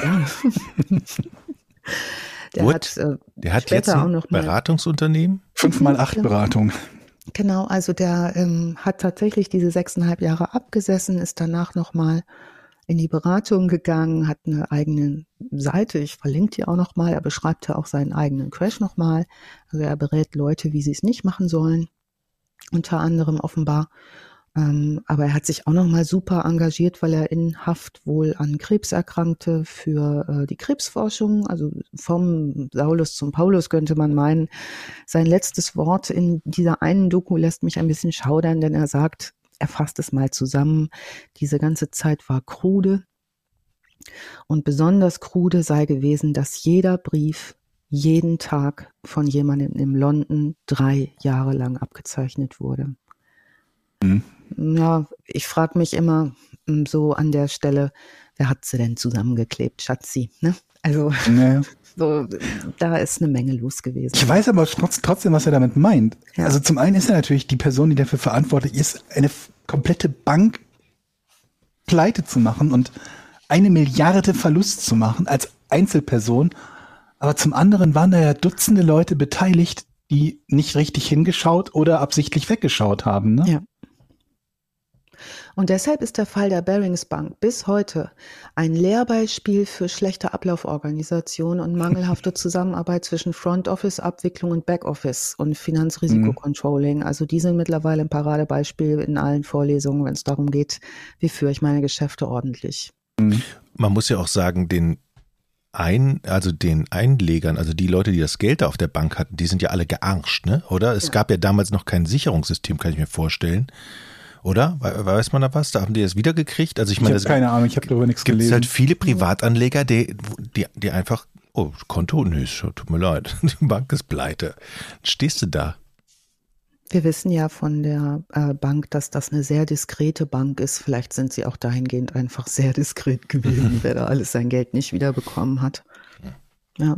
der hat jetzt ein auch noch Beratungsunternehmen? 5x8 Beratung. Genau, also der hat tatsächlich diese 6,5 Jahre abgesessen, ist danach nochmal in die Beratung gegangen, hat eine eigene Seite, ich verlinke die auch nochmal, er beschreibt ja auch seinen eigenen Crash nochmal, also er berät Leute, wie sie es nicht machen sollen, unter anderem offenbar, aber er hat sich auch nochmal super engagiert, weil er in Haft wohl an Krebs erkrankte für die Krebsforschung, also vom Saulus zum Paulus könnte man meinen. Sein letztes Wort in dieser einen Doku lässt mich ein bisschen schaudern, denn er sagt, er fasst es mal zusammen, diese ganze Zeit war krude und besonders krude sei gewesen, dass jeder Brief jeden Tag von jemandem in London 3 Jahre lang abgezeichnet wurde. Ja, ich frage mich immer so an der Stelle, wer hat sie denn zusammengeklebt, Schatzi, ne? Also so, da ist eine Menge los gewesen. Ich weiß aber trotzdem, was er damit meint. Ja. Also zum einen ist er natürlich die Person, die dafür verantwortlich ist, eine komplette Bank pleite zu machen und 1 Milliarde Verlust zu machen als Einzelperson. Aber zum anderen waren da ja Dutzende Leute beteiligt, die nicht richtig hingeschaut oder absichtlich weggeschaut haben. Ne? Ja. Und deshalb ist der Fall der Barings Bank bis heute ein Lehrbeispiel für schlechte Ablauforganisation und mangelhafte Zusammenarbeit zwischen Front Office Abwicklung und Back Office und Finanzrisikocontrolling. Also die sind mittlerweile ein Paradebeispiel in allen Vorlesungen, wenn es darum geht, wie führe ich meine Geschäfte ordentlich. Man muss ja auch sagen, den Einlegern, also die Leute, die das Geld da auf der Bank hatten, die sind ja alle gearscht, ne? Oder? Es gab ja damals noch kein Sicherungssystem, kann ich mir vorstellen. Oder? Weiß man da was? Da haben die das wieder gekriegt? Also ich meine, habe keine Ahnung, ich habe darüber nichts gelesen. Es gibt halt viele Privatanleger, die einfach, Konto, nee, tut mir leid, die Bank ist pleite. Dann stehst du da. Wir wissen ja von der Bank, dass das eine sehr diskrete Bank ist. Vielleicht sind sie auch dahingehend einfach sehr diskret gewesen, wer da alles sein Geld nicht wiederbekommen hat. Ja.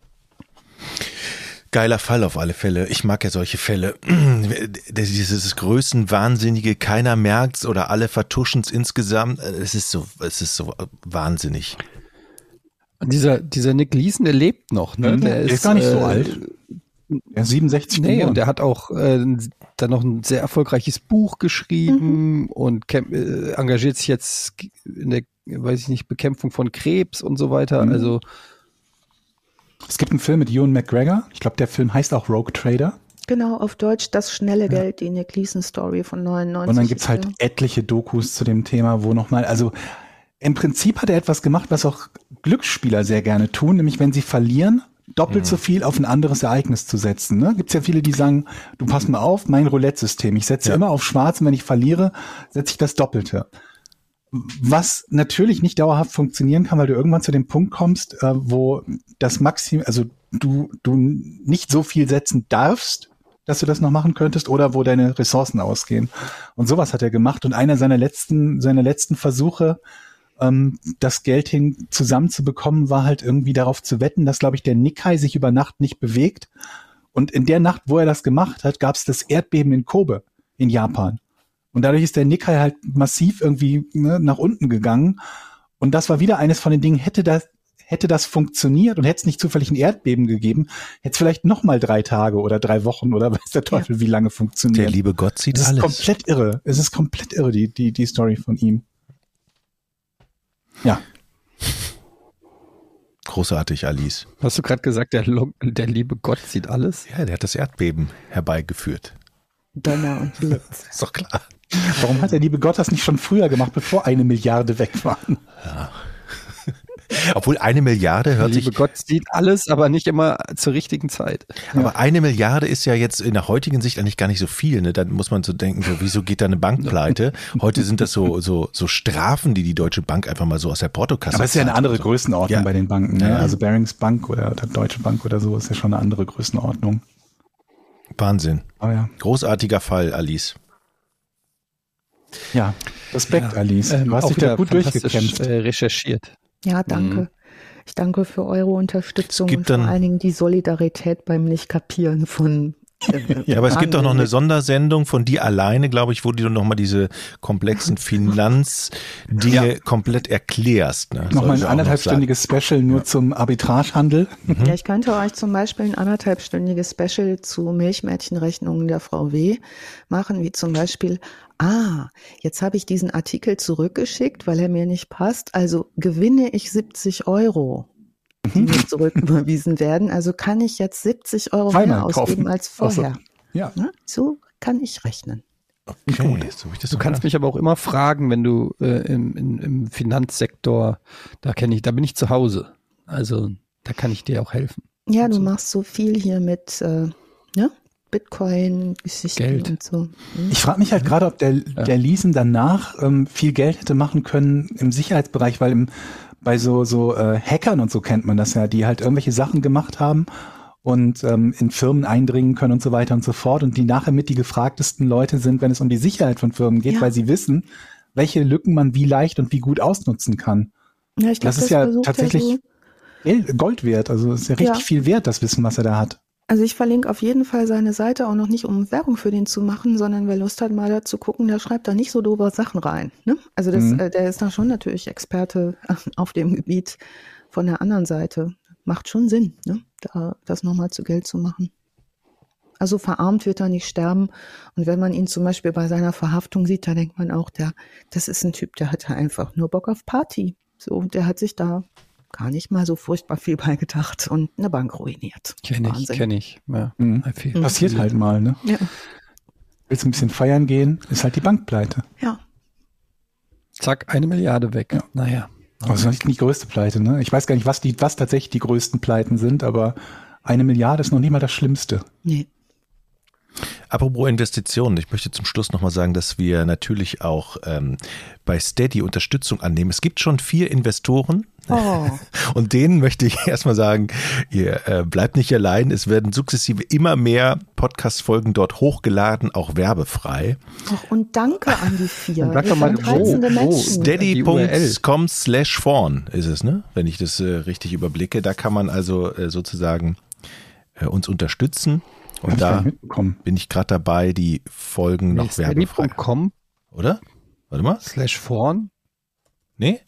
Geiler Fall auf alle Fälle. Ich mag ja solche Fälle. Dieses Größenwahnsinnige, keiner merkt's oder alle vertuschen's insgesamt. Es ist so wahnsinnig. Und dieser Nick Leeson, der lebt noch, ne? Der ist gar nicht so alt. Er ist 67 geboren. Und der hat auch dann noch ein sehr erfolgreiches Buch geschrieben und engagiert sich jetzt in der, Bekämpfung von Krebs und so weiter. Also Es gibt einen Film mit Ewan McGregor. Ich glaube, der Film heißt auch Rogue Trader. Genau, auf Deutsch das schnelle Geld, die Nick Leeson-Story von 99. Und dann gibt's halt etliche Dokus zu dem Thema, wo nochmal, also im Prinzip hat er etwas gemacht, was auch Glücksspieler sehr gerne tun, nämlich wenn sie verlieren, doppelt so viel auf ein anderes Ereignis zu setzen. Ne? Gibt's ja viele, die sagen, du pass mal auf, mein Roulette-System, ich setze immer auf Schwarz und wenn ich verliere, setze ich das Doppelte. Was natürlich nicht dauerhaft funktionieren kann, weil du irgendwann zu dem Punkt kommst, wo das Maximum, also du nicht so viel setzen darfst, dass du das noch machen könntest, oder wo deine Ressourcen ausgehen. Und sowas hat er gemacht. Und einer seiner letzten Versuche, das Geld zusammenzubekommen, war halt irgendwie darauf zu wetten, dass, glaube ich, der Nikkei sich über Nacht nicht bewegt. Und in der Nacht, wo er das gemacht hat, gab es das Erdbeben in Kobe in Japan. Und dadurch ist der Nikkei halt massiv irgendwie nach unten gegangen. Und das war wieder eines von den Dingen, hätte das funktioniert und hätte es nicht zufällig ein Erdbeben gegeben, hätte es vielleicht noch mal 3 Tage oder 3 Wochen oder weiß der Teufel, wie lange funktioniert. Der liebe Gott sieht alles. Es ist komplett irre. Es ist komplett irre, die Story von ihm. Ja. Großartig, Alice. Hast du gerade gesagt, der liebe Gott sieht alles? Ja, der hat das Erdbeben herbeigeführt. Donner und Blitz. Ist doch klar. Warum hat der liebe Gott das nicht schon früher gemacht, bevor 1 Milliarde weg waren? Ja. Obwohl 1 Milliarde hört sich... Der liebe Gott sieht alles, aber nicht immer zur richtigen Zeit. Aber 1 Milliarde ist ja jetzt in der heutigen Sicht eigentlich gar nicht so viel. Ne? Dann muss man so denken, so, wieso geht da eine Bank pleite? Heute sind das so Strafen, die Deutsche Bank einfach mal so aus der Portokasse Aber es ist ja eine andere so. Größenordnung bei den Banken. Ne? Also Barings Bank oder Deutsche Bank oder so ist ja schon eine andere Größenordnung. Wahnsinn. Oh ja. Großartiger Fall, Alice. Ja, Respekt, Alice. Du hast dich da gut durchgekämpft. Recherchiert. Ja, danke. Ich danke für eure Unterstützung und vor dann- allen Dingen die Solidarität beim Nicht-Kapieren von Ja, aber es gibt auch noch eine Sondersendung von dir alleine, glaube ich, wo du nochmal diese komplexen Finanzdinge komplett erklärst. Ne? Nochmal ein Soll ich auch noch 1,5-stündiges Special nur zum Arbitragehandel. Ja, ich könnte euch zum Beispiel ein 1,5-stündiges Special zu Milchmädchenrechnungen der Frau W. machen, wie zum Beispiel, jetzt habe ich diesen Artikel zurückgeschickt, weil er mir nicht passt, also gewinne ich 70 €, die mir zurücküberwiesen werden, also kann ich jetzt 70 € Zweimal mehr ausgeben kaufen. als vorher. Ja. Ne? So kann ich rechnen. Okay, so hab ich das Du noch kannst mich aber auch immer fragen, wenn du im Finanzsektor, da bin ich zu Hause. Also da kann ich dir auch helfen. Ja, du machst so viel hier mit Bitcoin-Geschichten Geld. und so. Ich frage mich halt gerade, ob der Leeson danach viel Geld hätte machen können im Sicherheitsbereich, weil bei so Hackern und so kennt man das ja, die halt irgendwelche Sachen gemacht haben und in Firmen eindringen können und so weiter und so fort und die nachher mit die gefragtesten Leute sind, wenn es um die Sicherheit von Firmen geht, weil sie wissen, welche Lücken man wie leicht und wie gut ausnutzen kann. Ja, ich glaub, Das ist ja versucht tatsächlich Gold wert, also es ist ja richtig viel wert, das Wissen, was er da hat. Also ich verlinke auf jeden Fall seine Seite, auch noch nicht, um Werbung für den zu machen, sondern wer Lust hat, mal da zu gucken, der schreibt da nicht so doofe Sachen rein. Ne? Also der ist da schon natürlich Experte auf dem Gebiet von der anderen Seite. Macht schon Sinn, ne? Da das nochmal zu Geld zu machen. Also verarmt wird er nicht sterben. Und wenn man ihn zum Beispiel bei seiner Verhaftung sieht, da denkt man auch, das ist ein Typ, der hatte einfach nur Bock auf Party. So, der hat sich da gar nicht mal so furchtbar viel bei gedacht und eine Bank ruiniert. Kenn ich. Ja, Passiert halt mal, ne? Ja. Willst ein bisschen feiern gehen, ist halt die Bank pleite. Ja. Zack, 1 Milliarde weg. Ja. Naja. Aber das ist nicht die größte Pleite, ne? Ich weiß gar nicht, was tatsächlich die größten Pleiten sind, aber 1 Milliarde ist noch nicht mal das Schlimmste. Nee. Apropos Investitionen, ich möchte zum Schluss nochmal sagen, dass wir natürlich auch bei Steady Unterstützung annehmen. Es gibt schon 4 Investoren und denen möchte ich erstmal sagen, ihr bleibt nicht allein. Es werden sukzessive immer mehr Podcast-Folgen dort hochgeladen, auch werbefrei. Ach, und danke an die 4. Sag doch mal, reizende Menschen. Steady.com/Vorn ist es, ne? Wenn ich das richtig überblicke. Da kann man also sozusagen uns unterstützen. Und da bin ich gerade dabei, die Folgen noch werbefrei. Steady.com Oder? Warte mal. /Vorn? Nee?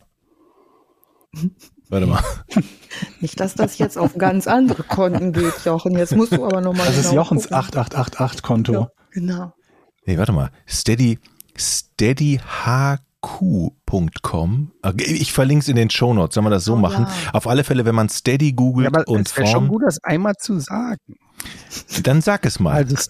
Warte mal. Nicht, dass das jetzt auf ganz andere Konten geht, Jochen. Jetzt musst du aber nochmal. Das ist Jochens 8888-Konto. Ja, genau. Nee, warte mal. Steady steadyhq.com. Ich verlinke es in den Shownotes, sollen wir das so machen. Ja. Auf alle Fälle, wenn man Steady googelt und es wäre schon gut, das einmal zu sagen. Dann sag es mal. Also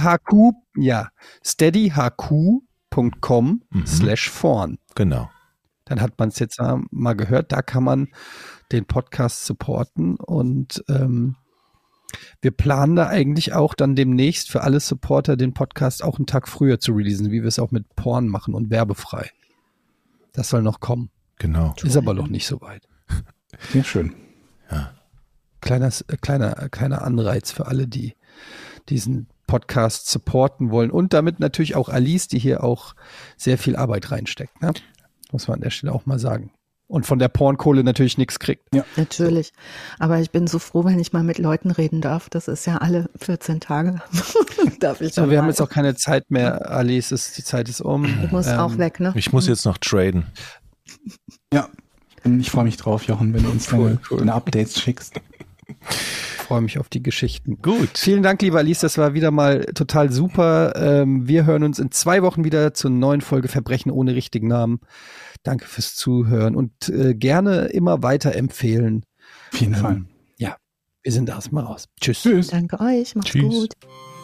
steadyhq.com/vorn. Genau. Dann hat man es jetzt mal gehört, da kann man den Podcast supporten und wir planen da eigentlich auch dann demnächst für alle Supporter den Podcast auch einen Tag früher zu releasen, wie wir es auch mit Porn machen und werbefrei. Das soll noch kommen. Genau. Ist aber noch nicht so weit. Sehr schön. Ja. Kleiner Anreiz für alle, die diesen Podcast supporten wollen und damit natürlich auch Alice, die hier auch sehr viel Arbeit reinsteckt. Ne? Muss man an der Stelle auch mal sagen. Und von der Pornkohle natürlich nichts kriegt. Ja, natürlich. Aber ich bin so froh, wenn ich mal mit Leuten reden darf. Das ist ja alle 14 Tage. Darf ich so, wir haben jetzt auch keine Zeit mehr, Alice. Die Zeit ist um. Ich muss auch weg, ne? Ich muss jetzt noch traden. Ja, ich freue mich drauf, Jochen, wenn du uns deine Updates schickst. Ich freue mich auf die Geschichten. Gut. Vielen Dank, lieber Alice. Das war wieder mal total super. Wir hören uns in 2 Wochen wieder zur neuen Folge Verbrechen ohne richtigen Namen. Danke fürs Zuhören und gerne immer weiterempfehlen. Auf jeden Fall. Ja, wir sind erstmal raus. Tschüss. Danke euch. Macht's gut.